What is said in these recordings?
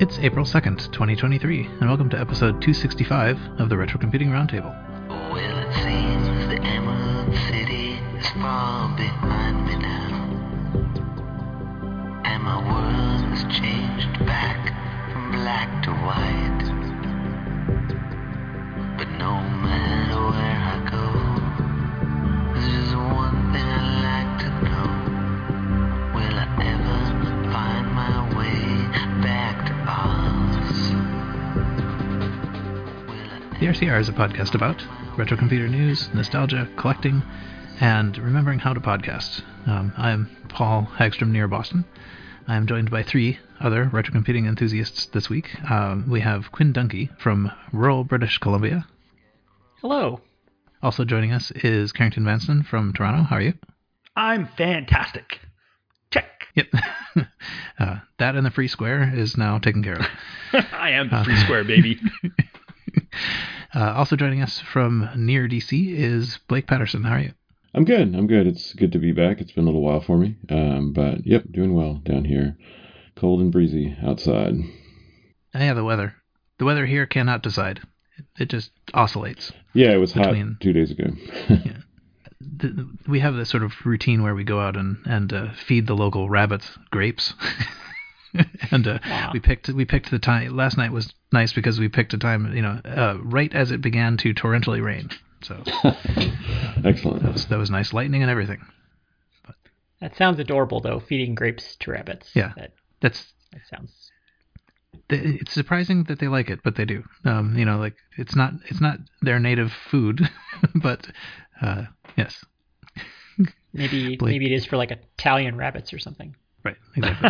It's April 2nd, 2023, and welcome to episode 265 of the Retro Computing Roundtable. Well, it seems the Emerald City is far behind me now, and my world has changed back from black to white. But no matter where I go, there's just one thing I'd like to know. Will I ever find my way back to Oz? The RCR is a podcast about retro computer news, nostalgia, collecting, and remembering how to podcast. I'm Paul Hagstrom near Boston. I'm joined by three other retro computing enthusiasts this week. We have Quinn Dunkey from rural British Columbia. Hello. Also joining us is Carrington Vanston from Toronto. How are you? I'm fantastic. Check. Yep. That and the free square is now taken care of. I am the free square, baby. Also joining us from near DC is Blake Patterson. How are you? I'm good. It's good to be back. It's been a little while for me. But yep, doing well down here. Cold and breezy outside. Yeah, the weather. The weather here cannot decide. It just oscillates. Yeah, it was hot 2 days ago. Yeah. We have this sort of routine where we go out and feed the local rabbits grapes. And Wow. we picked the time. Last night was nice because we picked a time, right as it began to torrentially rain. So Excellent. that was nice, lightning and everything. That sounds adorable, though, feeding grapes to rabbits. Yeah, That sounds... it's surprising that they like it, but they do. It's not their native food, but yes. Maybe Blake. it is for, like, Italian rabbits or something. Right, exactly.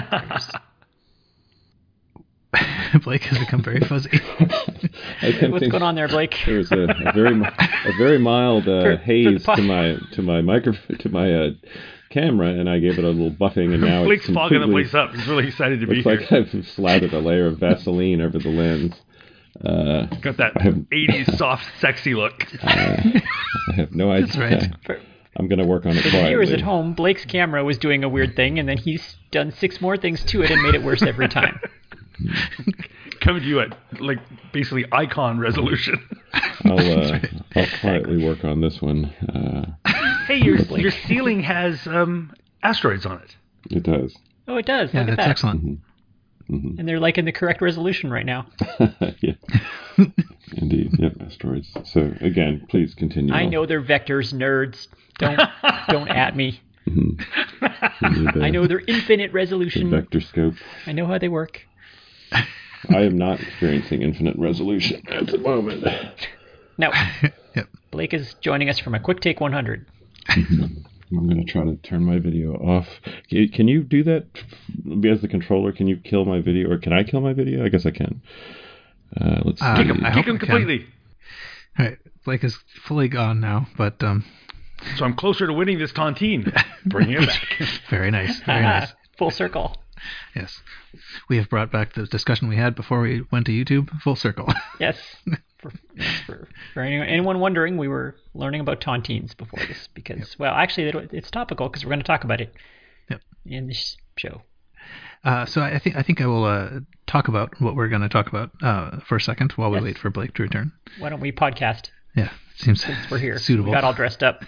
Blake has become very fuzzy. What's going on there, Blake? There was a very mild haze for to my camera, and I gave it a little buffing, and now Blake's it's fogging the completely- place up. He's really excited to be Looks here. like I've slathered a layer of Vaseline over the lens. Got that 80s soft, sexy look. I have no idea. That's right. I'm going to work on it For the quietly. viewers at home, Blake's camera was doing a weird thing, and then he's done 6 more things to it and made it worse every time. Coming to you at, basically icon resolution. I'll quietly work on this one. Hey, your ceiling has asteroids on it. It does. Oh, it does. Yeah, Look at that's that. excellent. And they're, in the correct resolution right now. Yeah. Indeed. Yep, asteroids. So, again, please continue. I know they're vectors, nerds. Don't at me. I know they're infinite The resolution. vector scope. I know how they work. I am not experiencing infinite resolution at the moment. Now, Yep. Blake is joining us from a Quick Take 100. I'm going to try to turn my video off. Can you do that as the controller? Can you kill my video? Or can I kill my video? I guess I can. Let's see. Kick him, I hope I can. completely. All right, Blake is fully gone now, but So I'm closer to winning this tontine. Bring him back. very nice, very nice. Full circle. Yes, we have brought back the discussion we had before we went to YouTube full circle. Yes. For anyone wondering, we were learning about tontines before this because, well, actually, it's topical because we're going to talk about it in this show. So I think I will talk about what we're going to talk about for a second while we Yes. wait for Blake to return. Why don't we podcast Yeah, seems since we're here? suitable. We got all dressed up.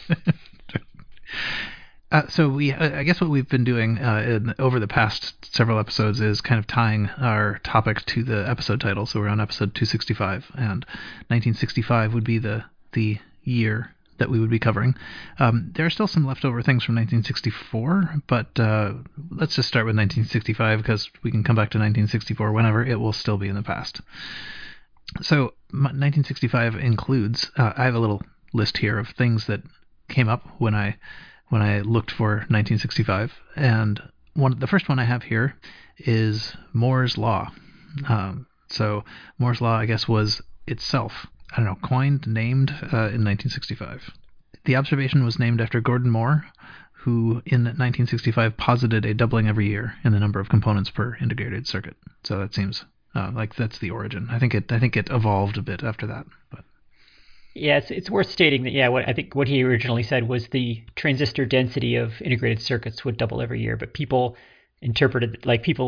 So I guess what we've been doing over the past several episodes is kind of tying our topic to the episode title. So we're on episode 265, and 1965 would be the year that we would be covering. There are still some leftover things from 1964, but let's just start with 1965 because we can come back to 1964 whenever. It will still be in the past. So 1965 includes, I have a little list here of things that came up when I looked for 1965, and the first one I have here is Moore's Law. So Moore's Law, I guess, was itself, coined, named in 1965. The observation was named after Gordon Moore, who in 1965 posited a doubling every year in the number of components per integrated circuit. So that seems like that's the origin. I think it evolved a bit after that, but. Yeah, it's worth stating that, what he originally said was the transistor density of integrated circuits would double every year, but people interpreted, people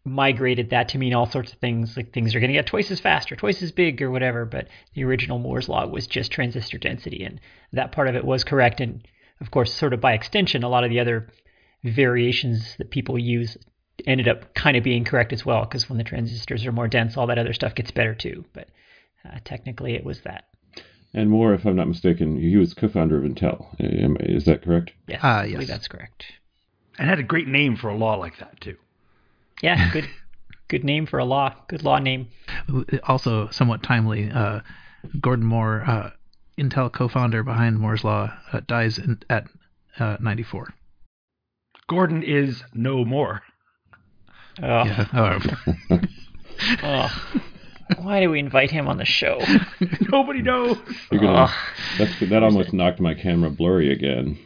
migrated that to mean all sorts of things, like things are going to get twice as fast or twice as big or whatever. But the original Moore's law was just transistor density, and that part of it was correct. And of course, sort of by extension, a lot of the other variations that people use ended up kind of being correct as well, because when the transistors are more dense, all that other stuff gets better too. But technically, it was that. And Moore, if I'm not mistaken, he was co-founder of Intel. Is that correct? Yes, yes. I believe that's correct. And had a great name for a law like that, too. Yeah, good name for a law. Good law name. Also somewhat timely, Gordon Moore, Intel co-founder behind Moore's Law, dies at 94. Gordon is no more. Oh, Yeah. oh. Why do we invite him on the show? Nobody knows. You're gonna, that almost knocked my camera blurry again.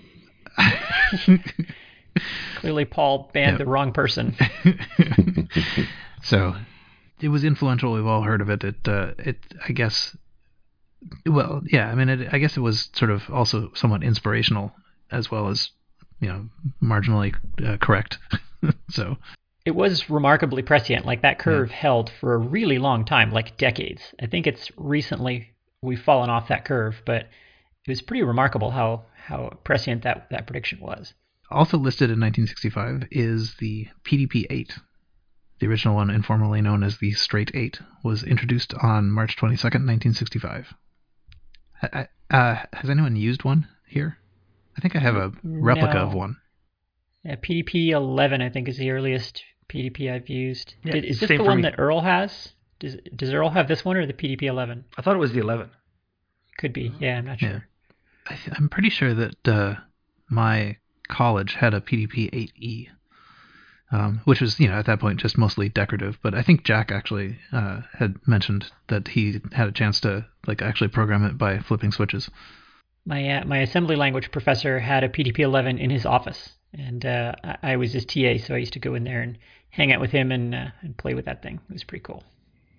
Clearly, Paul banned the wrong person. So, it was influential. We've all heard of it. I guess. Well, yeah. I mean, I guess it was sort of also somewhat inspirational, as well as, marginally correct. So. It was remarkably prescient. Like, that curve held for a really long time, like decades. I think it's recently we've fallen off that curve, but it was pretty remarkable how prescient that prediction was. Also listed in 1965 is the PDP-8. The original one, informally known as the Straight 8, was introduced on March 22nd, 1965. Has anyone used one here? I think I have a replica of one. Yeah, PDP-11, I think, is the earliest PDP I've used. Yeah, is this the one that Earl has? Does Earl have this one or the PDP-11? I thought it was the 11. Could be. Yeah, I'm not sure. Yeah. I'm pretty sure that my college had a PDP-8E, which was, at that point just mostly decorative. But I think Jack actually had mentioned that he had a chance to actually program it by flipping switches. My assembly language professor had a PDP-11 in his office, and I was his TA, so I used to go in there and hang out with him and play with that thing. It was pretty cool.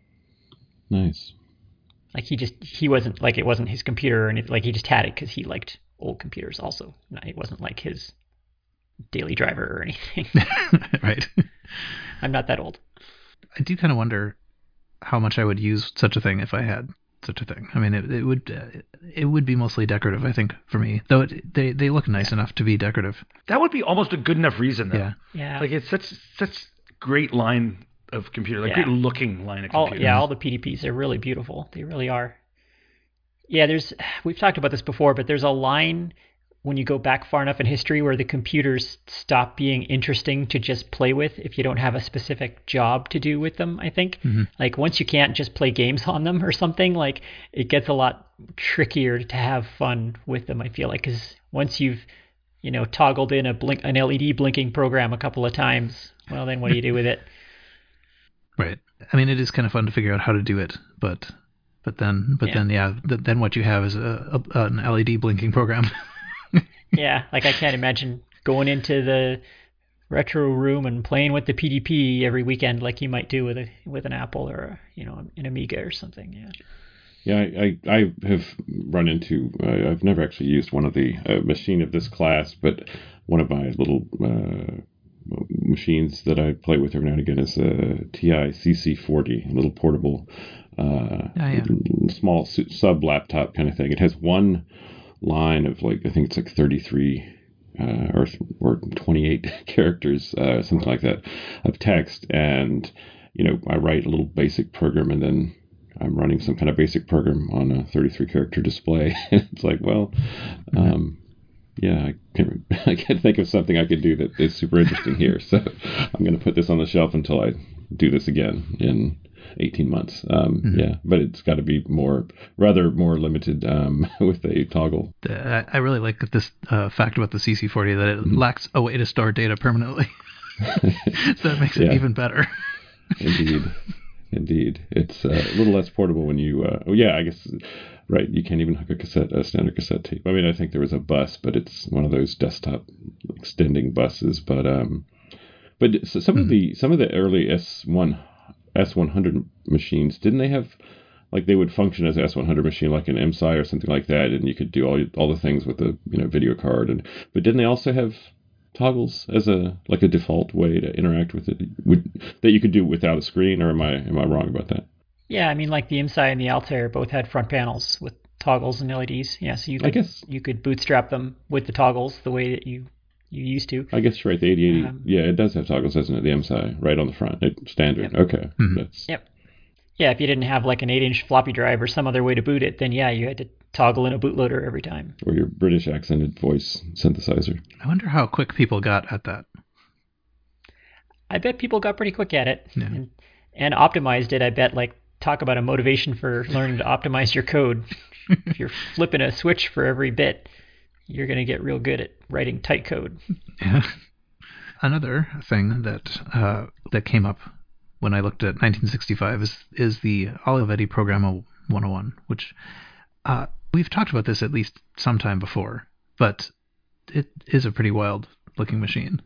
Nice. Like he wasn't like, it wasn't his computer or anything. Like, he just had it because he liked old computers also. No, it wasn't like his daily driver or anything. Right. I'm not that old. I do kind of wonder how much I would use such a thing if I had such a thing. I mean, it would be mostly decorative, I think, for me. Though they look nice enough to be decorative. That would be almost a good enough reason, though. Yeah. Yeah. Like, it's such great line of computer, great looking line of computer. All the PDPs are really beautiful. They really are. Yeah, we've talked about this before, but there's a line when you go back far enough in history where the computers stop being interesting to just play with if you don't have a specific job to do with them, I think. Mm-hmm. Like, once you can't just play games on them or something, like, it gets a lot trickier to have fun with them, I feel like, because once you've, toggled in an LED blinking program a couple of times, well, then what do you do with it? Right. I mean, it is kind of fun to figure out how to do it, but then what you have is an LED blinking program. Yeah, like, I can't imagine going into the retro room and playing with the PDP every weekend like you might do with an Apple or an Amiga or something. Yeah. Yeah, I have run into. I've never actually used one of the machine of this class, but one of my little machines that I play with every now and again is a TI CC40, a little portable, small sub laptop kind of thing. It has one line of, like, I think it's like 33 or 28 characters, something like that, of text, and I write a little basic program, and then I'm running some kind of basic program on a 33 character display. It's like, well, I can't think of something I could do that is super interesting here, so I'm going to put this on the shelf until I do this again in 18 months. Yeah, but it's got to be rather more limited with a toggle. I really like this fact about the CC40, that it lacks a way to store data permanently. So that makes it even better. Indeed. It's a little less portable when you... I guess... Right, you can't even hook a standard cassette tape. I mean, I think there was a bus, but it's one of those desktop extending buses. But some of the early S100 machines, didn't they have, like, they would function as an S100 machine, like an MSI or something like that, and you could do all the things with the video card. But didn't they also have toggles as a default way to interact with it that you could do without a screen, or am I wrong about that? Yeah, I mean, like the IMSI and the Altair both had front panels with toggles and LEDs. Yeah, so you could bootstrap them with the toggles the way that you used to. I guess you're right. The 8080, it does have toggles, doesn't it? The MSI right on the front, standard. Yep. Okay, Yep. Yeah, if you didn't have like an 8-inch floppy drive or some other way to boot it, then yeah, you had to toggle in a bootloader every time. Or your British accented voice synthesizer. I wonder how quick people got at that. I bet people got pretty quick at it, Yeah. and optimized it. I bet, like, talk about a motivation for learning to optimize your code. If you're flipping a switch for every bit, you're going to get real good at writing tight code. Yeah. Another thing that came up when I looked at 1965 is the Olivetti Programma 101, which we've talked about this at least sometime before, but it is a pretty wild looking machine.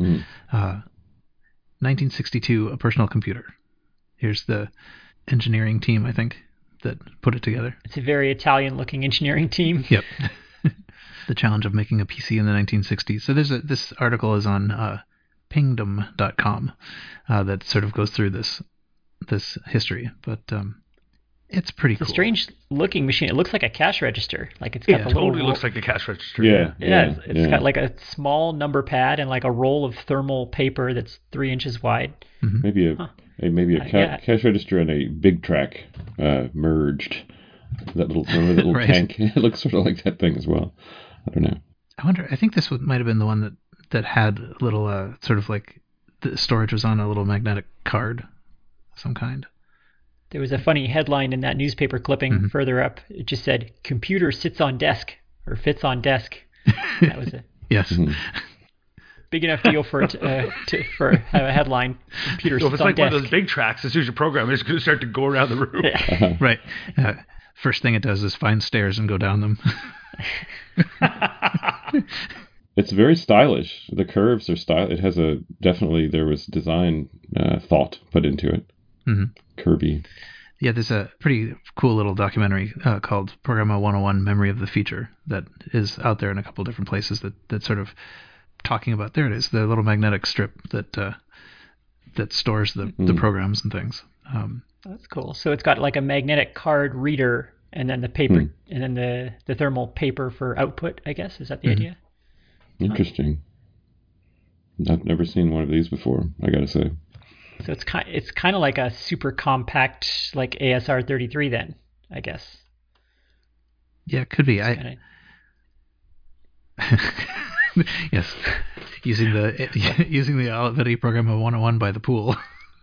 1962, a personal computer. Here's the engineering team, I think, that put it together. It's a very Italian-looking engineering team. Yep. The challenge of making a PC in the 1960s. So this article is on pingdom.com that sort of goes through this history, but it's pretty cool. It's a strange-looking machine. It looks like a cash register. Like it's got the little Totally looks like a cash register. Yeah. It's got like a small number pad and like a roll of thermal paper that's 3 inches wide. Maybe a cash register and a big track merged. Remember that little Right. tank? It looks sort of like that thing as well. I don't know. I wonder. I think this might have been the one that had a little sort of like the storage was on a little magnetic card of some kind. There was a funny headline in that newspaper clipping further up. It just said, "Computer sits on desk," or "fits on desk." That was a Yes. big enough deal for it for a headline. Computer So if sits it's on like desk. one of those big tracks, as soon as you program it, it's going to start to go around the room. Yeah. Right. First thing it does is find stairs and go down them. It's very stylish. The curves are stylish. It has there was design thought put into it. Curvy. Yeah, there's a pretty cool little documentary called Programma 101 Memory of the Future that is out there in a couple different places that sort of talking about, there it is, the little magnetic strip that stores the programs and things. That's cool. So it's got like a magnetic card reader and then the paper and then the thermal paper for output, I guess. Is that the idea? Interesting. I've never seen one of these before, I gotta say. So it's kind of like a super compact like ASR 33 then, I guess. Yeah, it could be. Yes, using the Olivetti Programma 101 by the pool.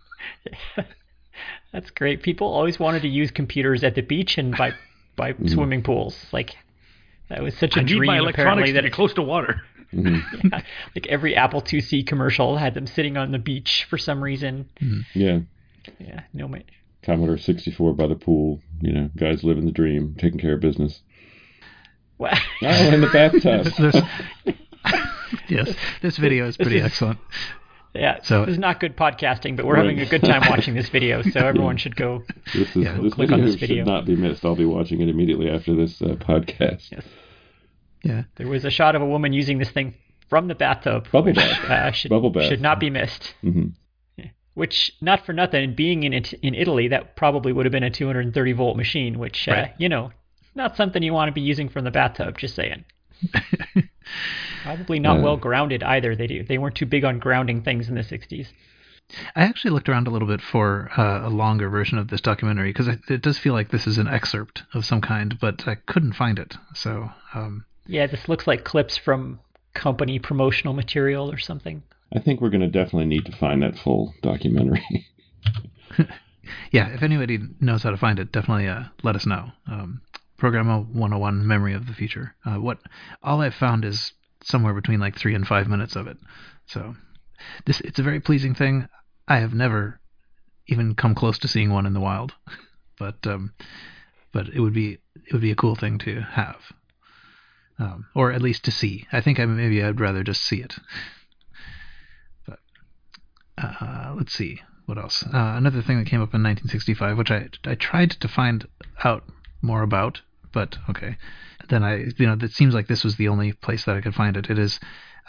That's great. People always wanted to use computers at the beach and by swimming pools. Like that was such a I need dream. my Apparently, electronics to that be close to water. yeah, like every Apple IIc commercial had them sitting on the beach for some reason. Yeah. Yeah, no man. Commodore 64 by the pool. Guys living the dream, taking care of business. Wow. Oh, in the bathtub. Yes, this video is pretty excellent. Yeah, So- this is not good podcasting, but we're having a good time watching this video, so everyone should go. This click on this should video. not be missed. I'll be watching it immediately after this podcast. Yes. Yeah. There was a shot of a woman using this thing from the bathtub. Bubble which, bath. Bubble bath. should not be missed. Mhm. Which, not for nothing, being in Italy, that probably would have been a 230 volt machine, which, Right. not something you want to be using from the bathtub, just saying. Probably not well grounded either. They weren't too big on grounding things in the 60s. I actually looked around a little bit for a longer version of this documentary because it does feel like this is an excerpt of some kind, but I couldn't find it. So, Yeah, this looks like clips from company promotional material or something. I think we're going to definitely need to find that full documentary. yeah, if anybody knows how to find it, definitely let us know. Programma 101 Memory of the Future. All I've found is somewhere between like 3 and 5 minutes of it. So it's a very pleasing thing. I have never even come close to seeing one in the wild, but it would be a cool thing to have, or at least to see. I think I'd rather just see it. But let's see what else. Another thing that came up in 1965, which I tried to find out more about, but okay. Then it seems like this was the only place that I could find it. It is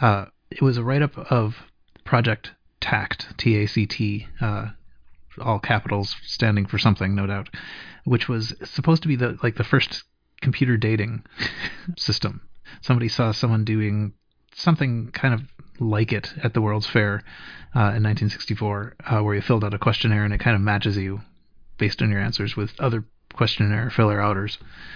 it was a write-up of Project TACT, T-A-C-T, all capitals standing for something, no doubt, which was supposed to be the first computer dating system. Somebody saw someone doing something kind of like it at the World's Fair in 1964, where you filled out a questionnaire and it kind of matches you based on your answers with other questionnaire filler-outers.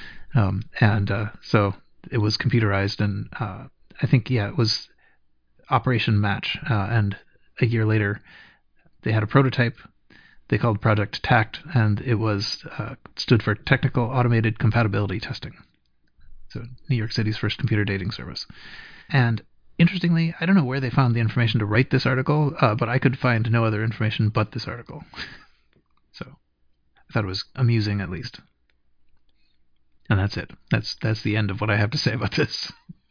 So it was computerized, and I think, it was Operation Match. And a year later, they had a prototype they called Project TACT, and it was stood for Technical Automated Compatibility Testing. So New York City's first computer dating service. And interestingly, I don't know where they found the information to write this article, but I could find no other information but this article. So I thought it was amusing, at least. And that's it. That's the end of what I have to say about this.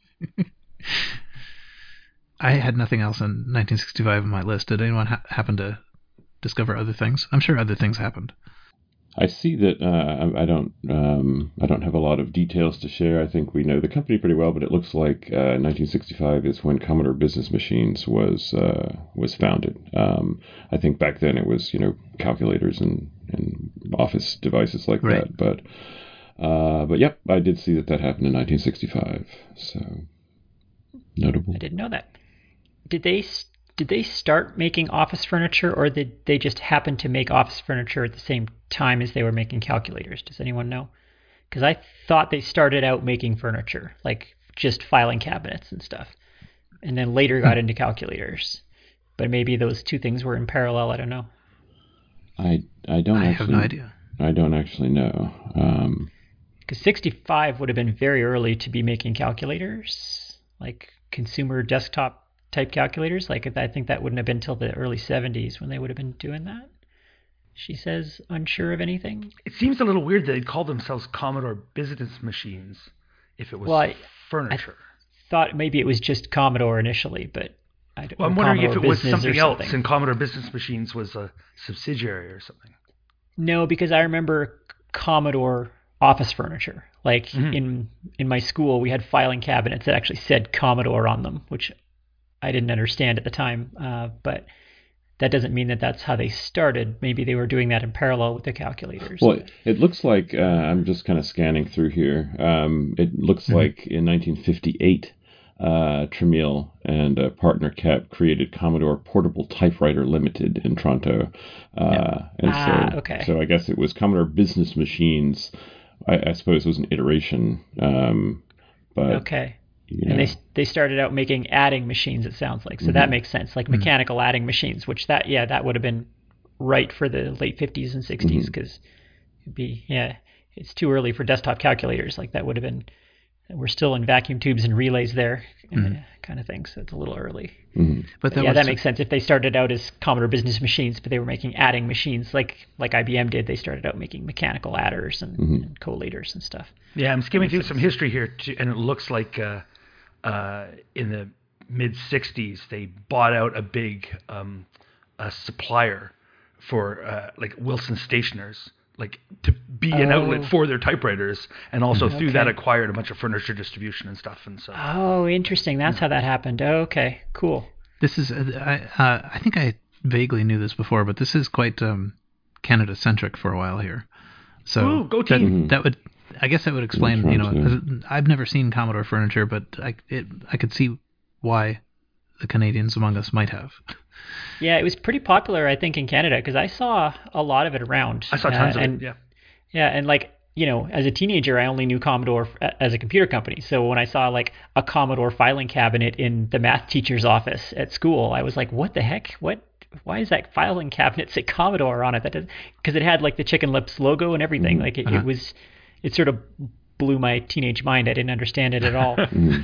I had nothing else in 1965 on my list. Did anyone happen to discover other things? I'm sure other things happened. I see that I don't have a lot of details to share. I think we know the company pretty well, but it looks like 1965 is when Commodore Business Machines was founded. I think back then it was calculators and office devices like that. But yep, I did see that happened in 1965. So notable. I didn't know that. Did they start making office furniture, or did they just happen to make office furniture at the same time as they were making calculators? Does anyone know? Because I thought they started out making furniture, like just filing cabinets and stuff, and then later got into calculators. But maybe those two things were in parallel. I don't know. I have no idea. I don't actually know. Because 65 would have been very early to be making calculators, like consumer desktop type calculators. Like, I think that wouldn't have been till the early 70s when they would have been doing that. She says, unsure of anything. It seems a little weird that they'd call themselves Commodore Business Machines if it was furniture. I thought maybe it was just Commodore initially, but I'm wondering if it was something else something. and Commodore Business Machines was a subsidiary or something. No, because I remember Commodore office furniture. Like in my school, we had filing cabinets that actually said Commodore on them, which I didn't understand at the time. But that doesn't mean that that's how they started. Maybe they were doing that in parallel with the calculators. Well, it looks like, I'm just kind of scanning through here. It looks like in 1958, Tramiel and partner Cap created Commodore Portable Typewriter Limited in Toronto. Okay. So I guess it was Commodore Business Machines. I suppose it was an iteration. But okay. And they started out making adding machines, it sounds like. So that makes sense, like mechanical adding machines, which that would have been right for the late 50s and 60s, because it's too early for desktop calculators. Like that would have been, we're still in vacuum tubes and relays there, kind of thing. So it's a little early. But that makes sense. If they started out as Commodore Business Machines, but they were making adding machines, like IBM did, they started out making mechanical adders and collators and stuff. Yeah, I'm skimming through some history here, and it looks like in the mid 60s they bought out a big a supplier for like Wilson Stationers, like to be an outlet for their typewriters, and also through that acquired a bunch of furniture distribution and stuff. And so interesting. That's how that happened. Okay, cool. This is I think I vaguely knew this before, but this is quite Canada centric for a while here. So go team. I guess that would explain, I've never seen Commodore furniture, but I could see why the Canadians among us might have. Yeah, it was pretty popular, I think, in Canada, because I saw a lot of it around. I saw tons of it, yeah. Yeah, and as a teenager, I only knew Commodore as a computer company. So when I saw like a Commodore filing cabinet in the math teacher's office at school, I was like, what the heck? Why is that filing cabinet say Commodore on it? Because it had like the Chicken Lips logo and everything. Like it sort of blew my teenage mind. I didn't understand it at all.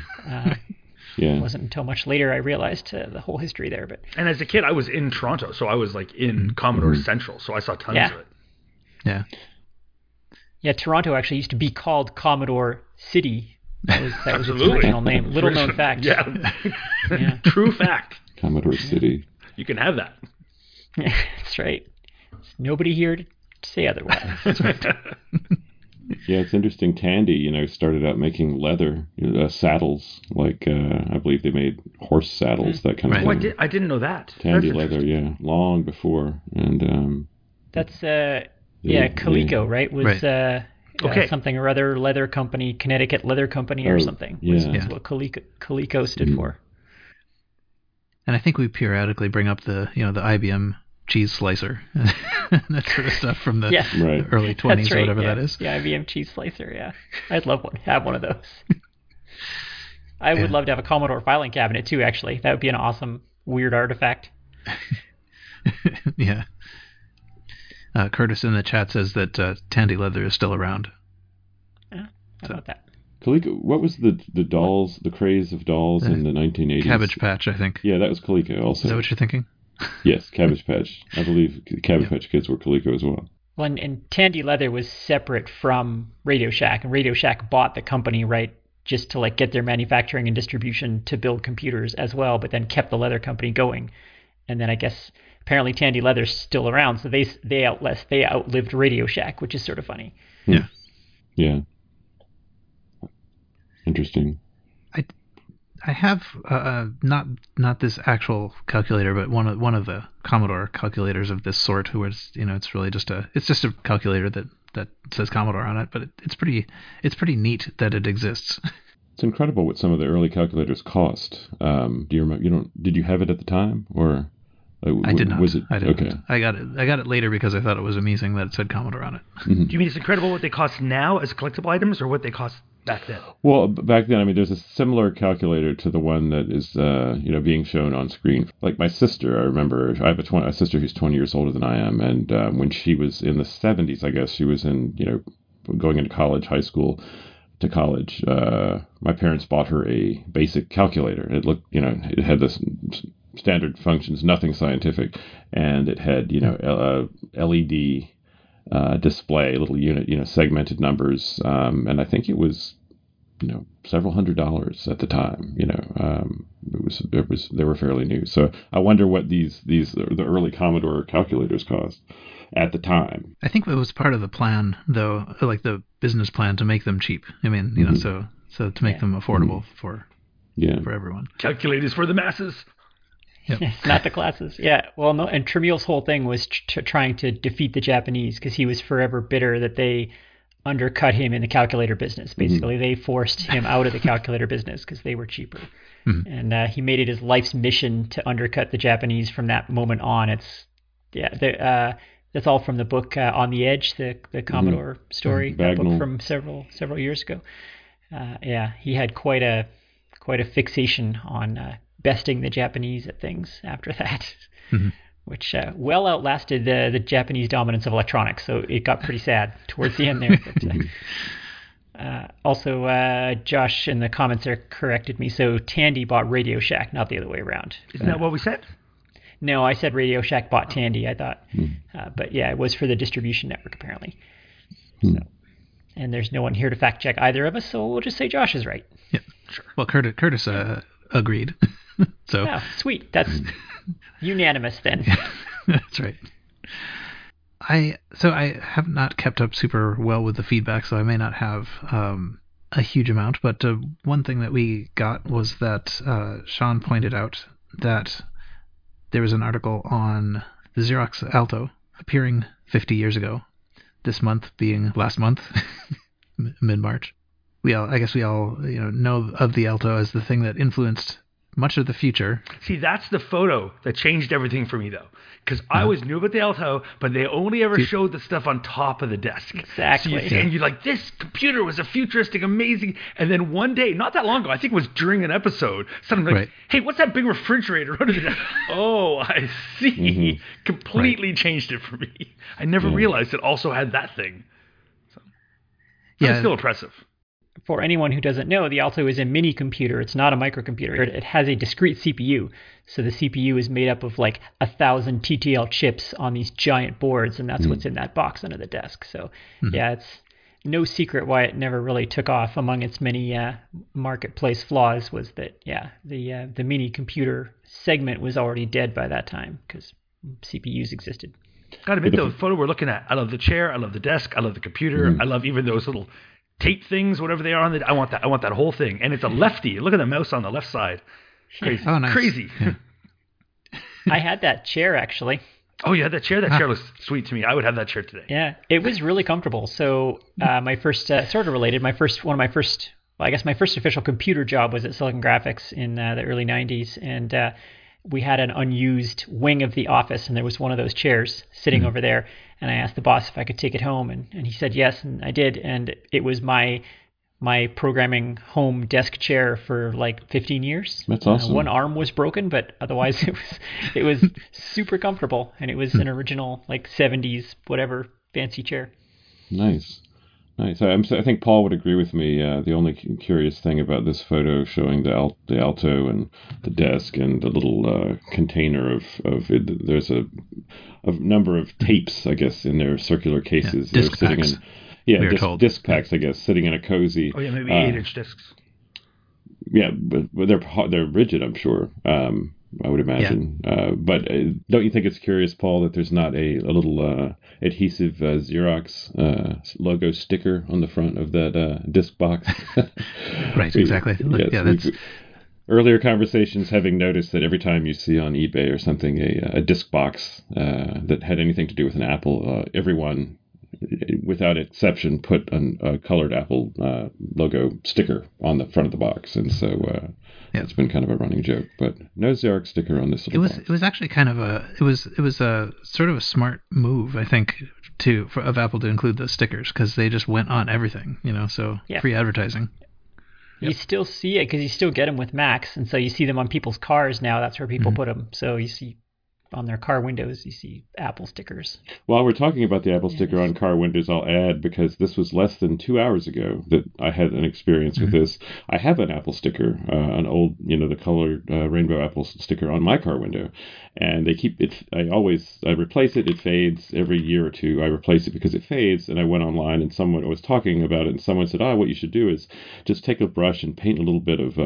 It wasn't until much later I realized the whole history there. And as a kid, I was in Toronto, so I was like in Commodore Central, so I saw tons of it. Yeah. Yeah, Toronto actually used to be called Commodore City. That was its original name. Little known fact. Yeah. True fact. Commodore City. You can have that. That's right. There's nobody here to say otherwise. That's right. Yeah, it's interesting. Tandy, started out making leather saddles. Like I believe they made horse saddles, that kind of Right. thing. I didn't know that. Tandy That's leather, interesting. yeah, long before. And That's they- Coleco, right? Was Right. Okay. something or other leather company, Connecticut Leather Company or Oh, something. yeah. Was what Coleco stood for. And I think we periodically bring up the IBM cheese slicer, that sort of stuff from the Yeah. Right. early 20s That's or right, whatever yeah. that is. The IBM cheese slicer, yeah. I'd love have one of those. I would Yeah. love to have a Commodore filing cabinet too, actually. That would be an awesome, weird artifact. Yeah. Curtis in the chat says that Tandy leather is still around. How about that? Coleco, what was the dolls, the craze of dolls in the 1980s? Cabbage Patch, I think. Yeah, that was Coleco also. Is that what you're thinking? Yes, Cabbage Patch. I believe Cabbage Patch Kids were Coleco as well. Well, and Tandy Leather was separate from Radio Shack, and Radio Shack bought the company, right, just to get their manufacturing and distribution to build computers as well, but then kept the leather company going. And then I guess apparently Tandy Leather's still around, so they outlived Radio Shack, which is sort of funny. Yeah. Yeah. Interesting. I have not this actual calculator, but one of the Commodore calculators of this sort, where it's really just a calculator that says Commodore on it, but it's pretty neat that it exists. It's incredible what some of the early calculators cost. Do you remember? Did you have it at the time, or I did not. Was it I didn't. okay? I got it later because I thought it was amusing that it said Commodore on it. Do you mean it's incredible what they cost now as collectible items, or what they cost back then? Well, back then, there's a similar calculator to the one that is, being shown on screen. Like my sister, I remember, I have a sister who's 20 years older than I am, and when she was in the 70s, I guess she was in, going into college, high school to college. My parents bought her a basic calculator. It looked, it had this standard functions, nothing scientific, and it had, LED. Display, little unit, segmented numbers, and I think it was, several $100s at the time. They were fairly new. So I wonder what the early Commodore calculators cost at the time. I think it was part of the plan, though, like the business plan, to make them cheap. I mean, so to make them affordable for everyone. Calculators for the masses. Yep. Not the classes. Yeah. Well, no. And Tramiel's whole thing was trying to defeat the Japanese because he was forever bitter that they undercut him in the calculator business. Basically, they forced him out of the calculator business because they were cheaper. And he made it his life's mission to undercut the Japanese from that moment on. That's all from the book On the Edge, the Commodore story, that book from several years ago. He had quite a fixation on besting the Japanese at things after that, which well outlasted the Japanese dominance of electronics. So it got pretty sad towards the end there. But, also, Josh in the comments there corrected me. So Tandy bought Radio Shack, not the other way around. Isn't that what we said? No, I said Radio Shack bought Tandy, I thought. But yeah, it was for the distribution network, apparently. So, and there's no one here to fact check either of us, so we'll just say Josh is right. Yeah, sure. Well, Curtis agreed. So sweet. That's unanimous then. That's right. I have not kept up super well with the feedback, so I may not have a huge amount. But one thing that we got was that Sean pointed out that there was an article on the Xerox Alto appearing 50 years ago. This month being last month, mid-March. I guess we all know of the Alto as the thing that influenced much of the future. See, that's the photo that changed everything for me, though. Because I always knew about the Alto, but they only ever showed the stuff on top of the desk. Exactly. So and you're like, this computer was a futuristic, amazing. And then one day, not that long ago, I think it was during an episode, something like, hey, what's that big refrigerator under the desk? Oh, I see. Completely changed it for me. I never realized it also had that thing. So, it's still impressive. For anyone who doesn't know, the Alto is a mini computer. It's not a microcomputer. It has a discrete CPU. So the CPU is made up of 1,000 TTL chips on these giant boards, and that's what's in that box under the desk. So it's no secret why it never really took off. Among its many marketplace flaws was that the mini computer segment was already dead by that time because CPUs existed. Got to admit, though, the photo we're looking at, I love the chair, I love the desk, I love the computer, I love even those little tape things, whatever they are on the. I want that whole thing, and it's a lefty. Look at the mouse on the left side. Crazy. Oh, nice. Crazy. Yeah. I had that chair actually. Oh, yeah, that chair. That chair looks sweet to me. I would have that chair today. Yeah, it was really comfortable. So my first, sort of related, my first official computer job was at Silicon Graphics in the early 90s. And we had an unused wing of the office, and there was one of those chairs sitting over there. And I asked the boss if I could take it home, and he said yes, and I did. And it was my programming home desk chair for like 15 years. That's awesome. One arm was broken, but otherwise it was super comfortable, and it was an original like 70s whatever fancy chair. Nice. I think Paul would agree with me. The only curious thing about this photo showing the Alto and the desk and the little container of it, there's a number of tapes, I guess, in their circular cases. Disc They're sitting packs. in. Yeah, We were told. disc packs, I guess, sitting in a cozy. Oh, yeah, maybe 8-inch discs. Yeah, but they're rigid, I'm sure. I would imagine. But don't you think it's curious, Paul, that there's not a little adhesive Xerox logo sticker on the front of that disc box? Right, exactly. That's earlier conversations having noticed that every time you see on eBay or something a disc box that had anything to do with an Apple, everyone, without exception, put a colored Apple logo sticker on the front of the box, and so it's been kind of a running joke. But no Xerox sticker on this little box. It was actually kind of it was a sort of a smart move, I think, of Apple to include those stickers, because they just went on everything, so free advertising. You still see it because you still get them with Macs, and so you see them on people's cars now. That's where people put them. So you see on their car windows, you see Apple stickers. While we're talking about the Apple sticker on car windows, I'll add, because this was less than 2 hours ago that I had an experience with this. I have an Apple sticker, an old, the colored rainbow Apple sticker on my car window, and they keep it. I replace it. It fades every year or two. I replace it because it fades, and I went online and someone was talking about it, and someone said, what you should do is just take a brush and paint a little bit of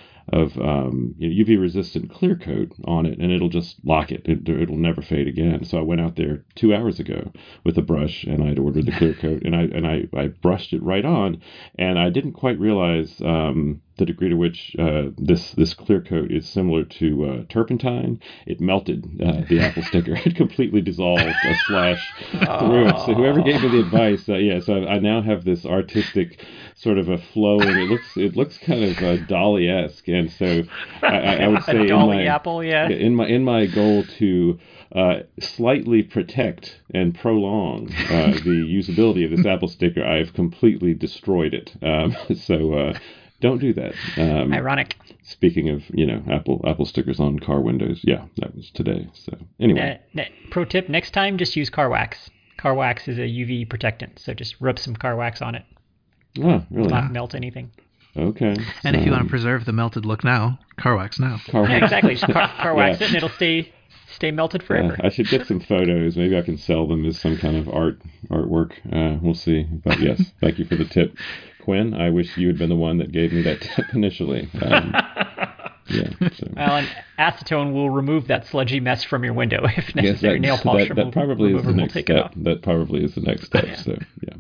UV resistant clear coat on it, and it'll just lock it. It'll never fade again. So I went out there 2 hours ago with a brush, and I'd ordered the clear coat, and I brushed it right on, and I didn't quite realize the degree to which this clear coat is similar to turpentine. It melted the Apple sticker. It completely dissolved a splash through it. So whoever gave me the advice, so I now have this artistic sort of a flowing. It looks kind of Dolly-esque, and so I would say in my goal to slightly protect and prolong the usability of this Apple sticker, I've completely destroyed it. So don't do that. Ironic. Speaking of, Apple stickers on car windows, that was today. So anyway, pro tip: next time, just use car wax. Car wax is a UV protectant, so just rub some car wax on it. Oh, really? It'll not melt anything. Okay. And if you want to preserve the melted look now, car wax now. Yeah, exactly. Just car wax it, and it'll stay melted forever. I should get some photos. Maybe I can sell them as some kind of artwork. We'll see. But yes, thank you for the tip, Quinn. I wish you had been the one that gave me that tip initially. So. Well, and acetone will remove that sludgy mess from your window if necessary. Nail polish that probably is the next step. Off. That probably is the next step. So yeah.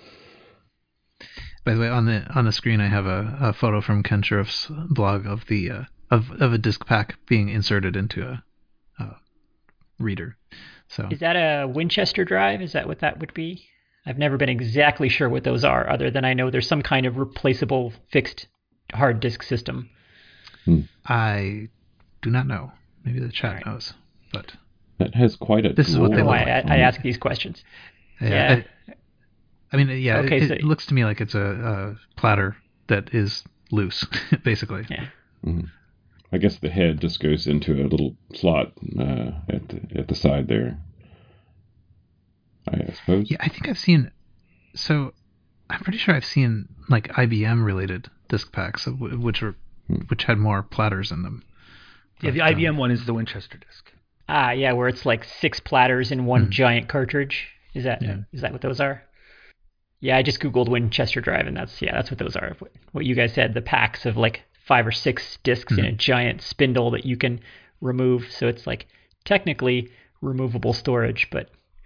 By the way, on the screen, I have a photo from Ken Sheriff's blog of the of a disc pack being inserted into a reader. So is that a Winchester drive? Is that what that would be? I've never been exactly sure what those are, other than I know there's some kind of replaceable fixed hard disk system. I do not know. Maybe the chat knows, but that has quite a. This is what they look like. I ask these questions. Yeah. Okay, it looks to me like it's a platter that is loose, basically. Yeah. Mm-hmm. I guess the head just goes into a little slot at the side there. I suppose. Yeah, I think I've seen. So, I'm pretty sure I've seen like IBM related disk packs, which had more platters in them. Yeah, the IBM one is the Winchester disk. Yeah, where it's like 6 platters in one giant cartridge. Is that what those are? Yeah, I just Googled Winchester drive, and that's what those are. What you guys said, the packs of like 5 or 6 discs in a giant spindle that you can remove. So it's like technically removable storage, but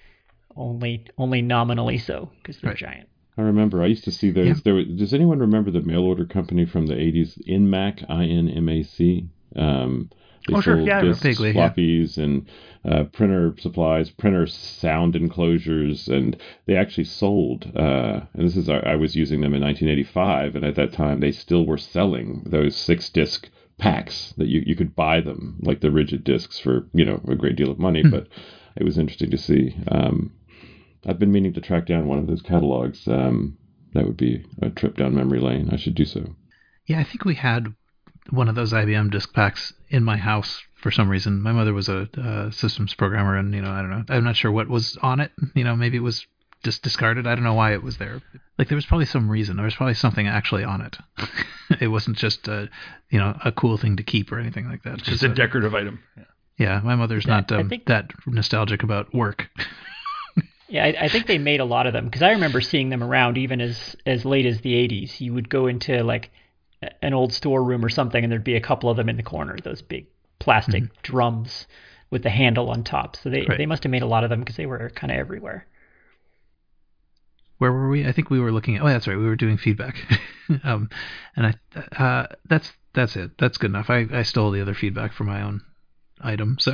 only nominally so because they're Right. giant. I remember I used to see those. Yeah. Does anyone remember the mail order company from the 80s, Inmac, Inmac? They Oh, sure. sold Yeah, I remember. discs, Vaguely, yeah. floppies, and printer supplies, printer sound enclosures, and they actually sold. And this is I was using them in 1985, and at that time they still were selling those 6-disc packs that you could buy them, like the rigid discs, for a great deal of money. But it was interesting to see. I've been meaning to track down one of those catalogs. That would be a trip down memory lane. I should do so. Yeah, I think we had one of those IBM disk packs in my house for some reason. My mother was a systems programmer, and I don't know. I'm not sure what was on it. Maybe it was just discarded. I don't know why it was there. Like there was probably some reason. There was probably something actually on it. It wasn't just a cool thing to keep or anything like that. Just a decorative item. Yeah. Yeah, my mother's not I think- that nostalgic about work. Yeah, I think they made a lot of them because I remember seeing them around even as late as the 80s. You would go into like an old storeroom or something, and there'd be a couple of them in the corner. Those big plastic drums with the handle on top. So Right. they must have made a lot of them because they were kind of everywhere. Where were we? I think we were looking at. Oh, that's right. We were doing feedback, and that's it. That's good enough. I stole the other feedback from my own item, so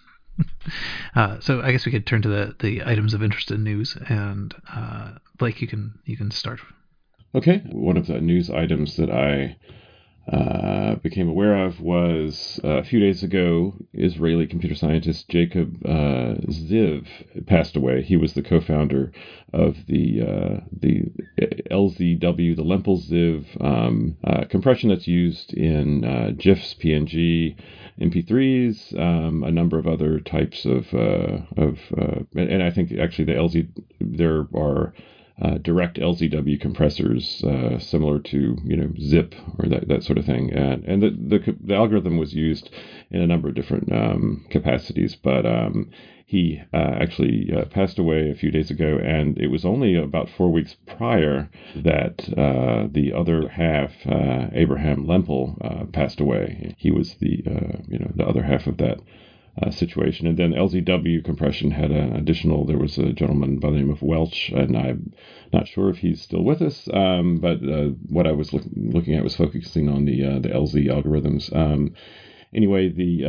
so I guess we could turn to the items of interest in news, and Blake, you can start. Okay. One of the news items that I became aware of was a few days ago, Israeli computer scientist Jacob Ziv passed away. He was the co-founder of the LZW, the Lempel Ziv compression that's used in GIFs, PNG, MP3s, a number of other types of and I think actually there are direct LZW compressors, similar to zip or that sort of thing, and the algorithm was used in a number of different capacities. But he actually passed away a few days ago, and it was only about 4 weeks prior that the other half, Abraham Lempel, passed away. He was the other half of that situation. And then LZW compression had an additional. There was a gentleman by the name of Welch, and I'm not sure if he's still with us. But what I was looking at was focusing on the LZ algorithms. Anyway,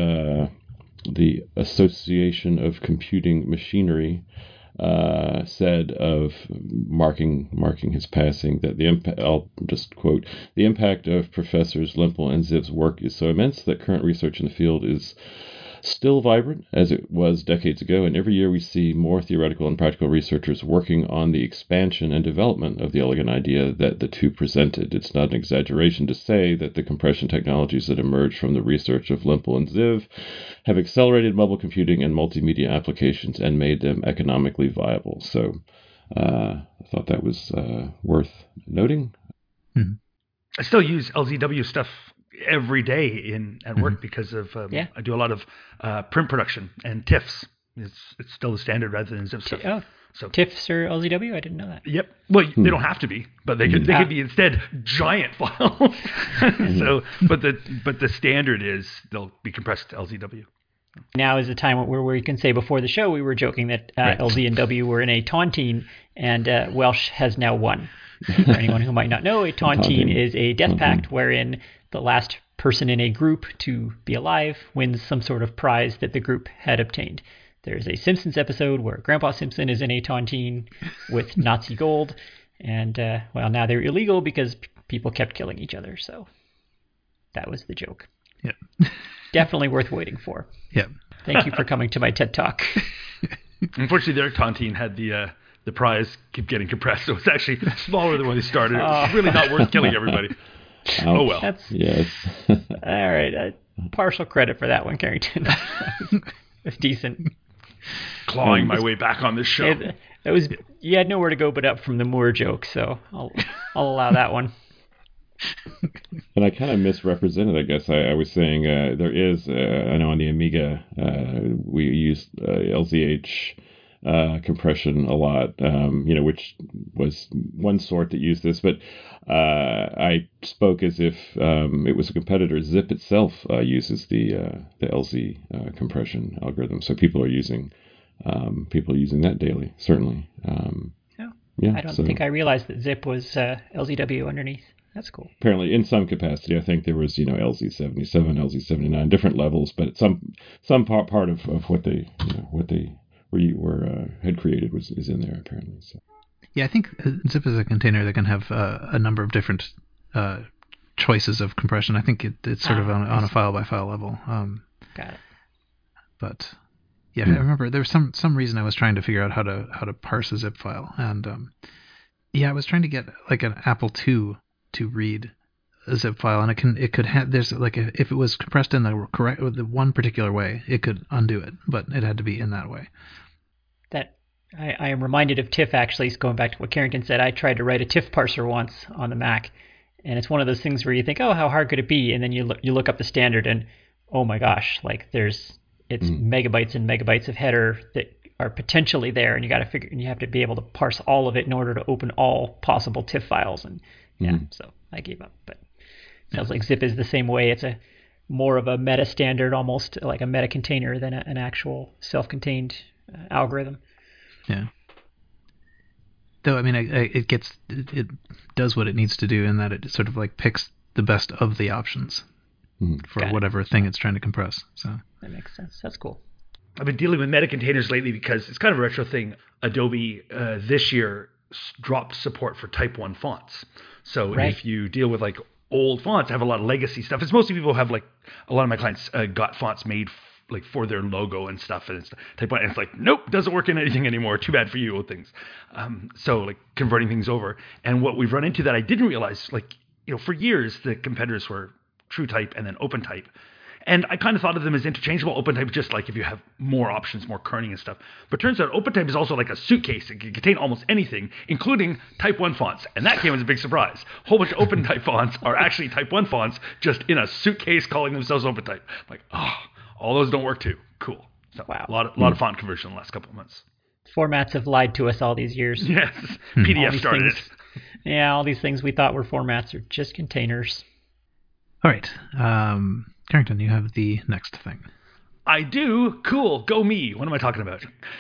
the Association of Computing Machinery said of marking his passing that I'll just quote, "The impact of Professors Lempel and Ziv's work is so immense that current research in the field is still vibrant as it was decades ago, and every year we see more theoretical and practical researchers working on the expansion and development of the elegant idea that the two presented. It's not an exaggeration to say that the compression technologies that emerged from the research of Lempel and Ziv have accelerated mobile computing and multimedia applications and made them economically viable." So I thought that was worth noting. I still use LZW stuff every day at work because of I do a lot of print production and TIFFs. It's still the standard rather than zip stuff. Oh, So TIFFs or LZW? I didn't know that. Yep. Well, they don't have to be, but they could be instead giant files. So, but the standard is they'll be compressed to LZW. Now is the time where we can say before the show we were joking that LZ and W were in a tontine, and Welsh has now won. For anyone who might not know, a tontine is a death pact wherein the last person in a group to be alive wins some sort of prize that the group had obtained. There's a Simpsons episode where Grandpa Simpson is in a tontine with Nazi gold, and now they're illegal because people kept killing each other, so that was the joke. Yeah. Definitely worth waiting for. Yeah. Thank you for coming to my TED Talk. Unfortunately, their tontine had the prize keep getting compressed, so it's actually smaller than when they started. It's really not worth killing everybody. Oh well. Yes. All right. Partial credit for that one, Carrington. That's decent. Clawing my way back on this show. That was, you had nowhere to go but up from the Moore joke, so I'll allow that one. And I kind of misrepresented, I guess. I was saying there is, I know on the Amiga, we use LZH compression a lot, which was one sort that used this, but I spoke as if it was a competitor. Zip itself uses the LZ compression algorithm, so people are using people using that daily, certainly. I don't think I realized that zip was LZW underneath. That's cool. Apparently, in some capacity, I think there was, LZ77, LZ79, different levels, but some part of what they had created is in there apparently. So. Yeah, I think zip is a container that can have a number of different choices of compression. I think it's sort of on a file by file level. Got it. But yeah, I remember there was some reason I was trying to figure out how to parse a zip file, and I was trying to get like an Apple II to read a zip file, and it could have there's like if it was compressed in the one particular way, it could undo it, but it had to be in that way. That I am reminded of TIFF, actually, going back to what Carrington said. I tried to write a TIFF parser once on the Mac, and it's one of those things where you think, oh, how hard could it be? And then you look up the standard, and oh my gosh, like it's megabytes and megabytes of header that are potentially there, and you have to be able to parse all of it in order to open all possible TIFF files. And so I gave up. But it sounds like zip is the same way. It's more of a meta standard, almost like a meta container than an actual self-contained algorithm. Yeah. Though, I mean, it does what it needs to do in that it sort of like picks the best of the options for whatever thing it's trying to compress. So that makes sense. That's cool. I've been dealing with meta containers lately because it's kind of a retro thing. Adobe this year dropped support for Type 1 fonts. So if you deal with like old fonts, have a lot of legacy stuff. It's mostly people have like a lot of my clients got fonts made like for their logo and stuff, and it's Type 1, and it's like, nope, doesn't work in anything anymore. Too bad for you, old things. So like converting things over. And what we've run into that I didn't realize, like, for years the competitors were TrueType and then OpenType. And I kind of thought of them as interchangeable. OpenType just like if you have more options, more kerning and stuff. But turns out OpenType is also like a suitcase. It can contain almost anything, including Type 1 fonts. And that came as a big surprise. A whole bunch of OpenType fonts are actually Type 1 fonts just in a suitcase calling themselves OpenType. Like, all those don't work too. Cool. So, wow. A lot of font conversion in the last couple of months. Formats have lied to us all these years. Yes. PDF started it. Yeah, all these things we thought were formats are just containers. All right. Carrington, you have the next thing. I do. Cool. Go me. What am I talking about?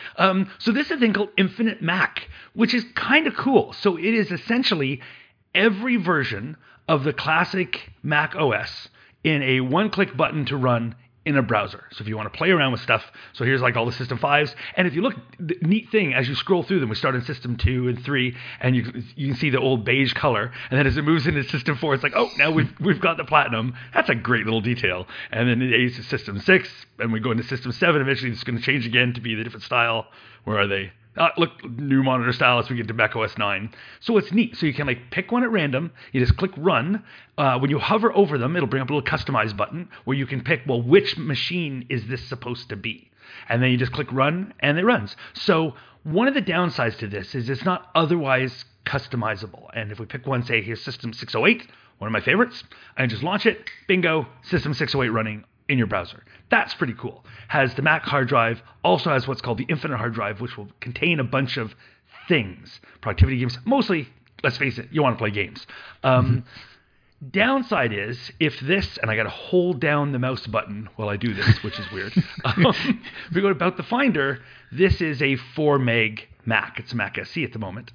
So this is a thing called Infinite Mac, which is kind of cool. So it is essentially every version of the classic Mac OS in a one-click button to run in a browser. So if you want to play around with stuff, so here's like all the System 5s. And if you look, the neat thing, as you scroll through them, we start in System 2 and 3, and you can see the old beige color. And then as it moves into System 4, it's like, oh, now we've got the Platinum. That's a great little detail. And then it's System 6, and we go into System 7. Eventually, it's going to change again to be the different style. Where are they? Look, new monitor style as we get to Mac OS 9. So it's neat. So you can like pick one at random. You just click run. When you hover over them, it'll bring up a little customize button where you can pick, well, which machine is this supposed to be? And then you just click run and it runs. So one of the downsides to this is it's not otherwise customizable. And if we pick one, say here's System 608, one of my favorites, and just launch it, bingo, System 608 running in your browser. That's pretty cool. Has the Mac hard drive, also has what's called the Infinite hard drive, which will contain a bunch of things. Productivity games, mostly, let's face it, you want to play games. Downside is, if this, and I got to hold down the mouse button while I do this, which is weird. If we go to About the Finder, this is a 4 meg Mac. It's a Mac SE at the moment.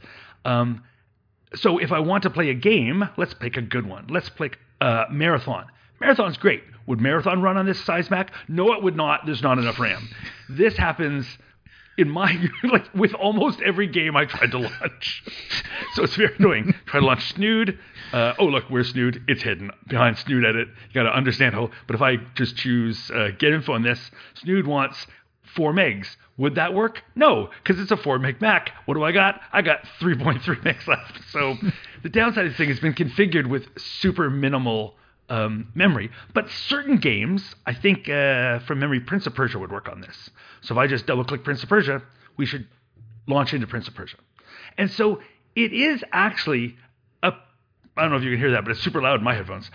So if I want to play a game, let's pick a good one. Let's pick Marathon. Marathon's great. Would Marathon run on this size Mac? No, it would not. There's not enough RAM. This happens in my, like with almost every game I tried to launch. So it's very annoying. Try to launch Snood. Oh, look, where's Snood? It's hidden behind Snood Edit. You got to understand how, but if I just choose get info on this, Snood wants 4 megs. Would that work? No, because it's a 4 meg Mac. What do I got? I got 3.3 megs left. So the downside of this thing has been configured with super minimal memory, but certain games, I think from memory, Prince of Persia would work on this. So if I just double-click Prince of Persia, we should launch into Prince of Persia. And so it is actually I don't know if you can hear that, but it's super loud in my headphones.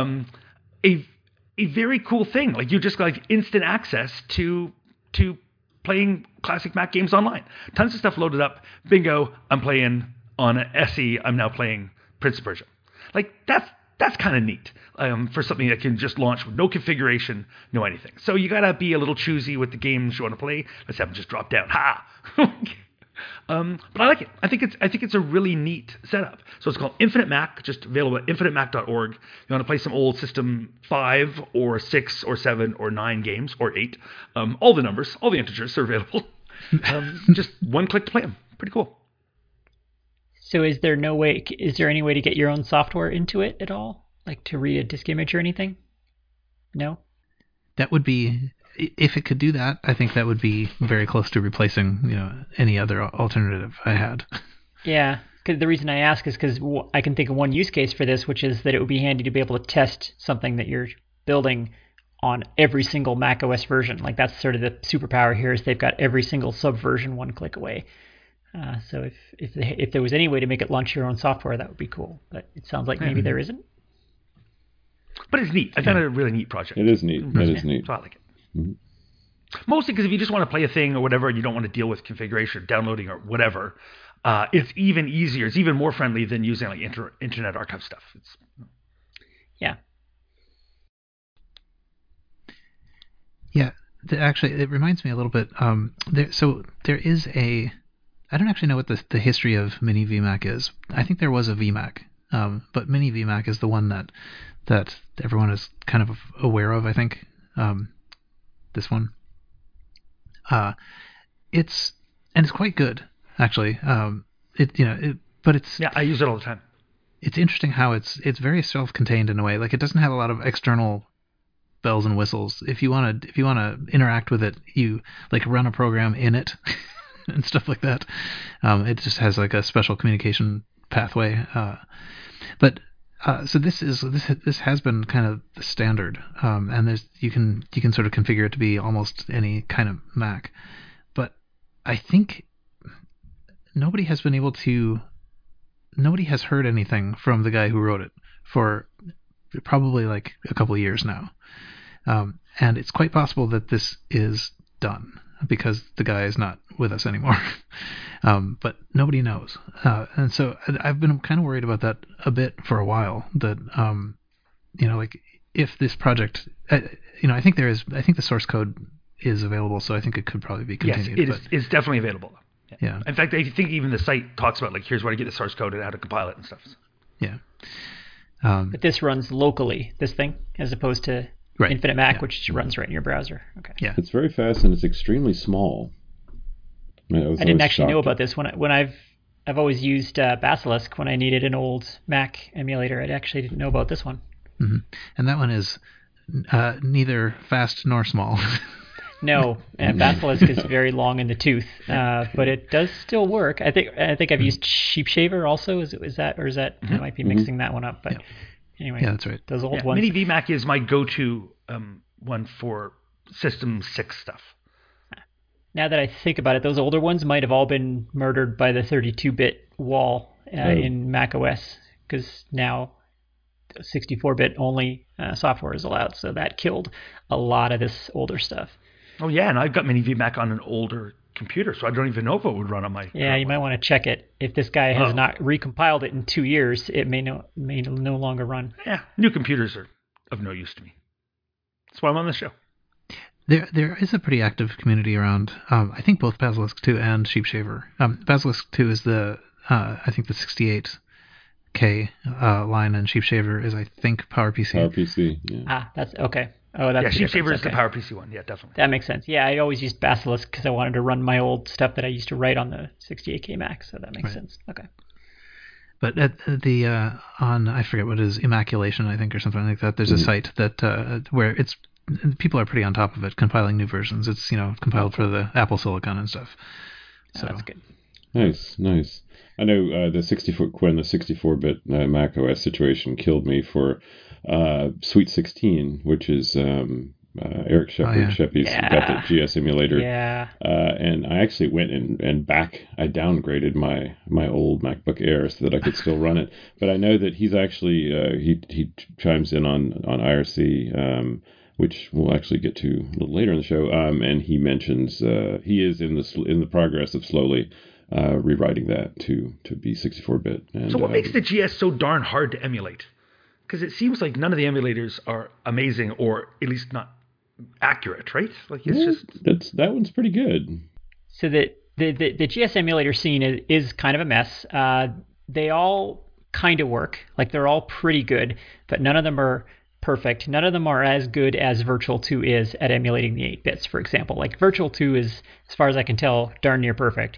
A very cool thing. Like you just got like instant access to playing classic Mac games online. Tons of stuff loaded up. Bingo! I'm playing on an SE. I'm now playing Prince of Persia. Like That's kind of neat for something that can just launch with no configuration, no anything. So you got to be a little choosy with the games you want to play. Let's have them just drop down. Ha! But I like it. I think it's a really neat setup. So it's called Infinite Mac, just available at infinitemac.org. You want to play some old System 5 or 6 or 7 or 9 games or 8. All the numbers, all the integers are available. Just one click to play them. Pretty cool. So is there any way to get your own software into it at all? Like to read a disk image or anything? No? That would be, if it could do that, I think that would be very close to replacing, any other alternative I had. Yeah, because the reason I ask is because I can think of one use case for this, which is that it would be handy to be able to test something that you're building on every single Mac OS version. Like that's sort of the superpower here is they've got every single subversion one click away. So if there was any way to make it launch your own software, that would be cool. But it sounds like maybe there isn't. But it's neat. I found it a really neat project. It is neat. It is neat. So I like it. Mostly because if you just want to play a thing or whatever, and you don't want to deal with configuration or downloading or whatever, it's even easier. It's even more friendly than using like Internet Archive stuff. Yeah. Yeah. Actually, it reminds me a little bit. There is a. I don't actually know what the history of Mini VMac is. I think there was a VMac, but Mini VMac is the one that everyone is kind of aware of. I think this one. It's quite good actually. But it's I use it all the time. It's interesting how it's very self-contained in a way. Like it doesn't have a lot of external bells and whistles. If you want to interact with it, you like run a program in it and stuff like that. It just has like a special communication pathway. So this has been kind of the standard, and you can sort of configure it to be almost any kind of Mac, but I think nobody has heard anything from the guy who wrote it for probably like a couple of years now, and it's quite possible that this is done because the guy is not with us anymore. But nobody knows. And so I've been kind of worried about that a bit for a while, that, like if this project, I think the source code is available, so I think it could probably be continued. Yes, it's definitely available. Yeah. In fact, I think even the site talks about like, here's where to get the source code and how to compile it and stuff. Yeah. But this runs locally, this thing, as opposed to right. Infinite Mac, which runs right in your browser. Okay. Yeah. It's very fast and it's extremely small. I didn't actually know about this when I've always used Basilisk when I needed an old Mac emulator. I actually didn't know about this one. Mm-hmm. And that one is neither fast nor small. No, Basilisk is very long in the tooth, but it does still work. I think I've used Sheepshaver also. Is that I might be mixing that one up, but anyway. Yeah, that's right. Those old ones. Mini VMac is my go-to one for System 6 stuff. Now that I think about it, those older ones might have all been murdered by the 32-bit wall in Mac OS, because now 64-bit only software is allowed, so that killed a lot of this older stuff. Oh yeah, and I've got Mini VMac on an older computer, so I don't even know if it would run on my. Yeah, you might want to check it. If this guy has not recompiled it in 2 years, it may no longer run. Yeah, new computers are of no use to me. That's why I'm on this show. There is a pretty active community around, I think both Basilisk 2 and Sheepshaver. Basilisk 2 is I think the 68K line, and Sheepshaver is, I think, PowerPC. PowerPC, yeah. That's okay. Oh, that's Sheepshaver is the PowerPC one. Yeah, definitely. That makes sense. Yeah, I always used Basilisk because I wanted to run my old stuff that I used to write on the 68K Mac, so that makes sense. Okay. But at on, I forget what it is, Immaculation, I think, or something like that, there's a site that where people are pretty on top of it, compiling new versions. It's compiled for the Apple Silicon and stuff. So that's good. Nice. I know when the 64-bit Mac OS situation killed me for Sweet 16, which is Eric Sheppy's got the GS emulator. Yeah. And I actually went I downgraded my old MacBook Air so that I could still run it. But I know that he's actually he chimes in on IRC. Which we'll actually get to a little later in the show, and he mentions he is in the progress of slowly rewriting that to be 64-bit. And, so what makes the GS so darn hard to emulate? Because it seems like none of the emulators are amazing, or at least not accurate, right? Like it's just that one's pretty good. So the GS emulator scene is kind of a mess. They all kind of work. Like they're all pretty good, but none of them are perfect. None of them are as good as Virtual 2 is at emulating the 8 bits, for example. Like Virtual 2 is, as far as I can tell, darn near perfect.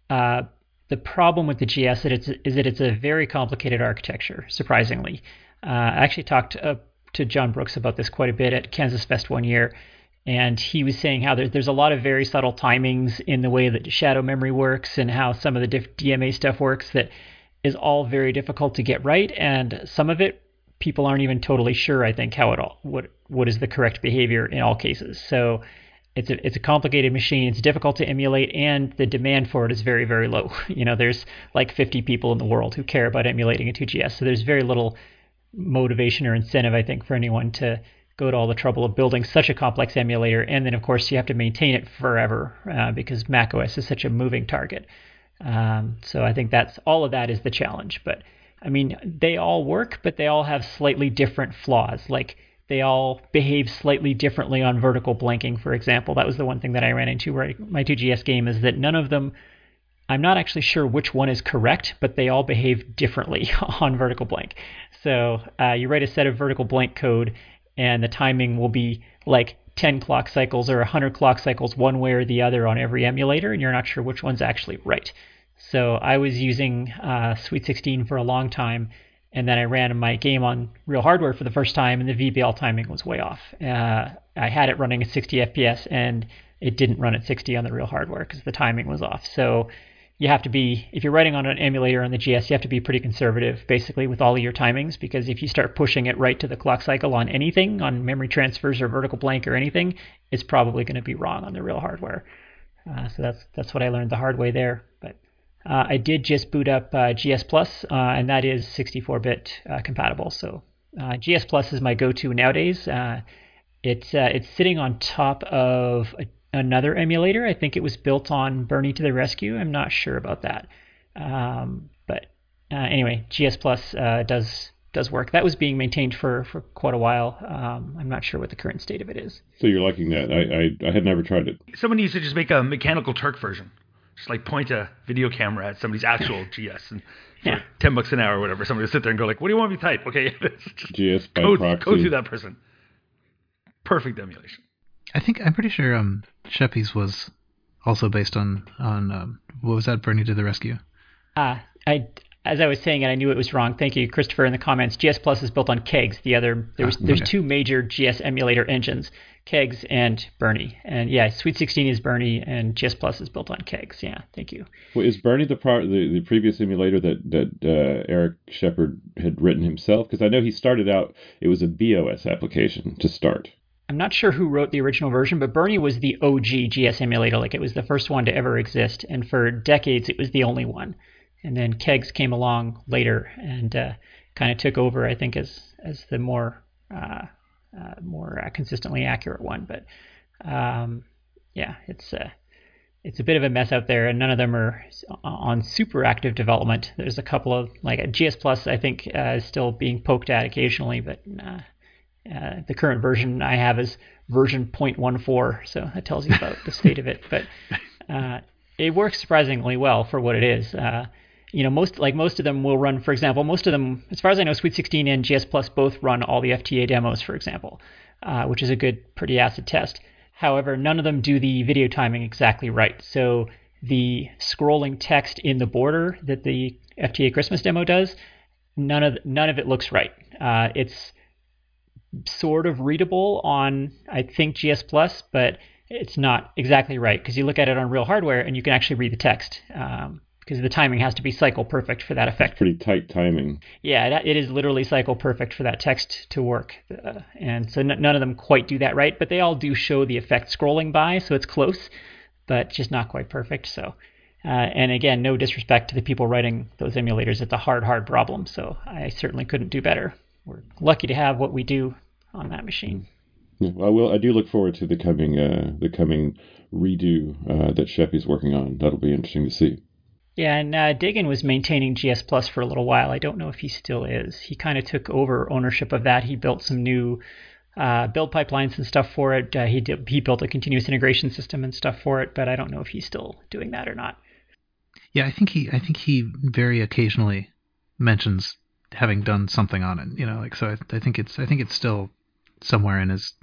The problem with the GS is that it's a very complicated architecture, surprisingly. I actually talked to John Brooks about this quite a bit at Kansas Fest one year, and he was saying how there's a lot of very subtle timings in the way that shadow memory works and how some of the DMA stuff works that is all very difficult to get right, and some of it people aren't even totally sure, I think, what is the correct behavior in all cases. So it's a complicated machine. It's difficult to emulate, and the demand for it is very, very low. There's like 50 people in the world who care about emulating a 2GS, so there's very little motivation or incentive, I think, for anyone to go to all the trouble of building such a complex emulator. And then, of course, you have to maintain it forever because macOS is such a moving target. So I think all of that is the challenge. But I mean, they all work, but they all have slightly different flaws. Like they all behave slightly differently on vertical blanking, for example. That was the one thing that I ran into where my 2GS game is that none of them, I'm not actually sure which one is correct, but they all behave differently on vertical blank. So you write a set of vertical blank code, and the timing will be like 10 clock cycles or 100 clock cycles one way or the other on every emulator, and you're not sure which one's actually right. So I was using Sweet 16 for a long time, and then I ran my game on real hardware for the first time, and the VBL timing was way off. I had it running at 60 FPS, and it didn't run at 60 on the real hardware because the timing was off. So you have to be, if you're writing on an emulator on the GS, you have to be pretty conservative basically with all of your timings, because if you start pushing it right to the clock cycle on anything, on memory transfers or vertical blank or anything, it's probably going to be wrong on the real hardware. So that's what I learned the hard way there. But I did just boot up GS Plus, and that is 64-bit compatible. So GS Plus is my go-to nowadays. It's sitting on top of another emulator. I think it was built on Bernie to the Rescue. I'm not sure about that. But anyway, GS Plus does work. That was being maintained for quite a while. I'm not sure what the current state of it is. So you're liking that? I had never tried it. Someone needs to just make a Mechanical Turk version. Just like point a video camera at somebody's actual GS, and for $10 an hour or whatever, somebody will sit there and go like, "What do you want me to type?" Okay, just GS by proxy. Code through that person. Perfect emulation. I'm pretty sure Sheppy's was also based on what was that, Bernie to the Rescue? As I was saying it, I knew it was wrong. Thank you, Christopher, in the comments. GS Plus is built on Kegs. There's two major GS emulator engines, Kegs and Bernie. And yeah, Sweet 16 is Bernie, and GS Plus is built on Kegs. Yeah, thank you. Well, is Bernie the previous emulator that Eric Shepard had written himself? Because I know he started out, it was a BOS application to start. I'm not sure who wrote the original version, but Bernie was the OG GS emulator. Like it was the first one to ever exist, and for decades it was the only one. And then Kegs came along later and kind of took over, I think, as the more consistently accurate one. But yeah, it's a bit of a mess out there, and none of them are on super active development. There's a couple of, like GS Plus, I think, is still being poked at occasionally, but the current version I have is version 0.14, so that tells you about the state of it. But it works surprisingly well for what it is. Most of them will run, for example, most of them, as far as I know, Sweet 16 and GS Plus both run all the FTA demos, for example, which is a good, pretty acid test. However, none of them do the video timing exactly right. So the scrolling text in the border that the FTA Christmas demo does, none of it looks right. It's sort of readable on, I think, GS Plus, but it's not exactly right because you look at it on real hardware and you can actually read the text. Because the timing has to be cycle perfect for that effect. It's pretty tight timing. Yeah, it is literally cycle perfect for that text to work. And so none of them quite do that right, but they all do show the effect scrolling by, so it's close, but just not quite perfect. So, and again, no disrespect to the people writing those emulators. It's a hard problem, so I certainly couldn't do better. We're lucky to have what we do on that machine. Yeah, well, I do look forward to the coming redo that Sheppy's working on. That'll be interesting to see. Yeah, and Dagan was maintaining GS Plus for a little while. I don't know if he still is. He kind of took over ownership of that. He built some new build pipelines and stuff for it. He built a continuous integration system and stuff for it, but I don't know if he's still doing that or not. Yeah, I think he very occasionally mentions having done something on it. Like so. I think it's still somewhere in his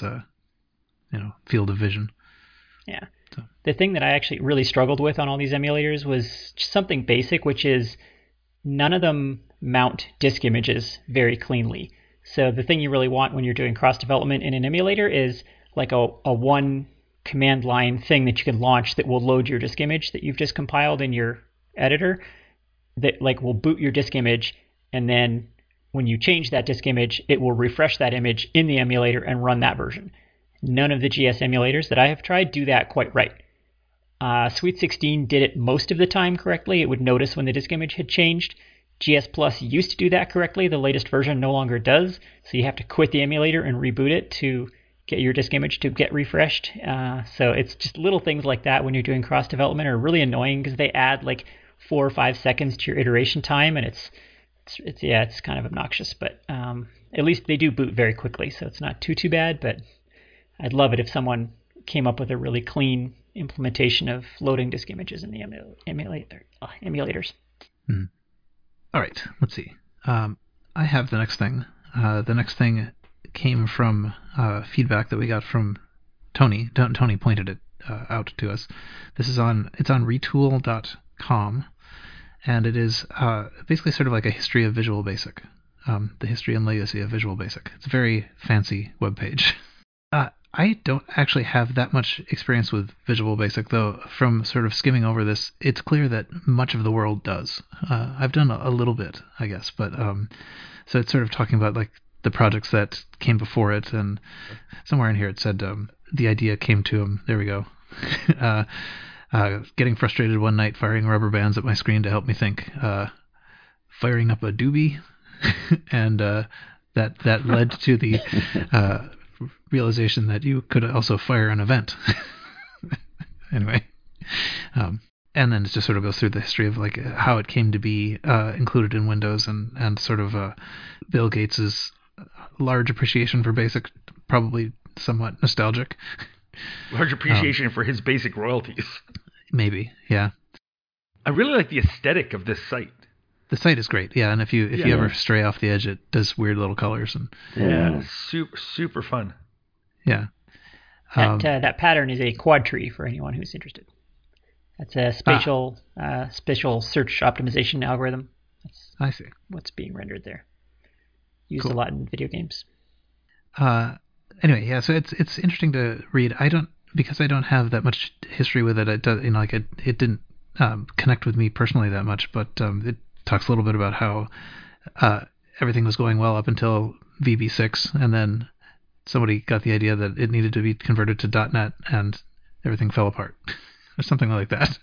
field of vision. Yeah. So. The thing that I actually really struggled with on all these emulators was just something basic, which is none of them mount disk images very cleanly. So the thing you really want when you're doing cross-development in an emulator is like a one command line thing that you can launch that will load your disk image that you've just compiled in your editor that like will boot your disk image, and then when you change that disk image, it will refresh that image in the emulator and run that version. None of the GS emulators that I have tried do that quite right. Sweet 16 did it most of the time correctly. It would notice when the disk image had changed. GS Plus used to do that correctly. The latest version no longer does. So you have to quit the emulator and reboot it to get your disk image to get refreshed. So it's just little things like that when you're doing cross-development are really annoying because they add like 4 or 5 seconds to your iteration time, and it's kind of obnoxious. But at least they do boot very quickly, so it's not too bad. But I'd love it if someone came up with a really clean implementation of loading disk images in the emulators. Hmm. All right, let's see. I have the next thing. The next thing came from feedback that we got from Tony. Tony pointed it out to us. It's on retool.com, and it is basically sort of like a history of Visual Basic, the history and legacy of Visual Basic. It's a very fancy webpage. I don't actually have that much experience with Visual Basic, though from sort of skimming over this, it's clear that much of the world does. I've done a little bit, I guess, but so it's sort of talking about like the projects that came before it, and somewhere in here it said the idea came to him. There we go. Getting frustrated one night, firing rubber bands at my screen to help me think. Firing up a doobie, and that led to the realization that you could also fire an event. Anyway, and then it just sort of goes through the history of like how it came to be included in Windows, and sort of Bill Gates's large appreciation for BASIC, probably somewhat nostalgic. Large appreciation for his BASIC royalties. Maybe, yeah. I really like the aesthetic of this site. The site is great, yeah. And if you ever stray off the edge, it does weird little colors and super fun. Yeah. That pattern is a quad tree for anyone who's interested. That's a spatial search optimization algorithm. I see. What's being rendered there. Used a lot in video games. Anyway, yeah. So it's interesting to read. Because I don't have that much history with it. It does, it didn't connect with me personally that much. But it talks a little bit about how everything was going well up until VB6, and then somebody got the idea that it needed to be converted to .NET, and everything fell apart, or something like that.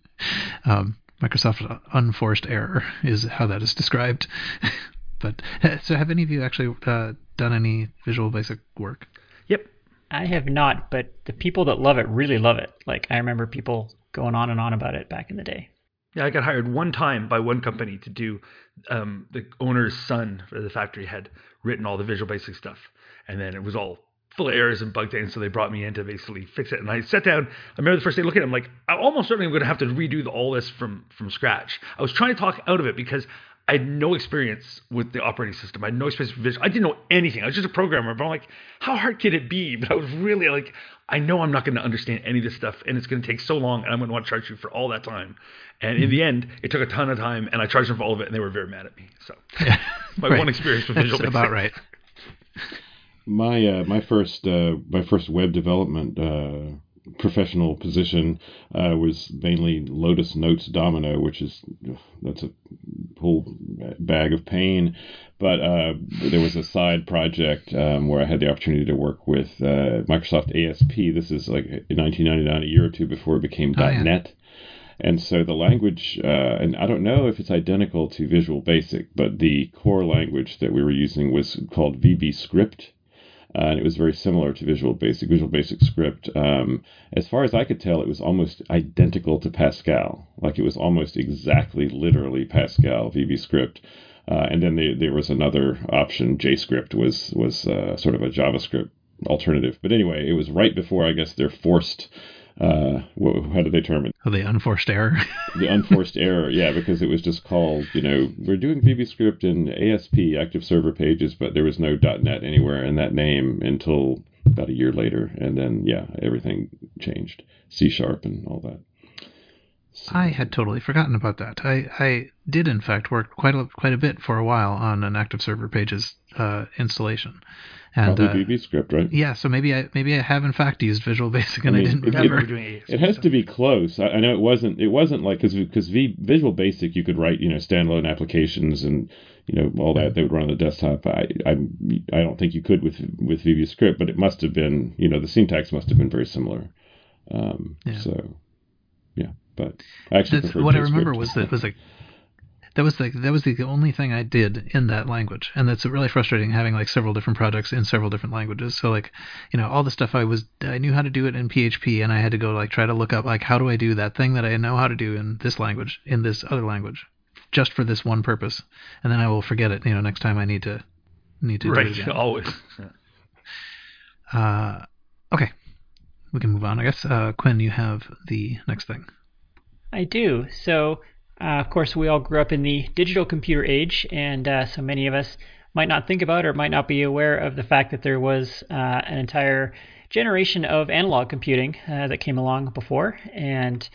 Microsoft unforced error is how that is described. But so, have any of you actually done any Visual Basic work? Yep. I have not, but the people that love it really love it. Like, I remember people going on and on about it back in the day. Yeah, I got hired one time by one company to do the owner's son, the factory, had written all the Visual Basic stuff. And then it was all full of errors and bug things, so they brought me in to basically fix it. And I sat down. I remember the first day looking at it, I'm like, I'm almost certainly going to have to redo all this from scratch. I was trying to talk out of it because I had no experience with the operating system. I had no experience with Visual. I didn't know anything. I was just a programmer. But I'm like, how hard could it be? But I was really like, I know I'm not going to understand any of this stuff, and it's going to take so long, and I'm going to want to charge you for all that time. And in the end, it took a ton of time, and I charged them for all of it, and they were very mad at me. So my one experience with Visual Basic. About right. My first web development professional position was mainly Lotus Notes Domino, that's a whole bag of pain. But there was a side project where I had the opportunity to work with Microsoft ASP. This is like in 1999, a year or two before it became .NET. And so the language, and I don't know if it's identical to Visual Basic, but the core language that we were using was called VB Script. and it was very similar to Visual Basic Script. As far as I could tell, it was almost identical to Pascal. Like it was almost exactly, literally Pascal VBScript. And then there was another option. JScript was sort of a JavaScript alternative. But anyway, it was right before, I guess, their forced. How did they term it? Oh, the unforced error. The unforced error, yeah, because it was just called, we're doing VBScript in ASP, Active Server Pages, but there was no .NET anywhere in that name until about a year later, and then, yeah, everything changed. C# and all that. So, I had totally forgotten about that. I did, in fact, work quite a bit for a while on an Active Server Pages installation. And, probably VBScript, right? Yeah, so maybe I have in fact used Visual Basic, and I didn't Yeah, remember. we were doing ASP It has stuff. to be close. I know it wasn't like because Visual Basic you could write standalone applications and all that they would run on the desktop. I don't think you could with VBScript, but it must have been the syntax must have been very similar. Yeah. So yeah, but I actually prefer What I JScript. remember was that was the only thing I did in that language, and that's really frustrating having like several different projects in several different languages. So like all the stuff I knew how to do it in PHP, and I had to go like try to look up like how do I do that thing that I know how to do in this language in this other language, just for this one purpose, and then I will forget it next time I need to do it again. Always. Okay, we can move on, I guess. Quinn, you have the next thing. I do. So, of course, we all grew up in the digital computer age, and so many of us might not think about or might not be aware of the fact that there was an entire generation of analog computing that came along before. And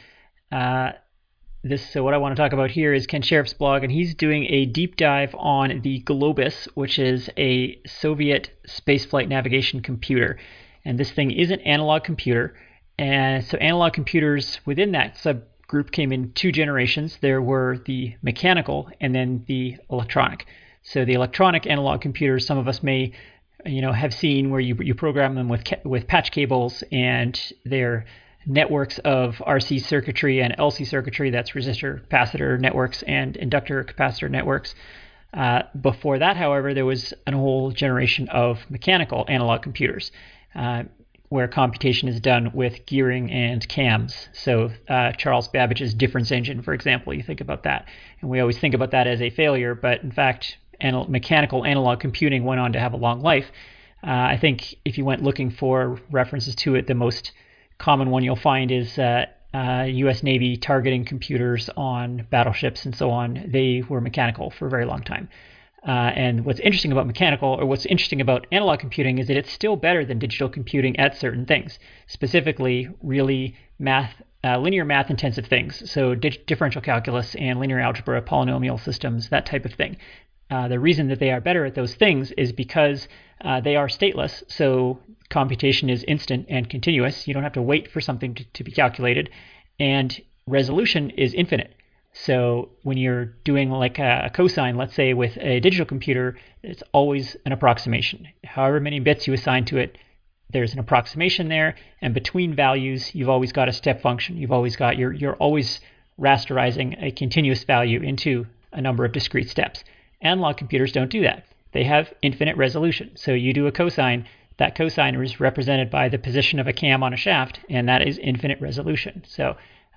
so what I want to talk about here is Ken Sheriff's blog, and he's doing a deep dive on the Globus, which is a Soviet spaceflight navigation computer. And this thing is an analog computer. And so analog computers within that subgroup came in two generations. There were the mechanical and then the electronic. So the electronic analog computers, some of us may have seen where you program them with patch cables, and they're networks of RC circuitry and LC circuitry, that's resistor capacitor networks and inductor capacitor networks. Before that, however, there was a whole generation of mechanical analog computers where computation is done with gearing and cams. So Charles Babbage's difference engine, for example, you think about that. And we always think about that as a failure, but in fact, mechanical analog computing went on to have a long life. I think if you went looking for references to it, the most common one you'll find is U.S. Navy targeting computers on battleships and so on. They were mechanical for a very long time. And what's interesting about analog computing is that it's still better than digital computing at certain things, specifically really linear math intensive things. So differential calculus and linear algebra, polynomial systems, that type of thing. The reason that they are better at those things is because they are stateless. So computation is instant and continuous. You don't have to wait for something to be calculated. And resolution is infinite. So when you're doing like a cosine, let's say with a digital computer, it's always an approximation. However many bits you assign to it, there's an approximation there. And between values, you've always got a step function. You're always rasterizing a continuous value into a number of discrete steps. Analog computers don't do that. They have infinite resolution. So you do a cosine, that cosine is represented by the position of a cam on a shaft, and that is infinite resolution. So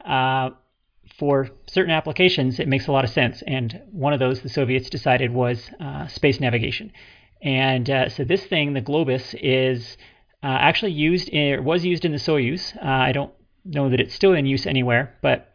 for certain applications, it makes a lot of sense. And one of those the Soviets decided was space navigation. And so this thing, the Globus, is actually was used in the Soyuz. I don't know that it's still in use anywhere, but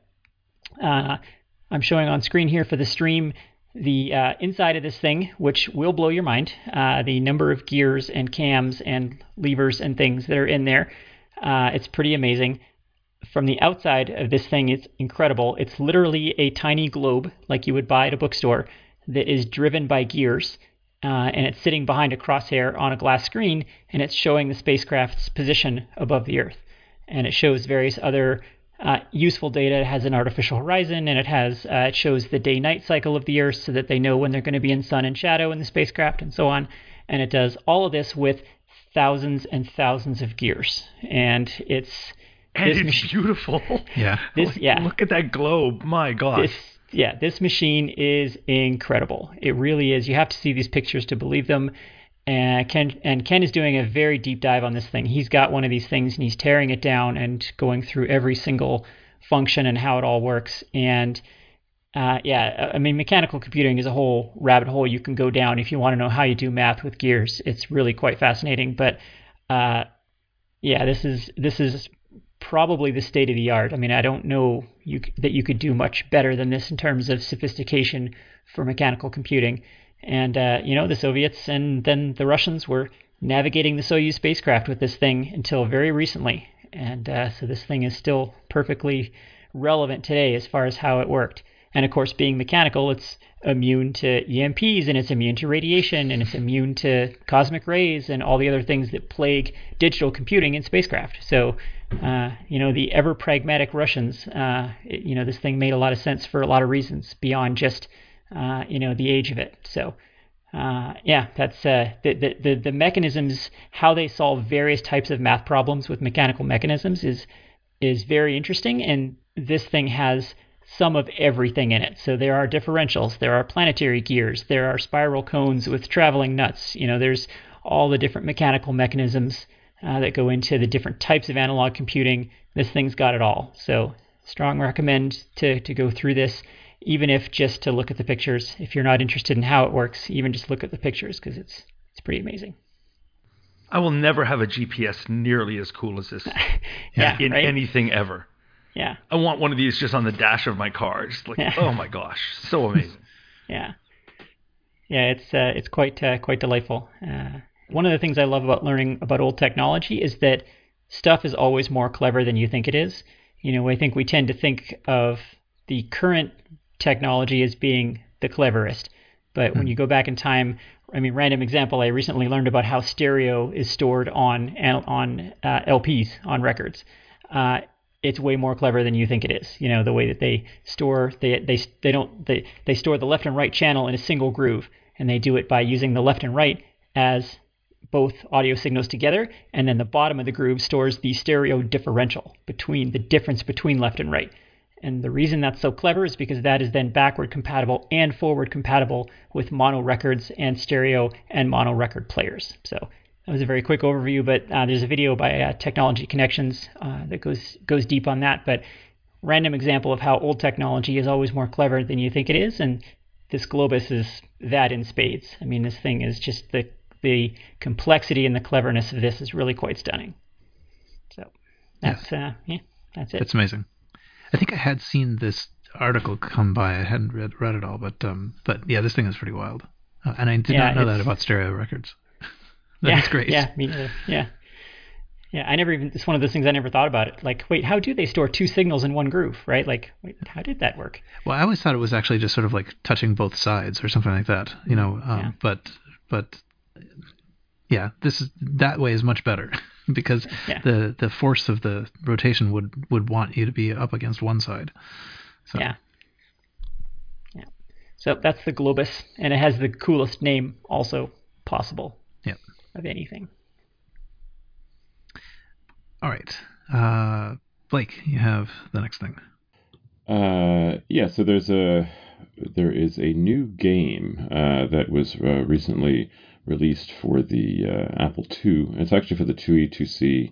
I'm showing on screen here for the stream the inside of this thing, which will blow your mind, the number of gears and cams and levers and things that are in there. It's pretty amazing. From the outside of this thing, it's incredible. It's literally a tiny globe, like you would buy at a bookstore, that is driven by gears, and it's sitting behind a crosshair on a glass screen, and it's showing the spacecraft's position above the Earth. And it shows various other useful data. It has an artificial horizon, and it shows the day-night cycle of the Earth so that they know when they're going to be in sun and shadow in the spacecraft and so on. And it does all of this with thousands and thousands of gears. And it's beautiful. Yeah. Look at that globe. My God. This machine is incredible. It really is. You have to see these pictures to believe them. And Ken is doing a very deep dive on this thing. He's got one of these things and he's tearing it down and going through every single function and how it all works. And I mean, mechanical computing is a whole rabbit hole you can go down if you want to know how you do math with gears. It's really quite fascinating. But this is probably the state of the art. I mean, I don't know that you could do much better than this in terms of sophistication for mechanical computing. And, the Soviets and then the Russians were navigating the Soyuz spacecraft with this thing until very recently. And so this thing is still perfectly relevant today as far as how it worked. And, of course, being mechanical, it's immune to EMPs, and it's immune to radiation, and it's immune to cosmic rays and all the other things that plague digital computing in spacecraft. So, the ever-pragmatic Russians, this thing made a lot of sense for a lot of reasons beyond just the age of it. So, that's the mechanisms, how they solve various types of math problems with mechanical mechanisms is very interesting. And this thing has some of everything in it. So there are differentials, there are planetary gears, there are spiral cones with traveling nuts. There's all the different mechanical mechanisms that go into the different types of analog computing. This thing's got it all. So strong recommend to go through this, even if just to look at the pictures. If you're not interested in how it works, even just look at the pictures because it's pretty amazing. I will never have a GPS nearly as cool as this in right? anything ever. Yeah. I want one of these just on the dash of my car. Just like, oh my gosh, so amazing. Yeah. Yeah, it's quite delightful. One of the things I love about learning about old technology is that stuff is always more clever than you think it is. I think we tend to think of the current technology as being the cleverest. But when you go back in time, I mean, random example, I recently learned about how stereo is stored on LPs, on records. It's way more clever than you think it is. The way that they store they store the left and right channel in a single groove, and they do it by using the left and right as both audio signals together, and then the bottom of the groove stores the stereo differential, between the difference between left and right. And the reason that's so clever is because that is then backward compatible and forward compatible with mono records and stereo and mono record players. So that was a very quick overview, but there's a video by Technology Connections that goes deep on that. But random example of how old technology is always more clever than you think it is, and this Globus is that in spades. I mean, this thing is just the complexity and the cleverness of this is really quite stunning. So that's that's it. It's amazing. I think I had seen this article come by. I hadn't read it all, but yeah, this thing is pretty wild. And I did not know that about stereo records. That's great. Yeah, me neither. Yeah. I never even, it's one of those things I never thought about it. Like, wait, how do they store two signals in one groove, right? Like, wait, how did that work? Well, I always thought it was actually just sort of like touching both sides or something like that, but yeah, that way is much better because the force of the rotation would want you to be up against one side. So. Yeah. So that's the Globus, and it has the coolest name also possible. Yep. Of anything. All right. Blake, you have the next thing. So there is a new game that was recently released for the Apple II. It's actually for the 2E, 2C,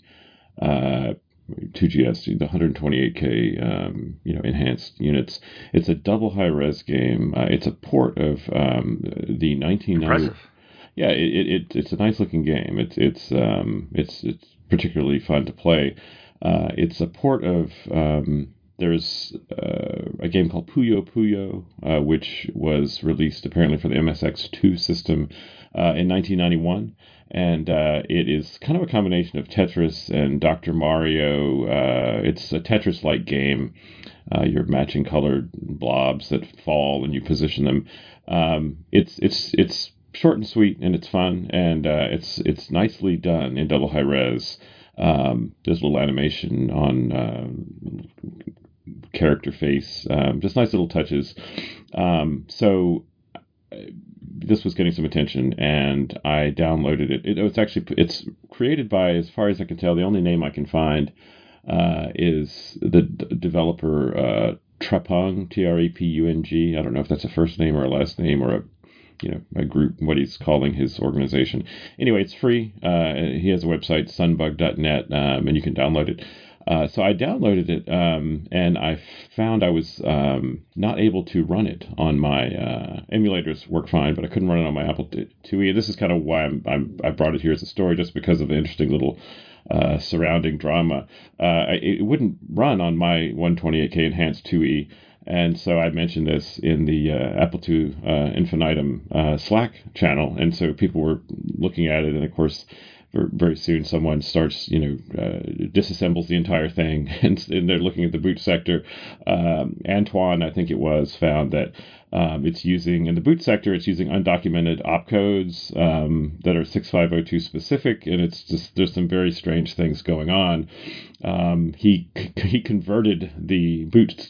2GS, the 128K, enhanced units. It's a double high-res game. It's a port of the 1990. Impressive. Yeah, it's a nice looking game. It's particularly fun to play. It's a port of there's a game called Puyo Puyo, which was released apparently for the MSX2 system in 1991, and it is kind of a combination of Tetris and Dr. Mario. It's a Tetris-like game. You're matching colored blobs that fall, and you position them. It's short and sweet, and it's fun, and it's nicely done in double high res. There's a little animation on character face, just nice little touches. So this was getting some attention, and I downloaded it. It's created by, as far as I can tell, the only name I can find is the developer Trepung, Trepung. I don't know if that's a first name or a last name or a group, what he's calling his organization. Anyway, it's free. He has a website, sunbug.net, and you can download it. So I downloaded it, and I found I was not able to run it on my emulators. Work fine, but I couldn't run it on my Apple IIe. This is kind of why I brought it here as a story, just because of the interesting little surrounding drama. It wouldn't run on my 128K enhanced IIe. And so I mentioned this in the Apple II Infinitum Slack channel, and so people were looking at it, and of course, very soon someone starts, disassembles the entire thing, and they're looking at the boot sector. Antoine, I think it was, found that it's using, in the boot sector, it's using undocumented opcodes that are 6502 specific, and it's just, there's some very strange things going on. He converted the boot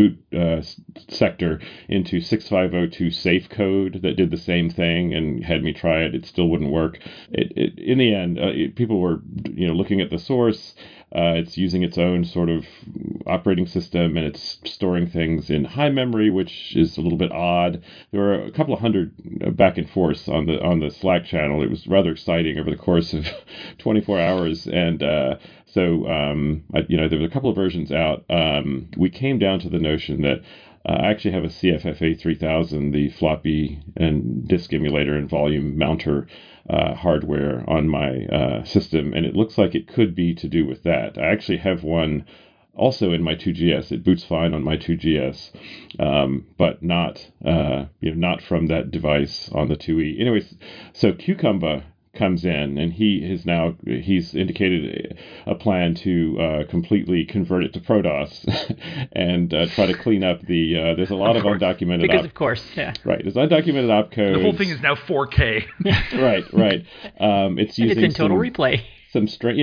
sector into 6502 safe code that did the same thing, and had me try it. It still wouldn't work. In the end, people were looking at the source. It's using its own sort of operating system, and it's storing things in high memory, which is a little bit odd. There were a couple of hundred back and forth on the Slack channel. It was rather exciting over the course of 24 hours, and so there were a couple of versions out. We came down to the notion that I actually have a CFFA 3000, the floppy and disk emulator and volume mounter hardware on my system, and it looks like it could be to do with that. I actually have one also in my 2GS. It boots fine on my 2GS, but not from that device on the 2E. Anyways, so Cucumba comes in, and he's indicated a plan to completely convert it to ProDOS and try to clean up the there's a lot of undocumented because of course, yeah, right, there's undocumented opcodes. The whole thing is now 4K. right. It's using it's in total replay. Some strange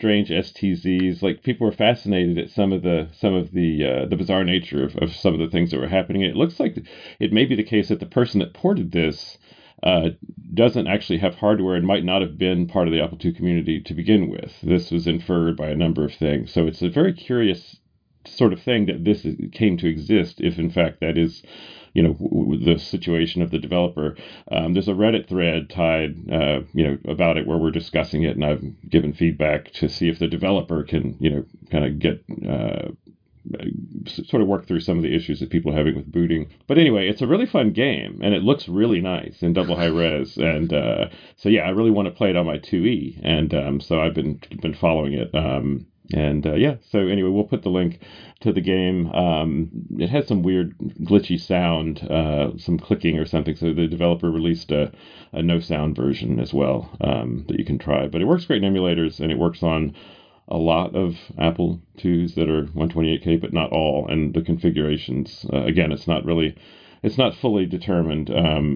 STZs. Like, people were fascinated at some of the bizarre nature of some of the things that were happening. It looks like it may be the case that the person that ported this doesn't actually have hardware and might not have been part of the Apple II community to begin with. This was inferred by a number of things. So it's a very curious sort of thing that this came to exist, if in fact that is, the situation of the developer. There's a Reddit thread tied, about it, where we're discussing it, and I've given feedback to see if the developer can, kind of get sort of work through some of the issues that people are having with booting. But anyway, it's a really fun game, and it looks really nice in double high res. And so yeah, I really want to play it on my 2E, and so I've been following it. So anyway, we'll put the link to the game. It has some weird glitchy sound, some clicking or something. So the developer released a no sound version as well that you can try. But it works great in emulators, and it works on a lot of Apple IIs that are 128K, but not all. And the configurations, again, it's not fully determined,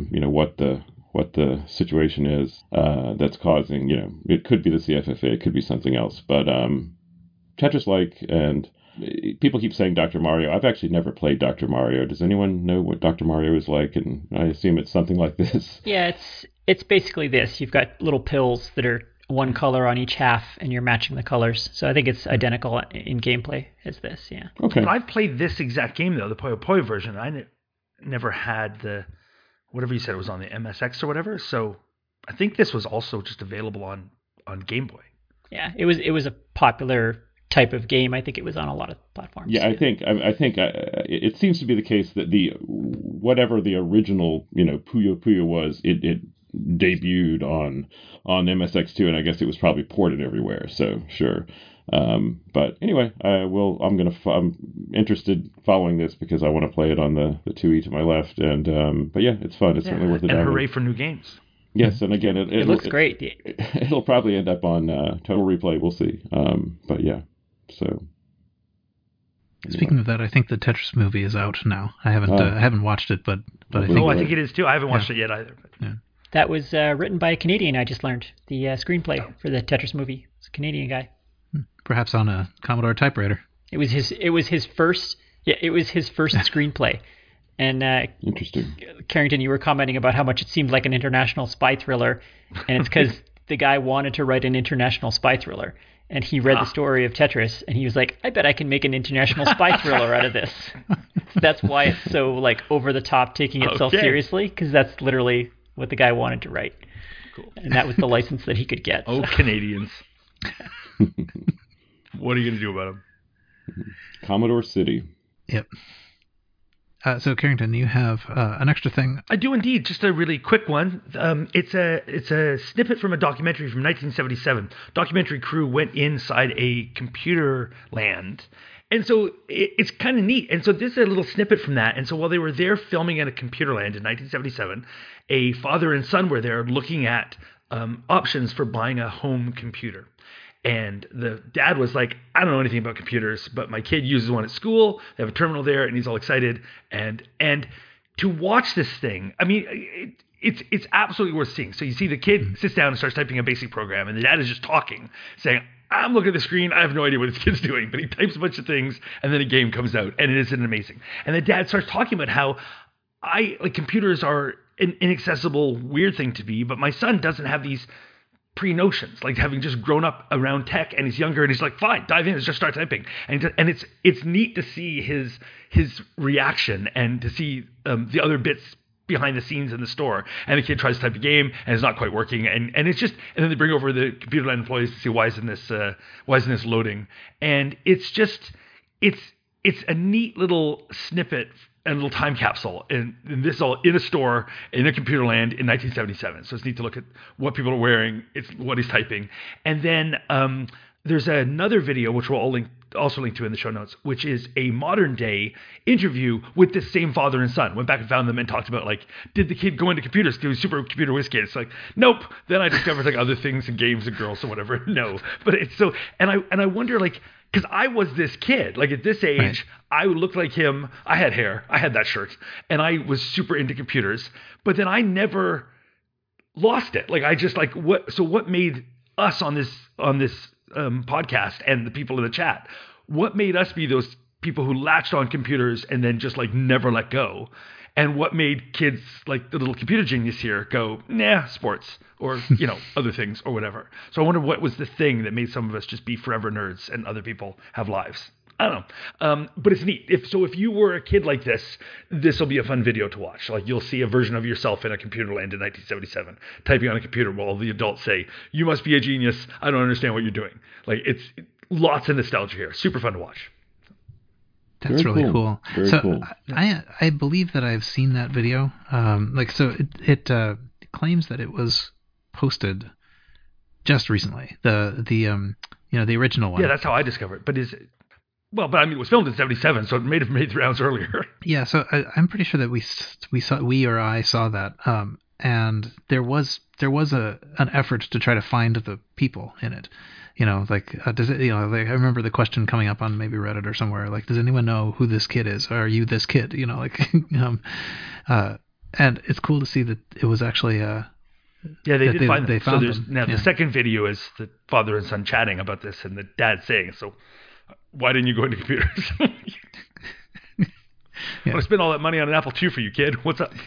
what the situation is that's causing, it could be the CFFA, it could be something else. But Tetris-like, and people keep saying Dr. Mario. I've actually never played Dr. Mario. Does anyone know what Dr. Mario is like? And I assume it's something like this. Yeah, it's basically this. You've got little pills that are one color on each half, and you're matching the colors. So I think it's identical in gameplay as this, yeah. Okay. But I've played this exact game, though, the Puyo Puyo version. I never had the, whatever you said, it was on the MSX or whatever. So I think this was also just available on Game Boy. Yeah, it was a popular type of game. I think it was on a lot of platforms. Yeah, I think it seems to be the case that whatever the original, Puyo Puyo was, it debuted on MSX2, and I guess it was probably ported everywhere. So sure, but anyway, I'm interested following this because I want to play it on the 2E to my left, and but yeah, it's fun. It's certainly worth it. And hooray for new games! Yes, and again, it looks great. It'll probably end up on Total Replay. We'll see. But yeah, so. Speaking of that, I think the Tetris movie is out now. I haven't watched it, but I think. I think it is too. I haven't watched it yet either. But. Yeah. That was written by a Canadian, I just learned. The screenplay for the Tetris movie. It's a Canadian guy. Perhaps on a Commodore typewriter. It was his first screenplay. And interesting. Carrington, you were commenting about how much it seemed like an international spy thriller, and it's because the guy wanted to write an international spy thriller. And he read the story of Tetris, and he was like, I bet I can make an international spy thriller out of this. So that's why it's so, like, over the top, taking itself seriously, because that's literally what the guy wanted to write. Cool. And that was the license that he could get. Oh, so. Canadians. What are you going to do about them? Commodore City. Yep. So Carrington, you have an extra thing. I do indeed. Just a really quick one. It's a snippet from a documentary from 1977. Documentary crew went inside a computer land. And so it's kind of neat. And so this is a little snippet from that. And so while they were there filming at a computer land in 1977, a father and son were there looking at options for buying a home computer. And the dad was like, I don't know anything about computers, but my kid uses one at school. They have a terminal there, and he's all excited. And to watch this thing, I mean, it's absolutely worth seeing. So you see the kid sits down and starts typing a basic program, and the dad is just talking, saying, I'm looking at the screen. I have no idea what this kid's doing, but he types a bunch of things, and then a game comes out, and it is amazing. And the dad starts talking about how computers are an inaccessible, weird thing to be, but my son doesn't have these pre-notions, like having just grown up around tech, and he's younger, and he's like, fine, dive in, let's just start typing. And it's neat to see his reaction and to see the other bits behind the scenes in the store. And the kid tries to type a game, and it's not quite working, and it's just, and then they bring over the computer line employees to see why isn't this loading, and it's a neat little snippet and a little time capsule, and this is all in a store in a computer land in 1977. So it's neat to look at what people are wearing, it's what he's typing. And then there's another video, which we'll also link to in the show notes, which is a modern day interview with this same father and son. Went back and found them and talked about, like, did the kid go into computers? He was super computer whiz kid. It's like, nope. Then I discovered like other things and games and girls or whatever. No, but it's so, and I wonder, like, because I was this kid, like at this age, right. I looked like him. I had hair. I had that shirt, and I was super into computers. But then I never lost it. Like I just like what? So what made us on this podcast and the people in the chat? What made us be those people who latched on computers and then just like never let go? And what made kids like the little computer genius here go, nah, sports or, other things or whatever. So I wonder what was the thing that made some of us just be forever nerds and other people have lives. I don't know. But it's neat. If you were a kid like this will be a fun video to watch. Like you'll see a version of yourself in a computer land in 1977, typing on a computer while the adults say, you must be a genius. I don't understand what you're doing. Like it's lots of nostalgia here. Super fun to watch. That's Very really cool. Very so cool. I believe that I've seen that video. It claims that it was posted just recently. The original one. Yeah, that's how I discovered it. But it was filmed in 77, so it may have made the rounds earlier. Yeah, so I'm pretty sure that I saw that. And there was an effort to try to find the people in it. Does it? I remember the question coming up on maybe Reddit or somewhere. Like, does anyone know who this kid is? Are you this kid? And it's cool to see that it was actually. Yeah, they did find them. They found them. Now the second video is the father and son chatting about this, and the dad saying, "So, why didn't you go into computers? Yeah. I spent all that money on an Apple II for you, kid. What's up?"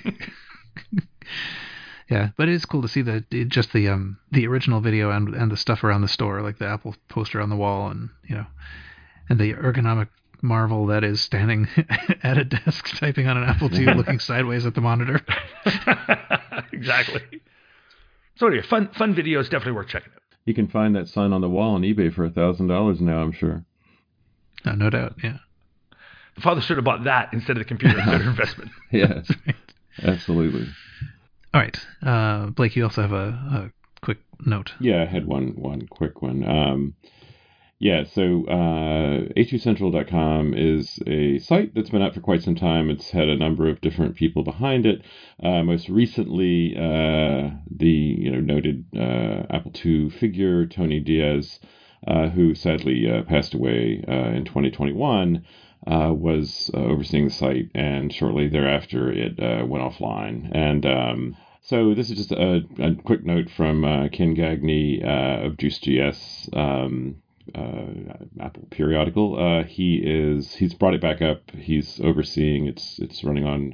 Yeah, but it is cool to see the original video and the stuff around the store, like the Apple poster on the wall, and and the ergonomic marvel that is standing at a desk typing on an Apple II, looking sideways at the monitor. Exactly. So anyway, fun videos, definitely worth checking out. You can find that sign on the wall on eBay for $1,000 now, I'm sure. No doubt, yeah. The father should have bought that instead of the computer. Better investment. Yeah, Right. Absolutely. All right, Blake, you also have a quick note. Yeah, I had one quick one. So h2central.com is a site that's been out for quite some time. It's had a number of different people behind it. Most recently, the noted Apple II figure, Tony Diaz, who sadly passed away in 2021, was overseeing the site, and shortly thereafter it went offline. And so this is just a quick note from Ken Gagne of Juice.js, Apple periodical. He's brought it back up. He's overseeing. It's running on.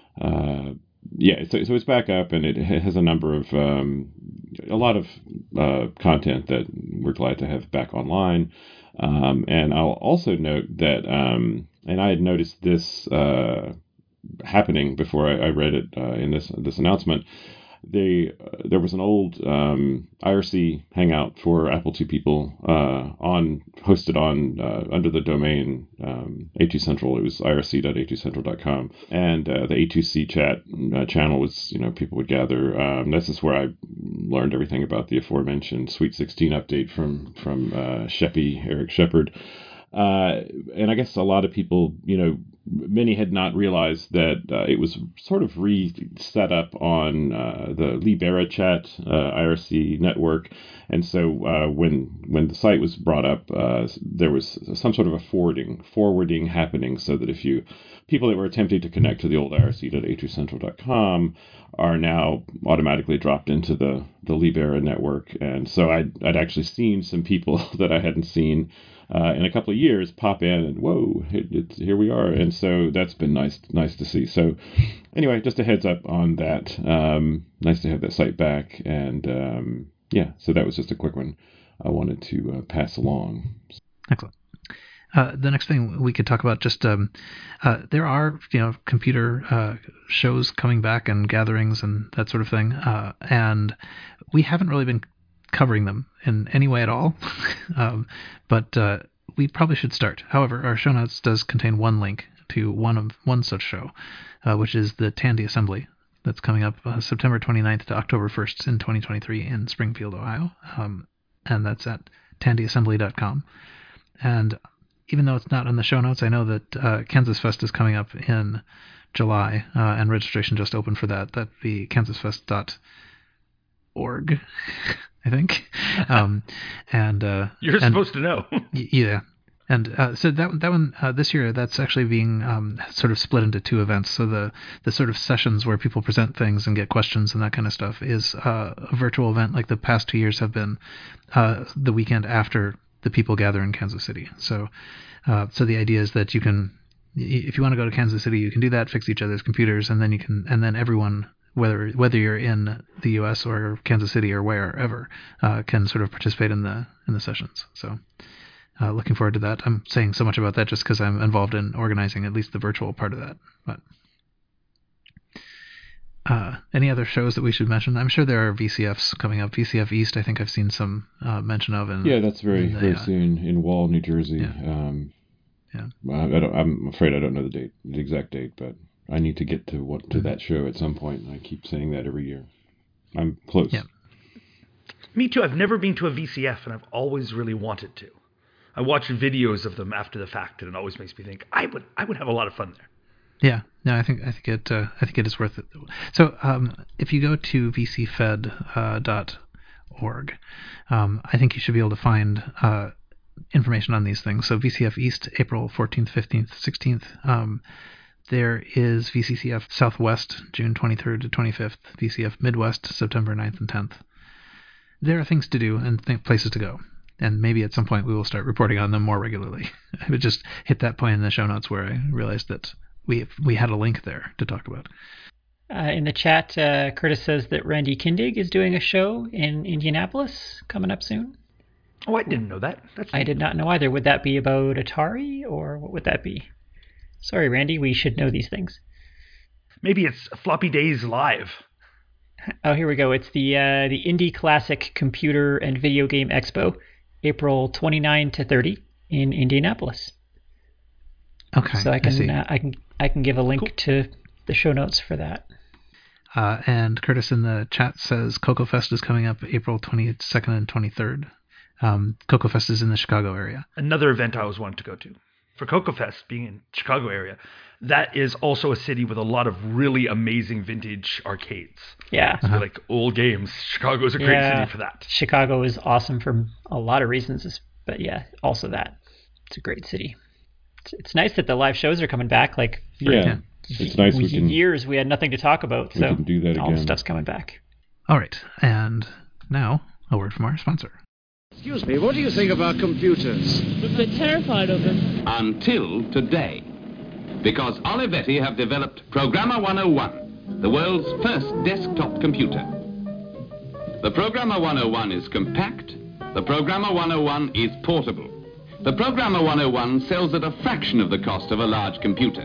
So it's back up, and it has a number of a lot of content that we're glad to have back online. And I'll also note that, and I had noticed this happening before I read it in this announcement. there was an old IRC hangout for Apple II people hosted on under the domain A2 Central. It was irc.a2central.com, and the A2C chat channel was, people would gather. This is where I learned everything about the aforementioned Sweet 16 update from Sheppy, Eric Shepard. And I guess a lot of people, many had not realized that it was sort of re-set up on the Libera chat IRC network. And so when the site was brought up, there was some sort of a forwarding happening, so that people that were attempting to connect to the old irc.a2central.com are now automatically dropped into the Libera network. And so I'd actually seen some people that I hadn't seen in a couple of years pop in, and whoa, here we are. And so that's been nice to see. So anyway, just a heads up on that. Nice to have that site back. And so that was just a quick one I wanted to pass along. Excellent. The next thing we could talk about, just there are computer shows coming back and gatherings and that sort of thing, and we haven't really been covering them in any way at all, but we probably should start. However, our show notes does contain one link to one such show, which is the Tandy Assembly that's coming up September 29th to October 1st in 2023 in Springfield, Ohio, and that's at tandyassembly.com. And even though it's not in the show notes, I know that Kansas Fest is coming up in July, and registration just opened for that. That'd be kansasfest.org, I think. You're supposed to know. Yeah. And so that one this year, that's actually being sort of split into two events. So the sort of sessions where people present things and get questions and that kind of stuff is a virtual event, like the past 2 years have been the weekend after the people gather in Kansas City. So the idea is that you can, if you want to go to Kansas City, you can do that, fix each other's computers, and then everyone, whether you're in the U.S. or Kansas City or wherever, can sort of participate in the sessions. So looking forward to that. I'm saying so much about that just because I'm involved in organizing at least the virtual part of that. But any other shows that we should mention? I'm sure there are VCFs coming up. VCF East, I think I've seen some mention of. That's very soon in Wall, New Jersey. Yeah. I'm afraid I don't know the exact date, but I need to get to that show at some point. I keep saying that every year. I'm close. Yeah. Me too. I've never been to a VCF, and I've always really wanted to. I watch videos of them after the fact, and it always makes me think I would have a lot of fun there. Yeah, no, I think it is worth it. So if you go to vcfed.org, I think you should be able to find information on these things. So VCF East, April 14th, 15th, 16th. There is VCCF Southwest, June 23rd to 25th. VCF Midwest, September 9th and 10th. There are things to do and places to go. And maybe at some point we will start reporting on them more regularly. I would just hit that point in the show notes where I realized that we had a link there to talk about. In the chat, Curtis says that Randy Kindig is doing a show in Indianapolis coming up soon. Oh, I didn't know that. I did not know either. Would that be about Atari, or what would that be? Sorry, Randy, we should know these things. Maybe it's Floppy Days Live. Oh, here we go. It's the Indie Classic Computer and Video Game Expo, April 29 to 30 in Indianapolis. Okay, so I can give a link to the show notes for that. And Curtis in the chat says Cocoa Fest is coming up April 22nd and 23rd. Cocoa Fest is in the Chicago area. Another event I always wanted to go to. For Cocoa Fest being in Chicago area, that is also a city with a lot of really amazing vintage arcades. Yeah. So like old games. Chicago is a great city for that. Chicago is awesome for a lot of reasons, but also that. It's a great city. It's nice that the live shows are coming back. It's nice. Years we had nothing to talk about, so can do that all again. the stuff's coming back. All right, and now a word from our sponsor. Excuse me, what do you think about computers? We're terrified of them. Until today. Because Olivetti have developed Programmer 101, the world's first desktop computer. The Programmer 101 is compact. The Programmer 101 is portable. The Programmer 101 sells at a fraction of the cost of a large computer.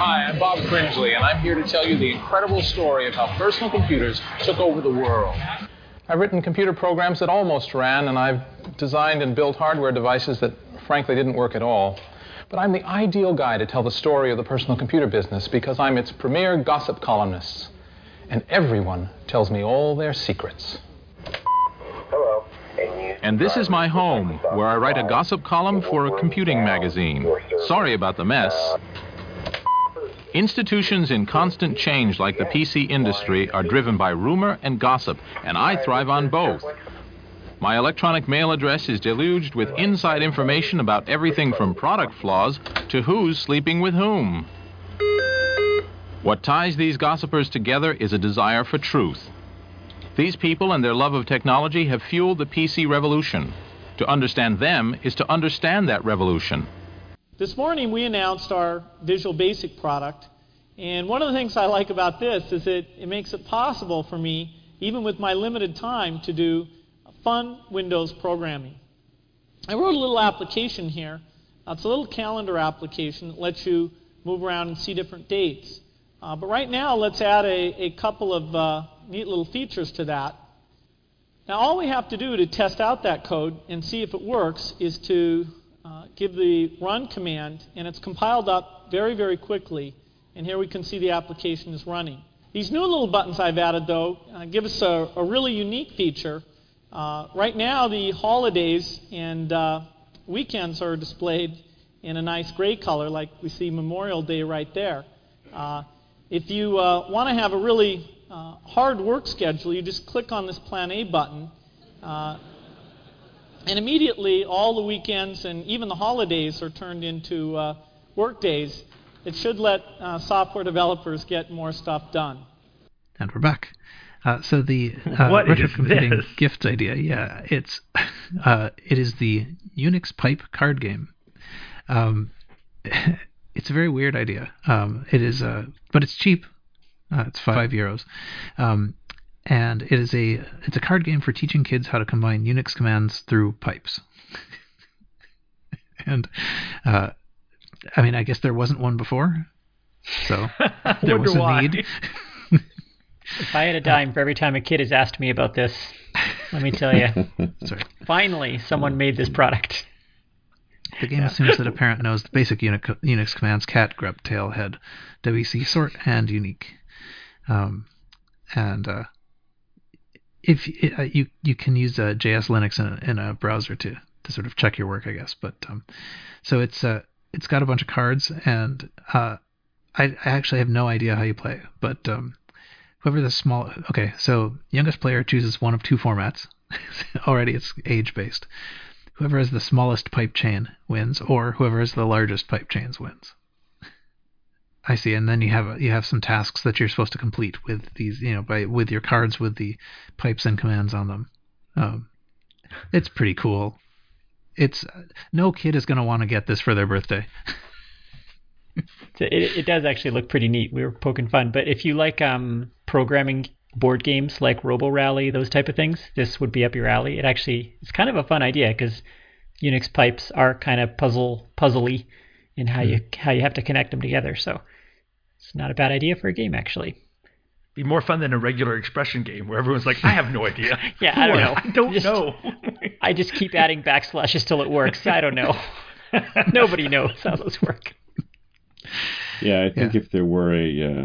Hi, I'm Bob Cringley, and I'm here to tell you the incredible story of how personal computers took over the world. I've written computer programs that almost ran, and I've designed and built hardware devices that frankly didn't work at all. But I'm the ideal guy to tell the story of the personal computer business because I'm its premier gossip columnist. And everyone tells me all their secrets. Hello. And this is my home, where I write a gossip column for a computing magazine. Sorry about the mess. Institutions in constant change like the PC industry are driven by rumor and gossip, and I thrive on both. My electronic mail address is deluged with inside information about everything from product flaws to who's sleeping with whom. What ties these gossipers together is a desire for truth. These people and their love of technology have fueled the PC revolution. To understand them is to understand that revolution. This morning we announced our Visual Basic product, and one of the things I like about this is that it makes it possible for me, even with my limited time, to do fun Windows programming. I wrote a little application here. It's a little calendar application that lets you move around and see different dates. But right now, let's add a couple of neat little features to that. Now, all we have to do to test out that code and see if it works is to give the run command, and it's compiled up very, very quickly. And here we can see the application is running. These new little buttons I've added, though, give us a really unique feature. Right now, the holidays and weekends are displayed in a nice gray color, like we see Memorial Day right there. If you want to have a really hard work schedule, you just click on this Plan A button, and immediately all the weekends and even the holidays are turned into work days. It should let software developers get more stuff done. And we're back. So the What retro is computing this? gift idea, yeah, it is the Unix pipe card game. It's a very weird idea. It is, but it's cheap. It's €5, and it's a card game for teaching kids how to combine Unix commands through pipes. And I mean, I guess there wasn't one before, so there was a need. If I had a dime for every time a kid has asked me about this, let me tell you, finally someone made this product. The game assumes that a parent knows the basic Unix commands: cat, grep, tail, head, wc, sort, and unique. If you can use JS Linux in a browser to sort of check your work, I guess. But so it's got a bunch of cards, and I actually have no idea how you play. But whoever the small so youngest player chooses one of two formats. Already it's age based. Whoever has the smallest pipe chain wins, or whoever has the largest pipe chains wins. I see, and then you have some tasks that you're supposed to complete with these, with your cards with the pipes and commands on them. It's pretty cool. It's no kid is going to want to get this for their birthday. It does actually look pretty neat. We were poking fun, but if you like programming board games like Robo Rally, those type of things, this would be up your alley. It's kind of a fun idea because Unix pipes are kind of puzzly in how you have to connect them together. So it's not a bad idea for a game, actually. Be more fun than a regular expression game where everyone's like, I have no idea. Yeah, I don't know. I don't know. I just keep adding backslashes till it works. I don't know. Nobody knows how those work. Yeah, I think if there were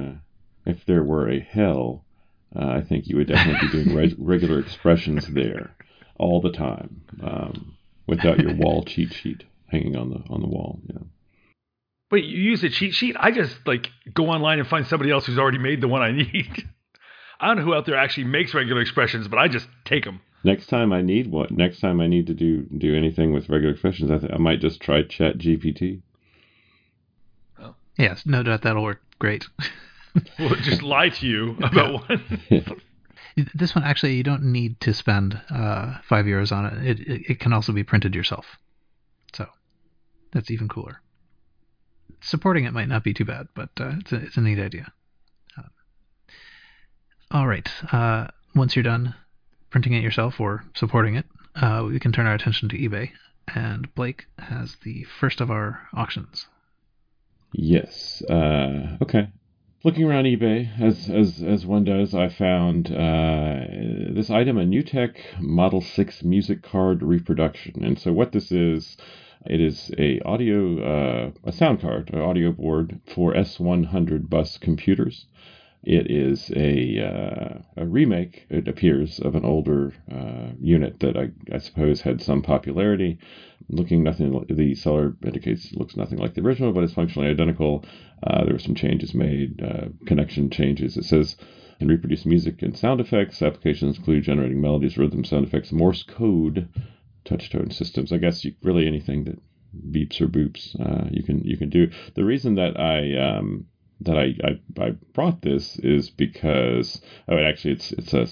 a hell, I think you would definitely be doing regular expressions there all the time, without your wall cheat sheet hanging on the wall. Yeah. Wait, you use a cheat sheet? I just go online and find somebody else who's already made the one I need. I don't know who out there actually makes regular expressions, but I just take them. Next time I need to do anything with regular expressions, I might just try ChatGPT. Yes, no doubt that'll work great. We'll just lie to you about one. This one, actually, you don't need to spend €5 on it. It can also be printed yourself. So that's even cooler. Supporting it might not be too bad, but it's a neat idea. All right. Once you're done printing it yourself or supporting it, we can turn our attention to eBay. And Blake has the first of our auctions. Yes. Okay. Looking around eBay, as one does, I found this item, a NewTek Model 6 music card reproduction. And so what this is, it is a sound card, an audio board for S100 bus computers. It is a remake, it appears, of an older unit that I suppose had some popularity. The seller indicates it looks nothing like the original, but it's functionally identical. There were some changes made, connection changes. It says, can reproduce music and sound effects. Applications include generating melodies, rhythm, sound effects, Morse code, touch tone systems. I guess really anything that beeps or boops, you can do. The reason that I brought this is because it's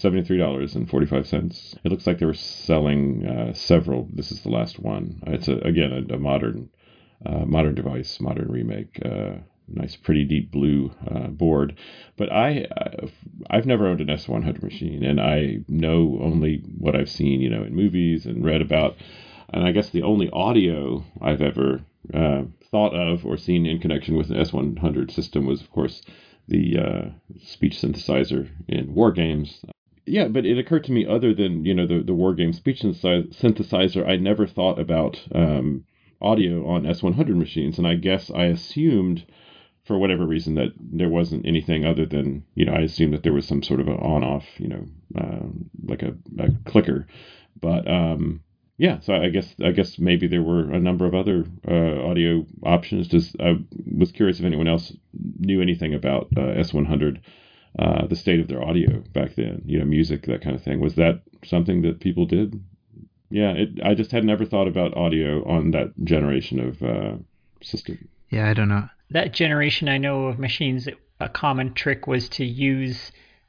$73.45. It looks like they were selling several. This is the last one. It's a modern device, modern remake. Nice, pretty deep blue board. But I've never owned an S100 machine, and I know only what I've seen, in movies and read about. And I guess the only audio I've ever thought of or seen in connection with an S100 system was, of course, the speech synthesizer in war games. Yeah, but it occurred to me, other than the war game speech synthesizer, I never thought about audio on S100 machines, and I guess I assumed, for whatever reason, that there wasn't anything other than, I assumed that there was some sort of an on-off, like a clicker. But yeah, so I guess maybe there were a number of other audio options. I was curious if anyone else knew anything about S100, the state of their audio back then, music, that kind of thing. Was that something that people did? Yeah, I just had never thought about audio on that generation of system. Yeah, I don't know. That generation, I know of machines, a common trick was to use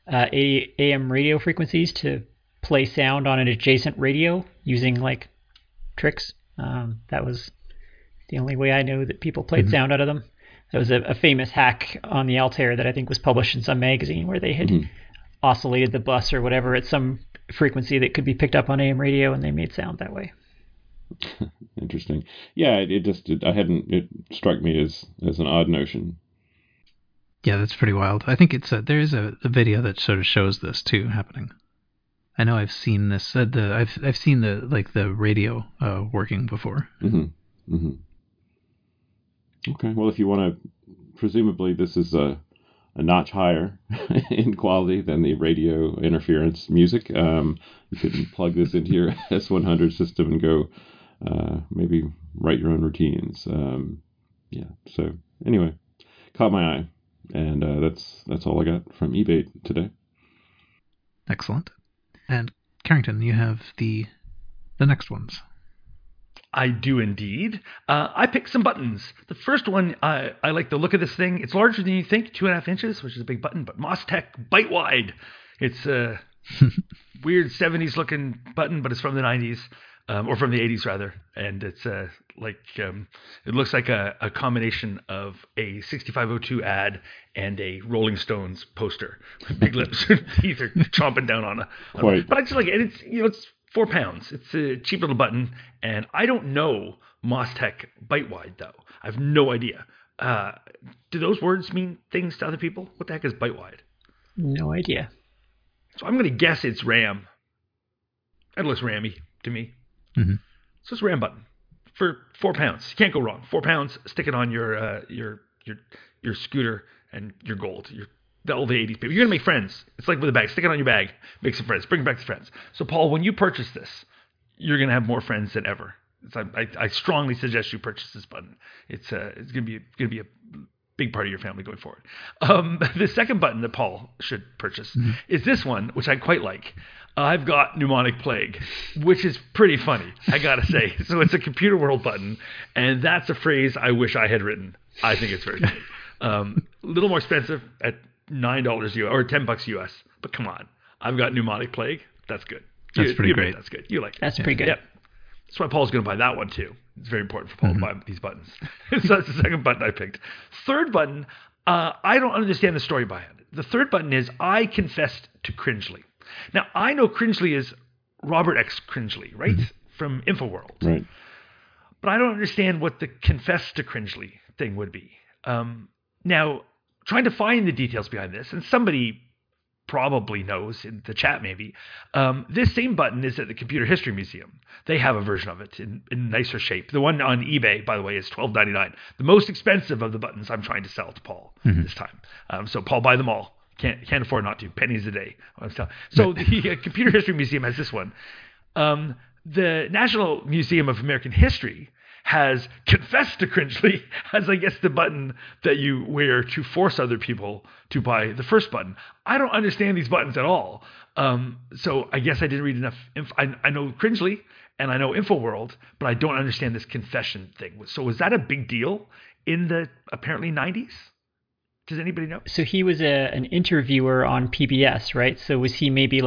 AM radio frequencies to play sound on an adjacent radio using like tricks. That was the only way I know that people played sound out of them. There was a famous hack on the Altair that I think was published in some magazine where they had oscillated the bus or whatever at some frequency that could be picked up on AM radio, and they made sound that way. Interesting. Yeah, it struck me as an odd notion. Yeah, that's pretty wild. I think there is a video that sort of shows this too happening. I know I've seen this. I've seen the radio working before. Mm-hmm. Mm-hmm. Okay. Well, if you want to, presumably this is a notch higher in quality than the radio interference music. You could plug this into your S100 system and go maybe write your own routines. Yeah. So anyway, caught my eye, and that's all I got from eBay today. Excellent. And Carrington, you have the next ones. I do indeed. I picked some buttons. The first one, I like the look of this thing. It's larger than you think, 2.5 inches, which is a big button, but MOSTEC Bite Wide. It's a weird 70s looking button, but it's from the 90s, or from the 80s rather. And it's it looks like a combination of a 6502 ad and a Rolling Stones poster with big lips and teeth are chomping down on it. But I just like it. It's £4. It's a cheap little button, and I don't know MOSTEC Bite Wide though. I have no idea. Do those words mean things to other people? What the heck is Bite Wide? No idea. So I'm going to guess it's RAM. That looks rammy to me. Mm-hmm. So it's a RAM button for £4. You can't go wrong. £4. Stick it on your scooter and your gold. All the 80s people. You're going to make friends. It's like with a bag. Stick it on your bag. Make some friends. Bring back the friends. So, Paul, when you purchase this, you're going to have more friends than ever. I strongly suggest you purchase this button. It's going to be a big part of your family going forward. The second button that Paul should purchase is this one, which I quite like. I've got Pneumonic Plague, which is pretty funny, I got to say. So it's a Computer World button, and that's a phrase I wish I had written. I think it's very funny. A little more expensive at $9 US or $10 US, but come on, I've got Pneumonic Plague. That's good. That's pretty great. That's good. You like it. That's pretty good. Yep. That's why Paul's going to buy that one too. It's very important for Paul to buy these buttons. So that's the second button I picked. Third button, I don't understand the story behind it. The third button is I confessed to Cringely. Now I know Cringely is Robert X. Cringely, right, from InfoWorld. Right. But I don't understand what the confess to Cringely thing would be. Now, trying to find the details behind this, and somebody probably knows in the chat maybe, this same button is at the Computer History Museum. They have a version of it in nicer shape. The one on eBay, by the way, is $12.99. The most expensive of the buttons I'm trying to sell to Paul this time. So Paul, buy them all. Can't afford not to. Pennies a day. So the Computer History Museum has this one. The National Museum of American History has Confess to Cringely as, I guess, the button that you wear to force other people to buy the first button. I don't understand these buttons at all. So I guess I didn't read enough. I know Cringely and I know InfoWorld, but I don't understand this confession thing. So was that a big deal in the apparently 90s? Does anybody know? So he was an interviewer on PBS, right? So was he maybe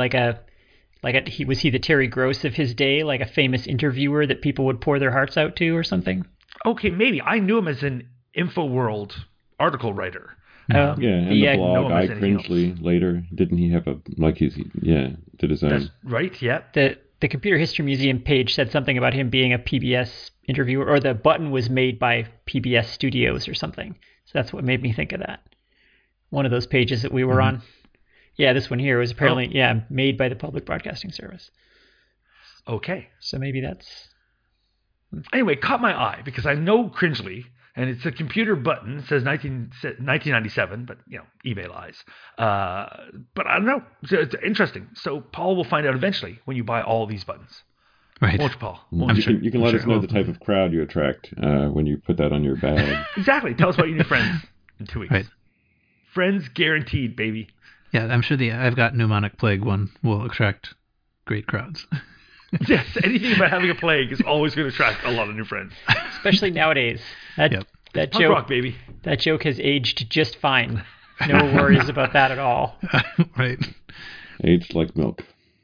was he the Terry Gross of his day, like a famous interviewer that people would pour their hearts out to or something? Okay, maybe. I knew him as an InfoWorld article writer. And the blog I Cringely later, didn't he have did his own? That's right, yeah. The Computer History Museum page said something about him being a PBS interviewer, or the button was made by PBS Studios or something. So that's what made me think of that. One of those pages that we were on. Yeah, this one here was apparently, made by the Public Broadcasting Service. Okay. So maybe that's... Anyway, caught my eye because I know Cringely, and it's a computer button. It says 1997, but, eBay lies. But I don't know. It's interesting. So Paul will find out eventually when you buy all these buttons. Right. Won't you, Paul? You can let us know the type of crowd you attract when you put that on your bag. Exactly. Tell us about your new friends in 2 weeks. Right. Friends guaranteed, baby. Yeah, I'm sure the I've Got Pneumonic Plague one will attract great crowds. Yes, anything about having a plague is always going to attract a lot of new friends. Especially nowadays. That Punk joke, rock, baby. That joke has aged just fine. No worries about that at all. Right. Aged like milk.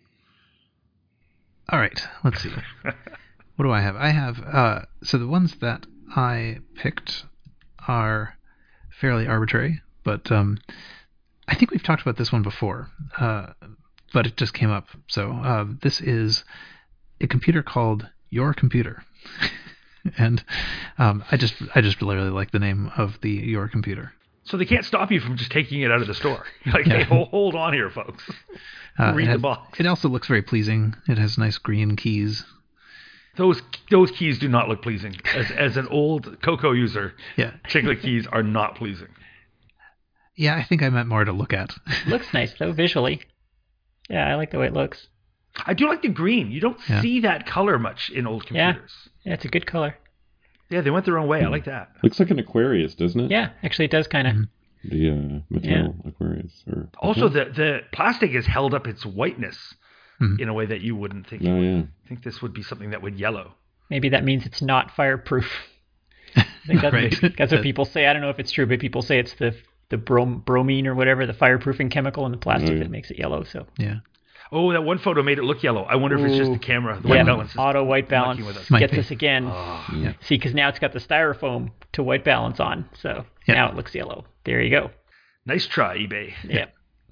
All right, let's see. What do I have? I have, so the ones that I picked are fairly arbitrary, but I think we've talked about this one before, but it just came up. So this is a computer called Your Computer. And I just really like the name of the Your Computer. So they can't stop you from just taking it out of the store. Like, hey, hold on here, folks. Read the box. It also looks very pleasing. It has nice green keys. Those keys do not look pleasing. As an old Cocoa user, particular keys are not pleasing. Yeah, I think I meant more to look at. Looks nice, though, visually. Yeah, I like the way it looks. I do like the green. You don't see that color much in old computers. Yeah, it's a good color. Yeah, they went their own way. I like that. Looks like an Aquarius, doesn't it? Yeah, actually it does kind of. Mm-hmm. The Mattel Aquarius. Also, the plastic has held up its whiteness in a way that you wouldn't think. I think this would be something that would yellow. Maybe that means it's not fireproof. I think that's what people say. I don't know if it's true, but people say it's the bromine or whatever, the fireproofing chemical in the plastic that makes it yellow. So yeah. Oh, that one photo made it look yellow. I wonder if it's just the camera. The white balance. Auto white balance gets us again. See, because now it's got the styrofoam to white balance on, so now it looks yellow. There you go. Nice try, eBay. Yeah.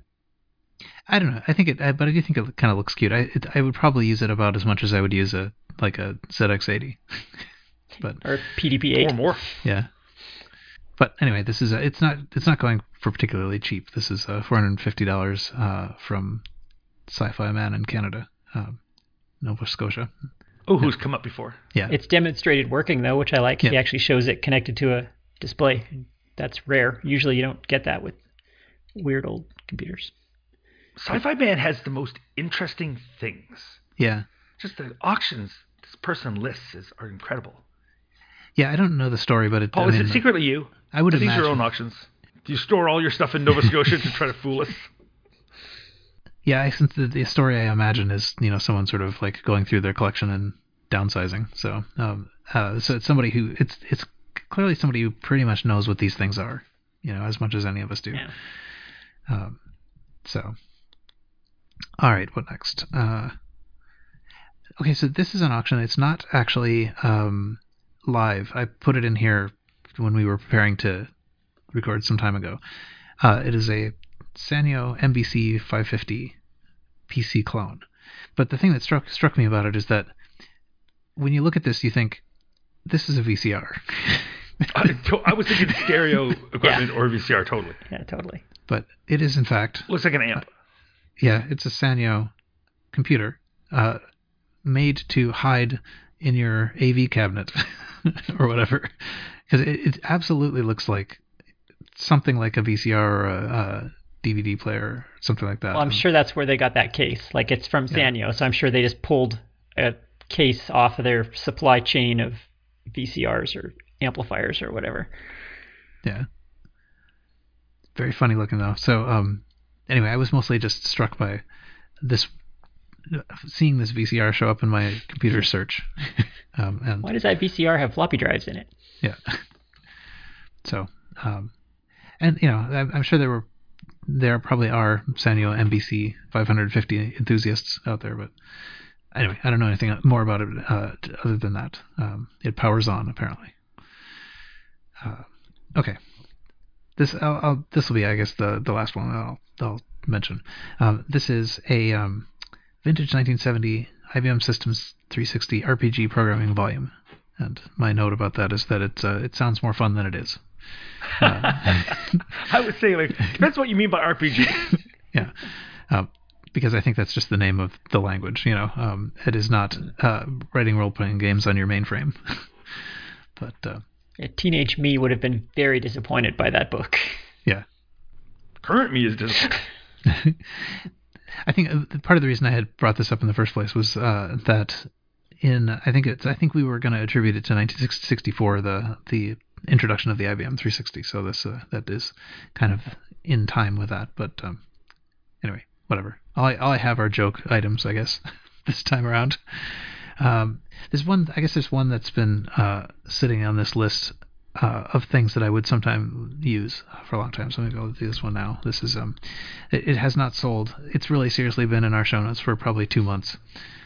I don't know. I think but I do think it kind of looks cute. I would probably use it about as much as I would use a ZX80, but or PDP-8 or more. Yeah. But anyway, this is it's not going for particularly cheap. This is $450 from Sci-Fi Man in Canada, Nova Scotia. Oh, who's come up before? Yeah. It's demonstrated working, though, which I like. He actually shows it connected to a display. That's rare. Usually you don't get that with weird old computers. Sci-Fi Man has the most interesting things. Yeah. Just the auctions this person lists are incredible. Yeah, I don't know the story, but Paul, is it secretly you? I would imagine. These are your own auctions. Do you store all your stuff in Nova Scotia to try to fool us? Yeah, since the story I imagine is someone sort of like going through their collection and downsizing. So so it's somebody who it's clearly somebody who pretty much knows what these things are, as much as any of us do. Yeah. So all right, what next? Okay, so this is an auction. It's not actually live. I put it in here when we were preparing to record some time ago. It is a Sanyo MBC 550 PC clone. But the thing that struck me about it is that when you look at this, you think, this is a VCR. I was thinking stereo equipment or VCR, totally. Yeah, totally. But it is, in fact... Looks like an amp. Yeah, it's a Sanyo computer made to hide in your AV cabinet or whatever. Because it absolutely looks like something like a VCR or a DVD player, something like that. Well, I'm sure that's where they got that case. Like, it's from Sanyo, so I'm sure they just pulled a case off of their supply chain of VCRs or amplifiers or whatever. Yeah. Very funny looking, though. So, anyway, I was mostly just struck by this, seeing this VCR show up in my computer search. And why does that VCR have floppy drives in it? Yeah. So, and I'm sure there probably are Sanyo MBC 550 enthusiasts out there, but anyway, I don't know anything more about it other than that. It powers on, apparently. Okay. This will be, I guess, the last one I'll mention. This is a vintage 1970 IBM Systems 360 RPG programming volume, and my note about that is that it sounds more fun than it is. I would say, depends what you mean by RPG. Yeah, because I think that's just the name of the language. It is not writing role-playing games on your mainframe. But teenage me would have been very disappointed by that book. Yeah. Current me is disappointed. I think part of the reason I had brought this up in the first place was that I think we were going to attribute it to 1964, the introduction of the IBM 360. So that is kind of in time with that. But anyway, whatever. All I have are joke items, I guess, this time around. There's one that's been sitting on this list of things that I would sometime use for a long time. So maybe I'll do this one now. This is it has not sold. It's really seriously been in our show notes for probably 2 months.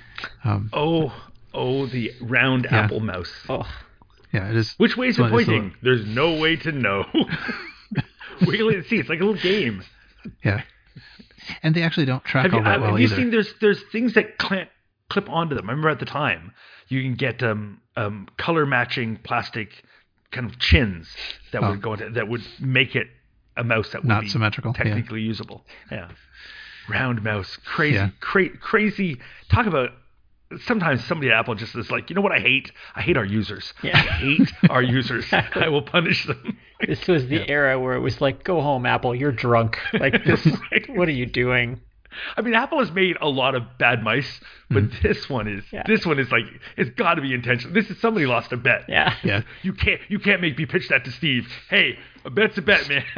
The round Apple mouse. Oh. Yeah, it is. Which way is it pointing? There's no way to know. Wiggle it and see. It's like a little game. Yeah. And they actually don't track all that well either. Have you either. seen there's things that clip onto them? I remember at the time you can get color matching plastic kind of chins that would go into, that would make it a mouse that would not be symmetrical, technically usable. Yeah. Round mouse. Crazy. Crazy. Talk about sometimes somebody at Apple just is like, you know what I hate? I hate our users. Yeah. I hate our users. I will punish them. This was the era where it was like, go home, Apple, you're drunk. Like, this, what are you doing? I mean, Apple has made a lot of bad mice, but this one is like, it's got to be intentional. This is somebody lost a bet. Yeah. You can't make me pitch that to Steve. Hey, a bet's a bet, man.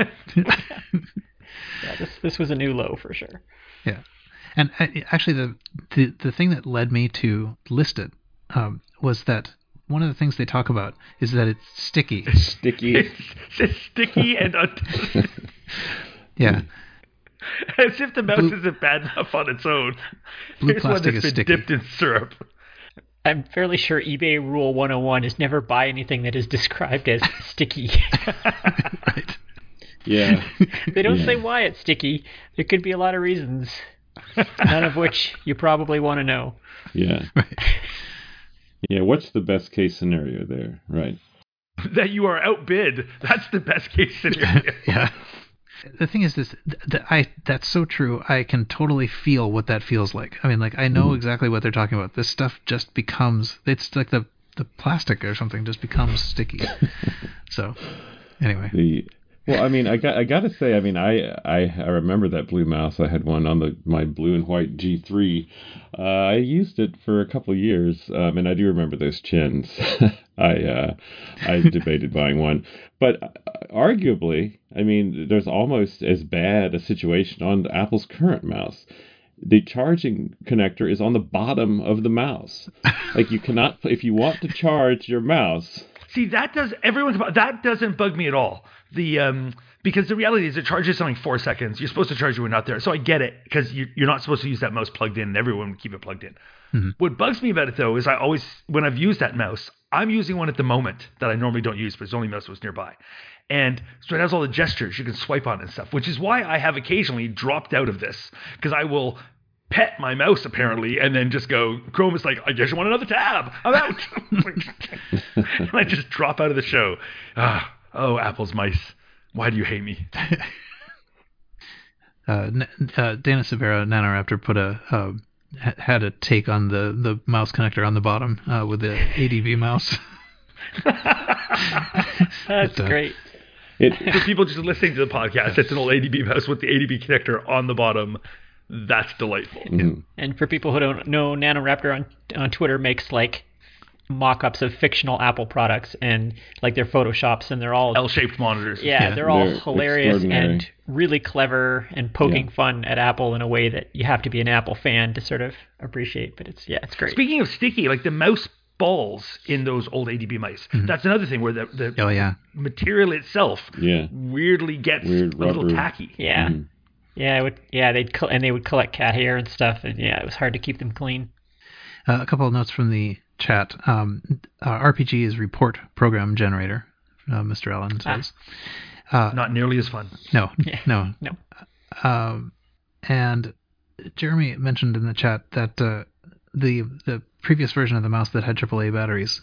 Yeah, this was a new low for sure. Yeah. And actually, the thing that led me to list it was that one of the things they talk about is that it's sticky. It's sticky and yeah. As if the mouse isn't bad enough on its own. Here's one that's been dipped in syrup. I'm fairly sure eBay Rule 101 is never buy anything that is described as sticky. Right. Yeah. They don't say why it's sticky. There could be a lot of reasons, none of which you probably want to know. Yeah. Right. Yeah, what's the best case scenario there? Right. That you are outbid. That's the best case scenario. Yeah. The thing is this, that's so true. I can totally feel what that feels like. I mean, like, I know exactly what they're talking about. This stuff just becomes, it's like the plastic or something just becomes sticky. So, anyway. Well, I mean, I got to say, I mean, I remember that blue mouse. I had one on my blue and white G3. I used it for a couple of years, and I do remember those chins. I debated buying one, but arguably, I mean, there's almost as bad a situation on Apple's current mouse. The charging connector is on the bottom of the mouse. Like, you cannot, if you want to charge your mouse. See, that doesn't bug me at all. Because the reality is it charges in like 4 seconds. You're supposed to charge it when you're not there. So I get it, because you're not supposed to use that mouse plugged in, and everyone would keep it plugged in. Mm-hmm. What bugs me about it, though, is I always, when I've used that mouse, I'm using one at the moment that I normally don't use, but it's the only mouse that was nearby. And so it has all the gestures you can swipe on and stuff, which is why I have occasionally dropped out of this, because I will pet my mouse apparently, and then just go, Chrome is like, I guess you want another tab. I'm out. And I just drop out of the show. Oh, Apple's mice. Why do you hate me? Dana Severa, Nanoraptor, had a take on the mouse connector on the bottom with the ADB mouse. That's great. For people just listening to the podcast, it's an old ADB mouse with the ADB connector on the bottom. That's delightful. Mm-hmm. And for people who don't know, Nanoraptor on Twitter makes like mock-ups of fictional Apple products and like their Photoshops, and they're all L-shaped monitors. Yeah, they're all hilarious and really clever and poking fun at Apple in a way that you have to be an Apple fan to sort of appreciate. But it's great. Speaking of sticky, like the mouse balls in those old ADB mice. Mm-hmm. That's another thing where the material itself weirdly gets a little tacky. Yeah. Mm-hmm. Yeah, they would collect cat hair and stuff, and it was hard to keep them clean. A couple of notes from the chat. RPG is report program generator, Mr. Allen says. Not nearly as fun. No. No. And Jeremy mentioned in the chat that the previous version of the mouse that had AAA batteries,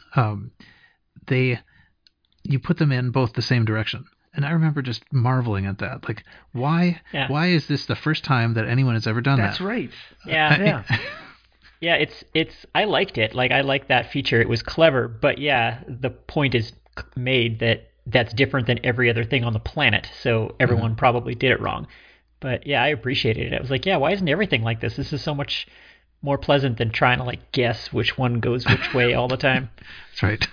you put them in both the same direction. And I remember just marveling at that. Like, why is this the first time that anyone has ever done That's that? That's right. Yeah. Yeah, I liked it. Like, I liked that feature. It was clever. But yeah, the point is made that that's different than every other thing on the planet. So everyone probably did it wrong. But yeah, I appreciated it. I was like, yeah, why isn't everything like this? This is so much more pleasant than trying to like guess which one goes which way all the time. That's right.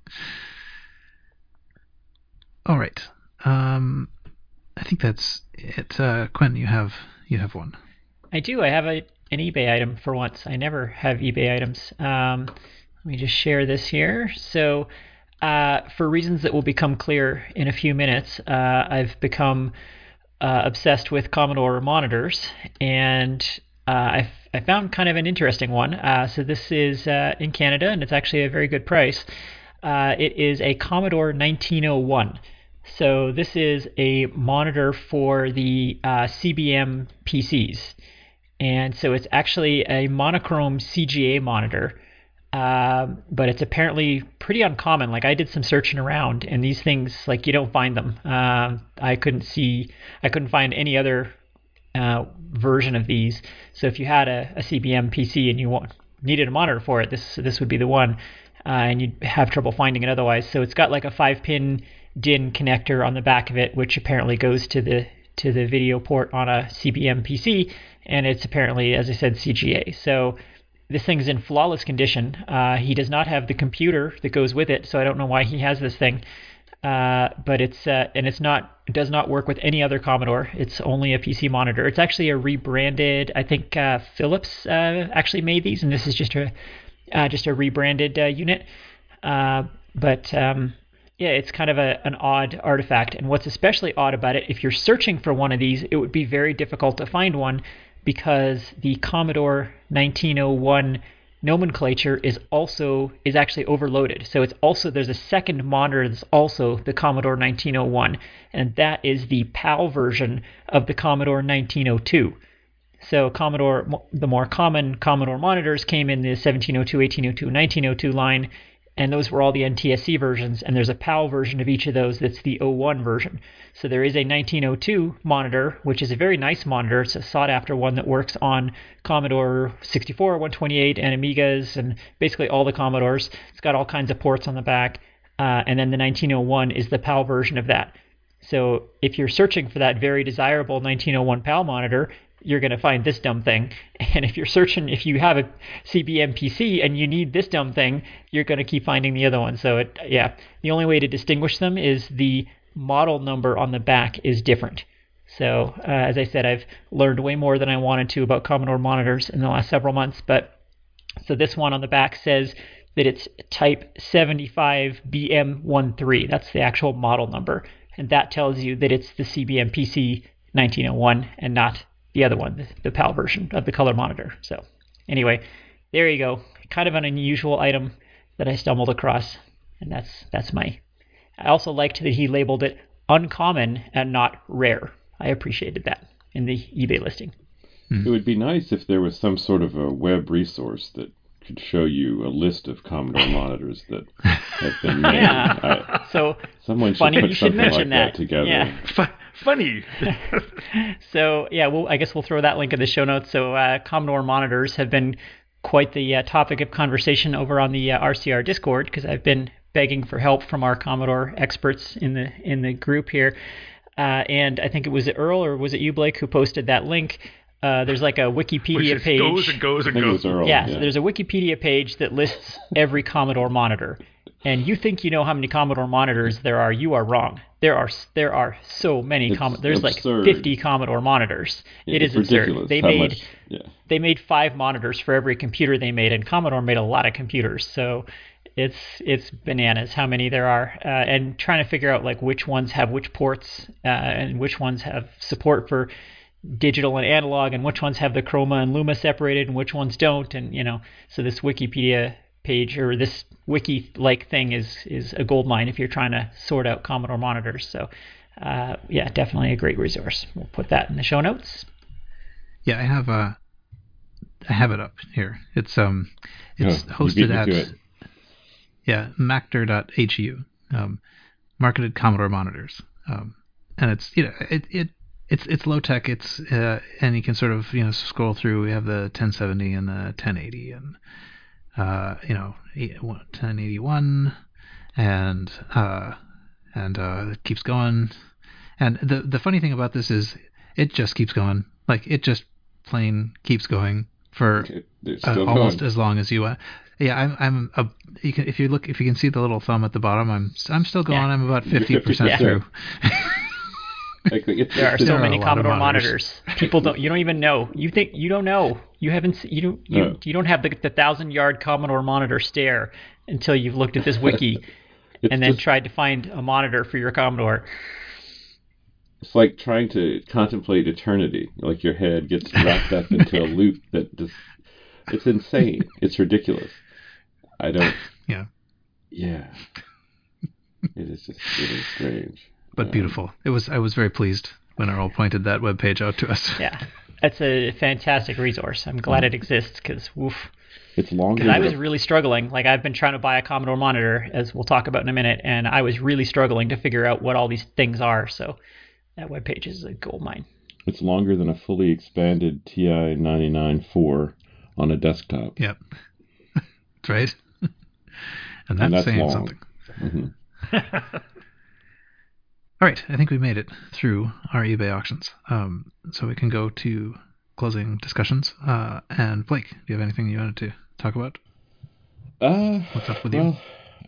All right. I think that's it. Quentin, you have one. I do. I have an eBay item for once. I never have eBay items. Let me just share this here. So, for reasons that will become clear in a few minutes, I've become obsessed with Commodore monitors, and I found kind of an interesting one. So this is in Canada, and it's actually a very good price. It is a Commodore 1901. So this is a monitor for the CBM PCs. And so it's actually a monochrome CGA monitor, but it's apparently pretty uncommon. Like, I did some searching around, and these things, like, you don't find them. I couldn't find any other version of these. So if you had a CBM PC and you needed a monitor for it, this would be the one, and you'd have trouble finding it otherwise. So it's got like a 5-pin DIN connector on the back of it, which apparently goes to the video port on a CBM PC, and it's apparently, as I said, CGA. So this thing's in flawless condition. He does not have the computer that goes with it, so I don't know why he has this thing. But it does not work with any other Commodore. It's only a PC monitor. It's actually a rebranded. I think Philips actually made these, and this is just a rebranded unit. Yeah, it's kind of an odd artifact. And what's especially odd about it, if you're searching for one of these, it would be very difficult to find one because the Commodore 1901 nomenclature is actually overloaded. So there's a second monitor that's also the Commodore 1901, and that is the PAL version of the Commodore 1902. So the more common Commodore monitors came in the 1702, 1802, 1902 line, and those were all the NTSC versions, and there's a PAL version of each of those that's the 01 version. So there is a 1902 monitor, which is a very nice monitor. It's a sought-after one that works on Commodore 64, 128, and Amigas, and basically all the Commodores. It's got all kinds of ports on the back, and then the 1901 is the PAL version of that. So if you're searching for that very desirable 1901 PAL monitor, you're going to find this dumb thing. And if you have a CBM PC and you need this dumb thing, you're going to keep finding the other one. So the only way to distinguish them is the model number on the back is different. So as I said, I've learned way more than I wanted to about Commodore monitors in the last several months. So this one on the back says that it's type 75BM13. That's the actual model number. And that tells you that it's the CBM PC 1901 and not the other one, the PAL version of the color monitor. So anyway, there you go. Kind of an unusual item that I stumbled across, and that's my. I also liked that he labeled it uncommon and not rare. I appreciated that in the eBay listing. It would be nice if there was some sort of a web resource that could show you a list of Commodore monitors that have been made. Yeah. So someone should funny put you should something mention like that that. together. Yeah. Funny. So yeah, I guess we'll throw that link in the show notes. So Commodore monitors have been quite the topic of conversation over on the RCR Discord, because I've been begging for help from our Commodore experts in the group here. And I think it was Earl, or was it you, Blake, who posted that link? There's like a Wikipedia page. Goes and goes and goes. Earl, yeah, so there's a Wikipedia page that lists every Commodore monitor. And you think you know how many Commodore monitors there are. You are wrong. There are so many. There's absurd. Like 50 Commodore monitors. It is absurd. They made 5 monitors for every computer they made, and Commodore made a lot of computers. So it's bananas how many there are, and trying to figure out like which ones have which ports, and which ones have support for digital and analog, and which ones have the Chroma and Luma separated, and which ones don't. And so this Wikipedia page, or this wiki-like thing, is a goldmine if you're trying to sort out Commodore monitors. So yeah, definitely a great resource. We'll put that in the show notes. Yeah, I have it up here. It's hosted at Mactor.hu, marketed Commodore monitors, and it's it's low tech. It's and you can sort of scroll through. We have the 1070 and the 1080 and 1081 and it keeps going. And the funny thing about this is it just keeps going. Like it just plain keeps going for almost as long as you want. Yeah, if you can see the little thumb at the bottom, I'm still going. Yeah. I'm about 50% through. There are so many Commodore monitors. People don't. You don't even know. You think you don't know. You haven't. You don't have the 1,000-yard Commodore monitor stare until you've looked at this wiki and then tried to find a monitor for your Commodore. It's like trying to contemplate eternity. Like your head gets wrapped up into a loop that just. It's insane. It's ridiculous. I don't. Yeah. Yeah. It is strange. But beautiful. I was very pleased when Earl pointed that webpage out to us. Yeah, that's a fantastic resource. I'm glad it exists because it's longer. Because I was really struggling. Like I've been trying to buy a Commodore monitor, as we'll talk about in a minute, and I was really struggling to figure out what all these things are. So that webpage is a goldmine. It's longer than a fully expanded TI 99.4 on a desktop. Yep. That's right. And that's saying long. Something. Mm-hmm. All right, I think we made it through our eBay auctions, so we can go to closing discussions. And Blake, do you have anything you wanted to talk about? What's up with you?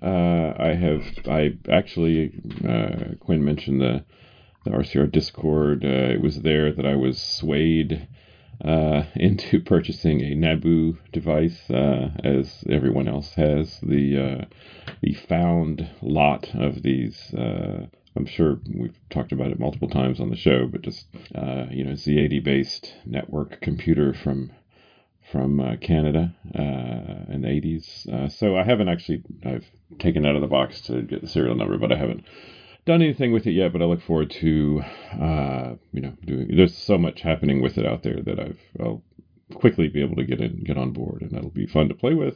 I actually, Quinn mentioned the RCR Discord. It was there that I was swayed into purchasing a Naboo device, as everyone else has. The found lot of these. I'm sure we've talked about it multiple times on the show, but just Z80 based network computer from Canada in the 80s. So I haven't actually. I've taken it out of the box to get the serial number, but I haven't done anything with it yet. But I look forward to doing. There's so much happening with it out there that I'll quickly be able to get on board, and that'll be fun to play with.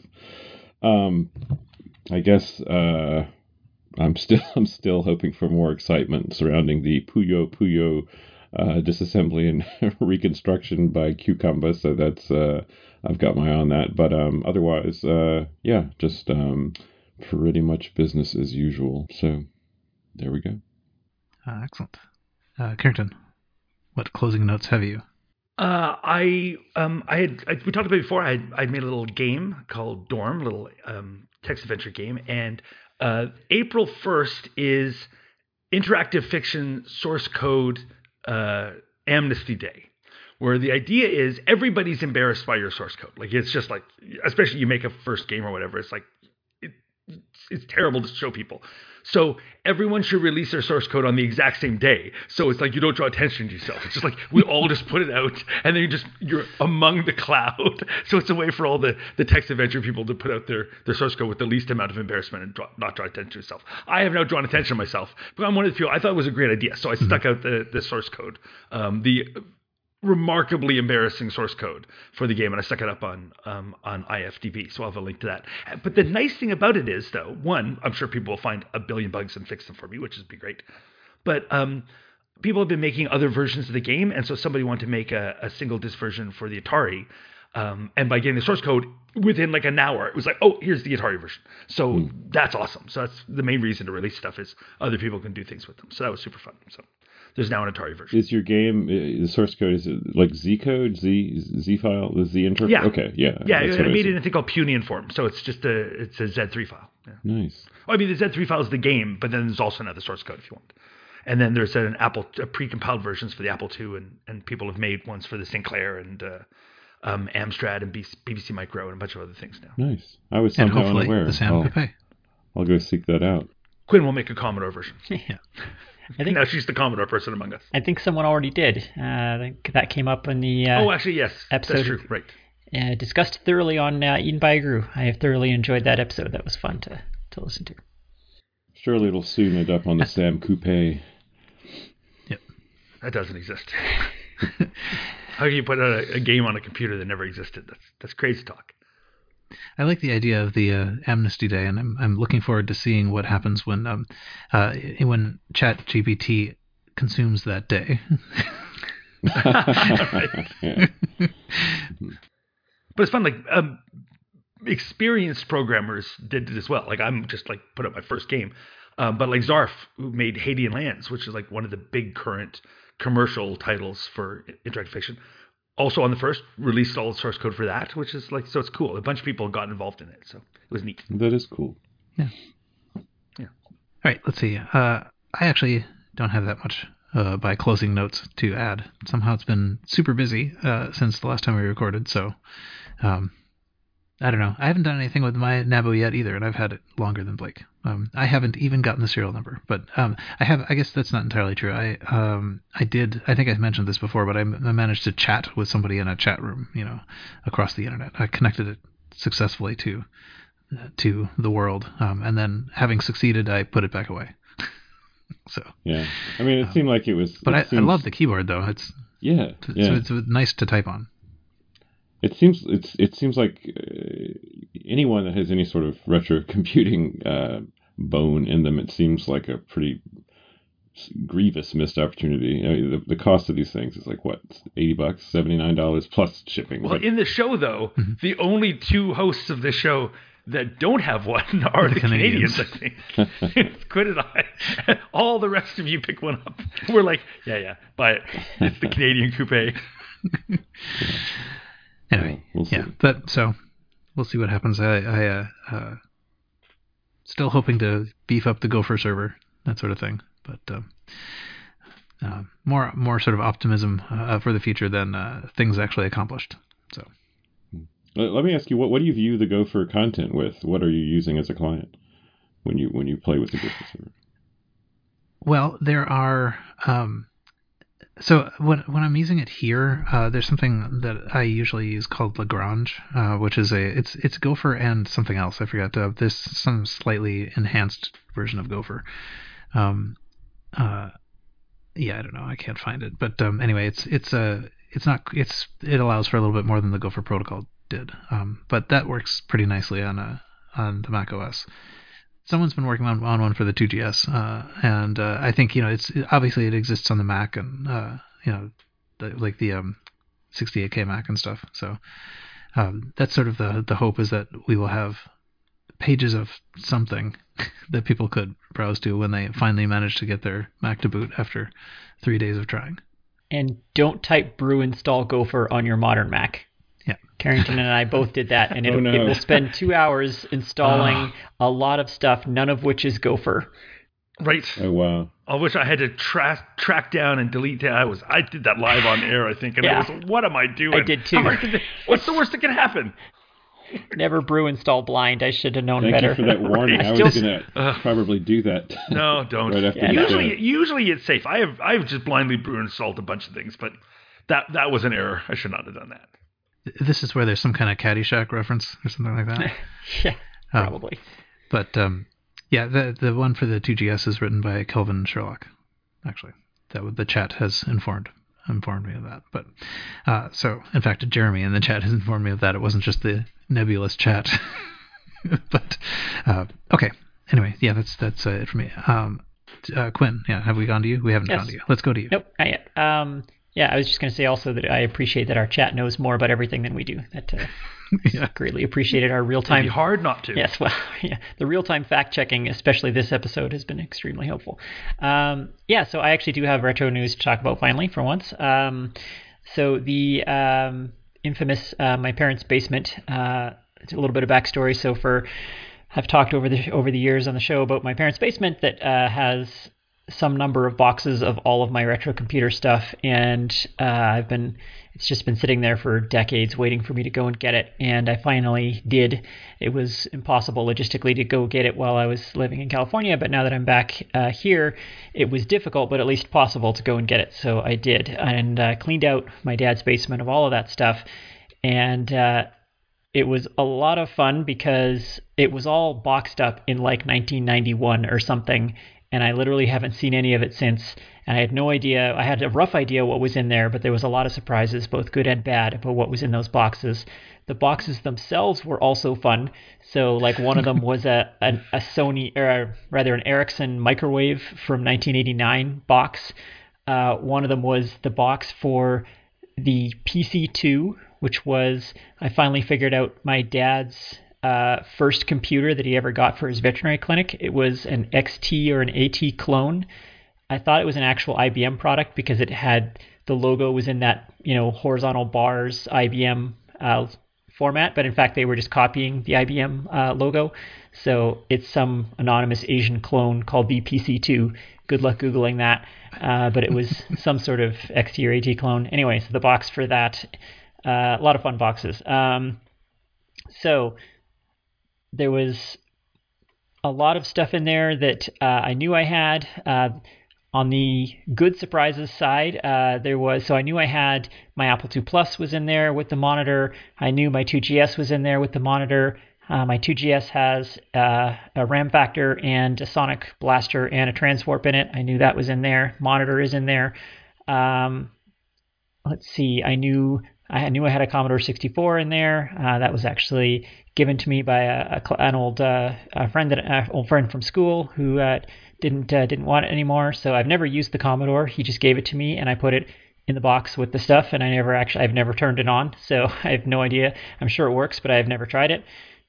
I guess. I'm still hoping for more excitement surrounding the Puyo disassembly and reconstruction by Cucumba. So that's I've got my eye on that. But otherwise, just pretty much business as usual. So there we go. Excellent, Carrington. What closing notes have you? We talked about it before. I made a little game called Dorm, little text adventure game, and April 1st is Interactive Fiction Source Code Amnesty Day, where the idea is everybody's embarrassed by your source code. Like it's just like, especially you make a first game or whatever, it's like it's terrible to show people. So everyone should release their source code on the exact same day. So it's like you don't draw attention to yourself. It's just like we all just put it out, and then you're among the cloud. So it's a way for all the text adventure people to put out their source code with the least amount of embarrassment and not draw attention to yourself. I have now drawn attention to myself, but I'm one of the people. I thought it was a great idea, so I stuck out the source code. remarkably embarrassing source code for the game, and I stuck it up on IFDB, so I'll have a link to that. But the nice thing about it is, though, one, I'm sure people will find a billion bugs and fix them for me, which would be great. But people have been making other versions of the game, and so somebody wanted to make a single disc version for the Atari. And by getting the source code within like an hour, it was like, oh, here's the Atari version. So that's awesome. So that's the main reason to release stuff, is other people can do things with them. So that was super fun. So there's now an Atari version. Is your game, the source code, is it like Z code, Z file, the Z interface? Yeah. Okay, yeah. Yeah, I made it in a thing called Punion form. So it's just a Z3 file. Yeah. Nice. Well, I mean, the Z3 file is the game, but then there's also another source code if you want. And then there's a pre-compiled versions for the Apple II, and people have made ones for the Sinclair and Amstrad and BBC Micro and a bunch of other things now. Nice. I was somehow unaware. The Sam Coupe. I'll go seek that out. Quinn will make a Commodore version. Yeah. I think now she's the Commodore person among us. I think someone already did. I think that came up in the actually, yes. episode. That's true. Right. Discussed thoroughly on Eaten by a Gru. I have thoroughly enjoyed that episode. That was fun to listen to. Surely it'll soon end up on the Sam Coupe. Yep. That doesn't exist. How can you put a game on a computer that never existed? That's crazy talk. I like the idea of the Amnesty Day, and I'm looking forward to seeing what happens when ChatGPT consumes that day. But it's fun. Like experienced programmers did it as well. Like I'm just like put up my first game, but like Zarf, who made Hadean Lands, which is like one of the big current commercial titles for interactive fiction. Also on the first, released all the source code for that, which is like, so it's cool. A bunch of people got involved in it, so it was neat. That is cool. Yeah. All right, let's see. I actually don't have that much by closing notes to add. Somehow it's been super busy since the last time we recorded, so I don't know. I haven't done anything with my Nabo yet either, and I've had it longer than Blake. I haven't even gotten the serial number, but I have. I guess that's not entirely true. I did. I think I mentioned this before, but I managed to chat with somebody in a chat room, across the internet. I connected it successfully to the world, and then having succeeded, I put it back away. So yeah, I mean, it seemed like it was. But I love the keyboard though. It's nice to type on. It seems like anyone that has any sort of retro computing bone in them, it seems like a pretty grievous missed opportunity. I mean, the cost of these things is like what, $80, $79 plus shipping. Well, in the show though, the only two hosts of the show that don't have one are the Canadians, I think. It's Quinn and I. All the rest of you pick one up. We're like, yeah, buy it. It's the Canadian Coupe. Anyway, we'll so we'll see what happens. I still hoping to beef up the Gopher server, that sort of thing. But more sort of optimism for the future than things actually accomplished. So let me ask you, what do you view the Gopher content with? What are you using as a client when you play with the Gopher server? Well, there are. So when I'm using it here, there's something that I usually use called Lagrange, which is it's Gopher and something else. I forgot. There's some slightly enhanced version of Gopher. I don't know. I can't find it. But anyway, it allows for a little bit more than the Gopher protocol did. But that works pretty nicely on the Mac OS. Someone's been working on one for the 2GS, and I think it's obviously it exists on the Mac and the 68K Mac and stuff. So that's sort of the hope, is that we will have pages of something that people could browse to when they finally manage to get their Mac to boot after 3 days of trying. And don't type brew install Gopher on your modern Mac. Yeah. Carrington and I both did that, and it will spend 2 hours installing a lot of stuff, none of which is Gopher. Right. Oh, wow. I wish I had to track down and delete that. I did that live on air, I think, and it was, what am I doing? I did too. What's the worst that can happen? Never brew install blind. I should have known Thank better. You for that warning. I was going to probably do that. No, don't. Right after usually it's safe. I've just blindly brew installed a bunch of things, but that was an error. I should not have done that. This is where there's some kind of Caddyshack reference or something like that. Yeah, probably. But the one for the 2GS is written by Kelvin Sherlock, actually. That the chat has informed. informed me of that. But so, in fact, Jeremy in the chat has informed me of that. It wasn't just the nebulous chat. But okay. Anyway, yeah, that's it for me. Quinn, yeah, have we gone to you? We haven't gone to you. Let's go to you. Nope, not yet. Yeah, I was just going to say also that I appreciate that our chat knows more about everything than we do. That greatly appreciated our real-time. It'd be hard not to. Yes, well, yeah, the real-time fact-checking, especially this episode, has been extremely helpful. Yeah, so I actually do have retro news to talk about finally for once. So the infamous my parents' basement. A little bit of backstory. So I've talked over the years on the show about my parents' basement that has some number of boxes of all of my retro computer stuff, and it's just been sitting there for decades waiting for me to go and get it, and I finally did. It was impossible logistically to go get it while I was living in California, but now that I'm back here, it was difficult, but at least possible to go and get it, so I did, and cleaned out my dad's basement of all of that stuff, and it was a lot of fun because it was all boxed up in like 1991 or something, and I literally haven't seen any of it since. And I had no idea. I had a rough idea what was in there, but there was a lot of surprises, both good and bad, about what was in those boxes. The boxes themselves were also fun. So, like, one of them was a Sony, or rather an Ericsson microwave from 1989 box. One of them was the box for the PC2, which was, I finally figured out, my dad's first computer that he ever got for his veterinary clinic. It was an XT or an AT clone. I thought it was an actual IBM product because it had the logo was in that, horizontal bars IBM format, but in fact they were just copying the IBM logo. So it's some anonymous Asian clone called VPC2. Good luck Googling that. But it was some sort of XT or AT clone. Anyway, so the box for that, a lot of fun boxes. So there was a lot of stuff in there that I knew I had. On the good surprises side, so I knew I had my Apple II Plus was in there with the monitor. I knew my 2GS was in there with the monitor. My 2GS has a RAM factor and a Sonic Blaster and a Transwarp in it. I knew that was in there. Monitor is in there. Let's see. I knew I had a Commodore 64 in there. That was actually given to me by an old friend from school who didn't want it anymore. So I've never used the Commodore. He just gave it to me, and I put it in the box with the stuff. And I've never turned it on. So I have no idea. I'm sure it works, but I've never tried it.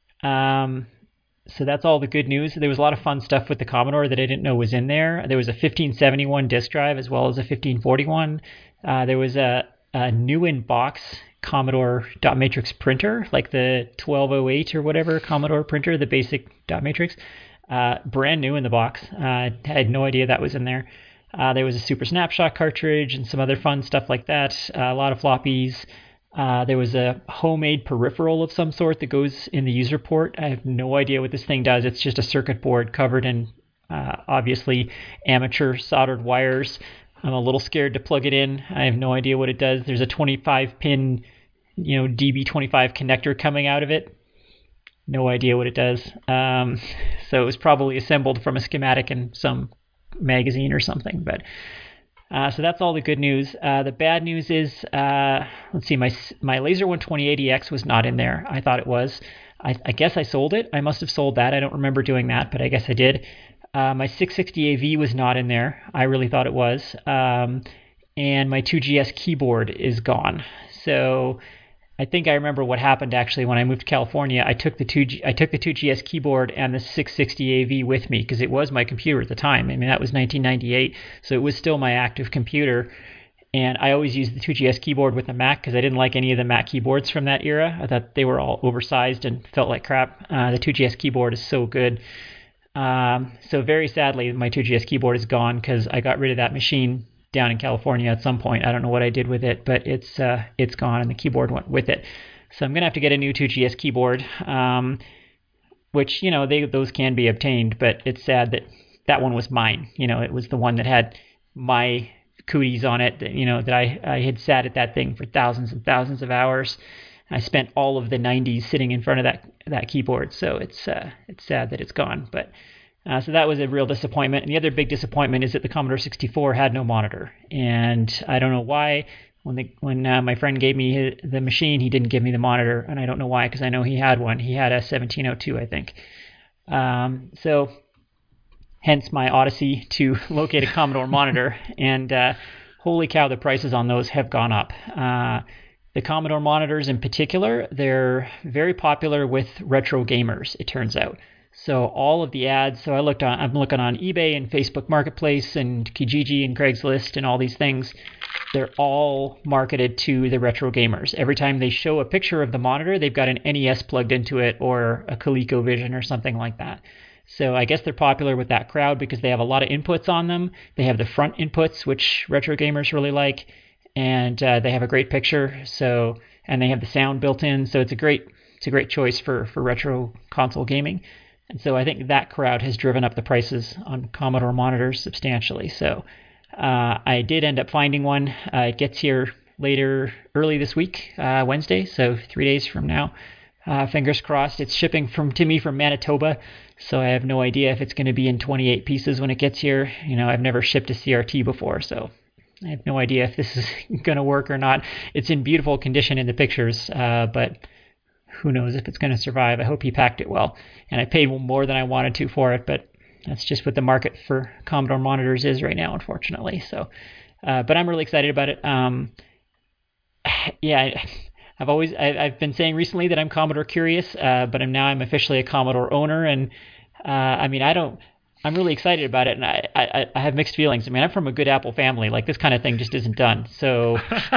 So that's all the good news. There was a lot of fun stuff with the Commodore that I didn't know was in there. There was a 1571 disk drive as well as a 1541. There was a new in box Commodore dot matrix printer, like the 1208 or whatever Commodore printer, the basic dot matrix, brand new in the box. I had no idea that was in there. There was a Super Snapshot cartridge and some other fun stuff like that. A lot of floppies. There was a homemade peripheral of some sort that goes in the user port. I have no idea what this thing does. It's just a circuit board covered in obviously amateur soldered wires. I'm a little scared to plug it in. I have no idea what it does. There's a 25-pin, DB25 connector coming out of it. No idea what it does. So it was probably assembled from a schematic in some magazine or something. But so that's all the good news. The bad news is, let's see, my Laser 12080X was not in there. I thought it was. I guess I sold it. I must have sold that. I don't remember doing that, but I guess I did. My 660AV was not in there. I really thought it was. And my 2GS keyboard is gone. So I think I remember what happened actually when I moved to California. I took the 2GS keyboard and the 660AV with me because it was my computer at the time. I mean, that was 1998, so it was still my active computer. And I always used the 2GS keyboard with the Mac because I didn't like any of the Mac keyboards from that era. I thought they were all oversized and felt like crap. The 2GS keyboard is so good. So very sadly, my 2GS keyboard is gone because I got rid of that machine down in California at some point. I don't know what I did with it, but it's gone and the keyboard went with it. So I'm gonna have to get a new 2GS keyboard, which those can be obtained, but it's sad that one was mine. It was the one that had my cooties on it. That I had sat at that thing for thousands and thousands of hours. I spent all of the 90s sitting in front of that keyboard, so it's sad that it's gone. But So that was a real disappointment. And the other big disappointment is that the Commodore 64 had no monitor. And I don't know why. When my friend gave me the machine, he didn't give me the monitor. And I don't know why, because I know he had one. He had a 1702, I think. So hence my odyssey to locate a Commodore monitor. And holy cow, the prices on those have gone up. The Commodore monitors in particular, they're very popular with retro gamers, it turns out. So all of the ads, I'm looking on eBay and Facebook Marketplace and Kijiji and Craigslist and all these things. They're all marketed to the retro gamers. Every time they show a picture of the monitor, they've got an NES plugged into it or a ColecoVision or something like that. So I guess they're popular with that crowd because they have a lot of inputs on them. They have the front inputs, which retro gamers really like, and they have a great picture. And they have the sound built in. So it's a great choice for retro console gaming. And so I think that crowd has driven up the prices on Commodore monitors substantially. So I did end up finding one. It gets here early this week, Wednesday, so 3 days from now. Fingers crossed. It's shipping to me from Manitoba, so I have no idea if it's going to be in 28 pieces when it gets here. I've never shipped a CRT before, so I have no idea if this is going to work or not. It's in beautiful condition in the pictures, but who knows if it's going to survive. I hope he packed it well. And I paid more than I wanted to for it, but that's just what the market for Commodore monitors is right now, unfortunately. So, but I'm really excited about it. I've been saying recently that I'm Commodore curious, but I'm officially a Commodore owner. And I'm really excited about it, and I have mixed feelings. I'm from a good Apple family. Like, this kind of thing just isn't done. So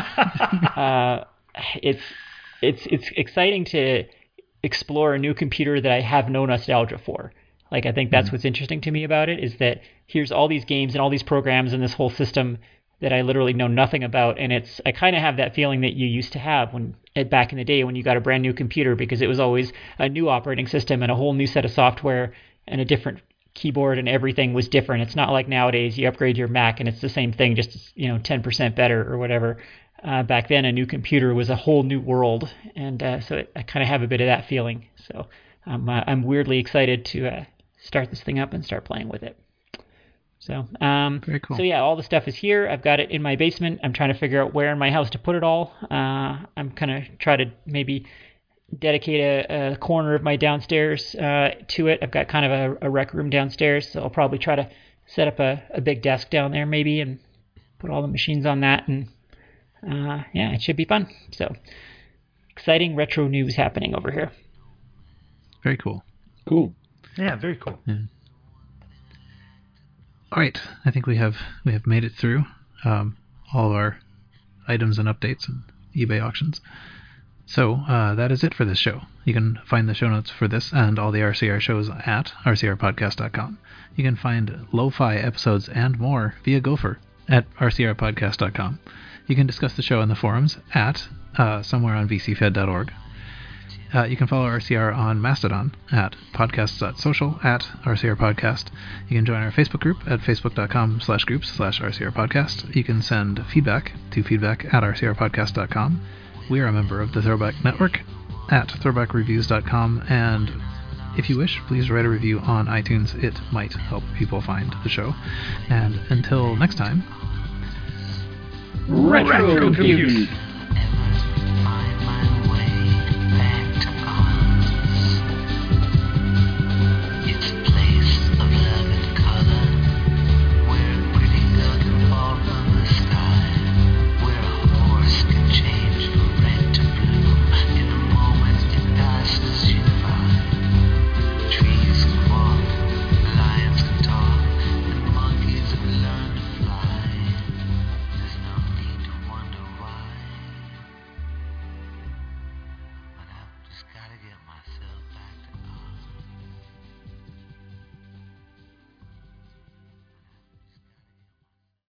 it's exciting to explore a new computer that I have no nostalgia for. Like, I think that's what's interesting to me about it, is that here's all these games and all these programs and this whole system that I literally know nothing about. And I kind of have that feeling that you used to have back in the day when you got a brand new computer, because it was always a new operating system and a whole new set of software and a different keyboard, and everything was different. It's not like nowadays you upgrade your Mac and it's the same thing, just 10% better or whatever. Back then, a new computer was a whole new world, and so I kind of have a bit of that feeling. So I'm weirdly excited to start this thing up and start playing with it. So very cool. So yeah, all the stuff is here. I've got it in my basement. I'm trying to figure out where in my house to put it all. I'm kind of try to maybe dedicate a corner of my downstairs to it. I've got kind of a rec room downstairs, so I'll probably try to set up a big desk down there maybe and put all the machines on that, and it should be fun. So exciting retro news happening over here. Very cool. Cool. Yeah, very cool. Yeah. All right, I think we have made it through all of our items and updates and eBay auctions. So that is it for this show. You can find the show notes for this and all the RCR shows at rcrpodcast.com. You can find lo-fi episodes and more via Gopher at rcrpodcast.com. You can discuss the show in the forums at somewhere on vcfed.org. You can follow RCR on Mastodon at podcasts.social at rcrpodcast. You can join our Facebook group at facebook.com/groups/rcrpodcast. You can send feedback to feedback@rcrpodcast.com. We are a member of the Throwback Network at throwbackreviews.com, and if you wish, please write a review on iTunes. It might help people find the show. And until next time, Retro Compute!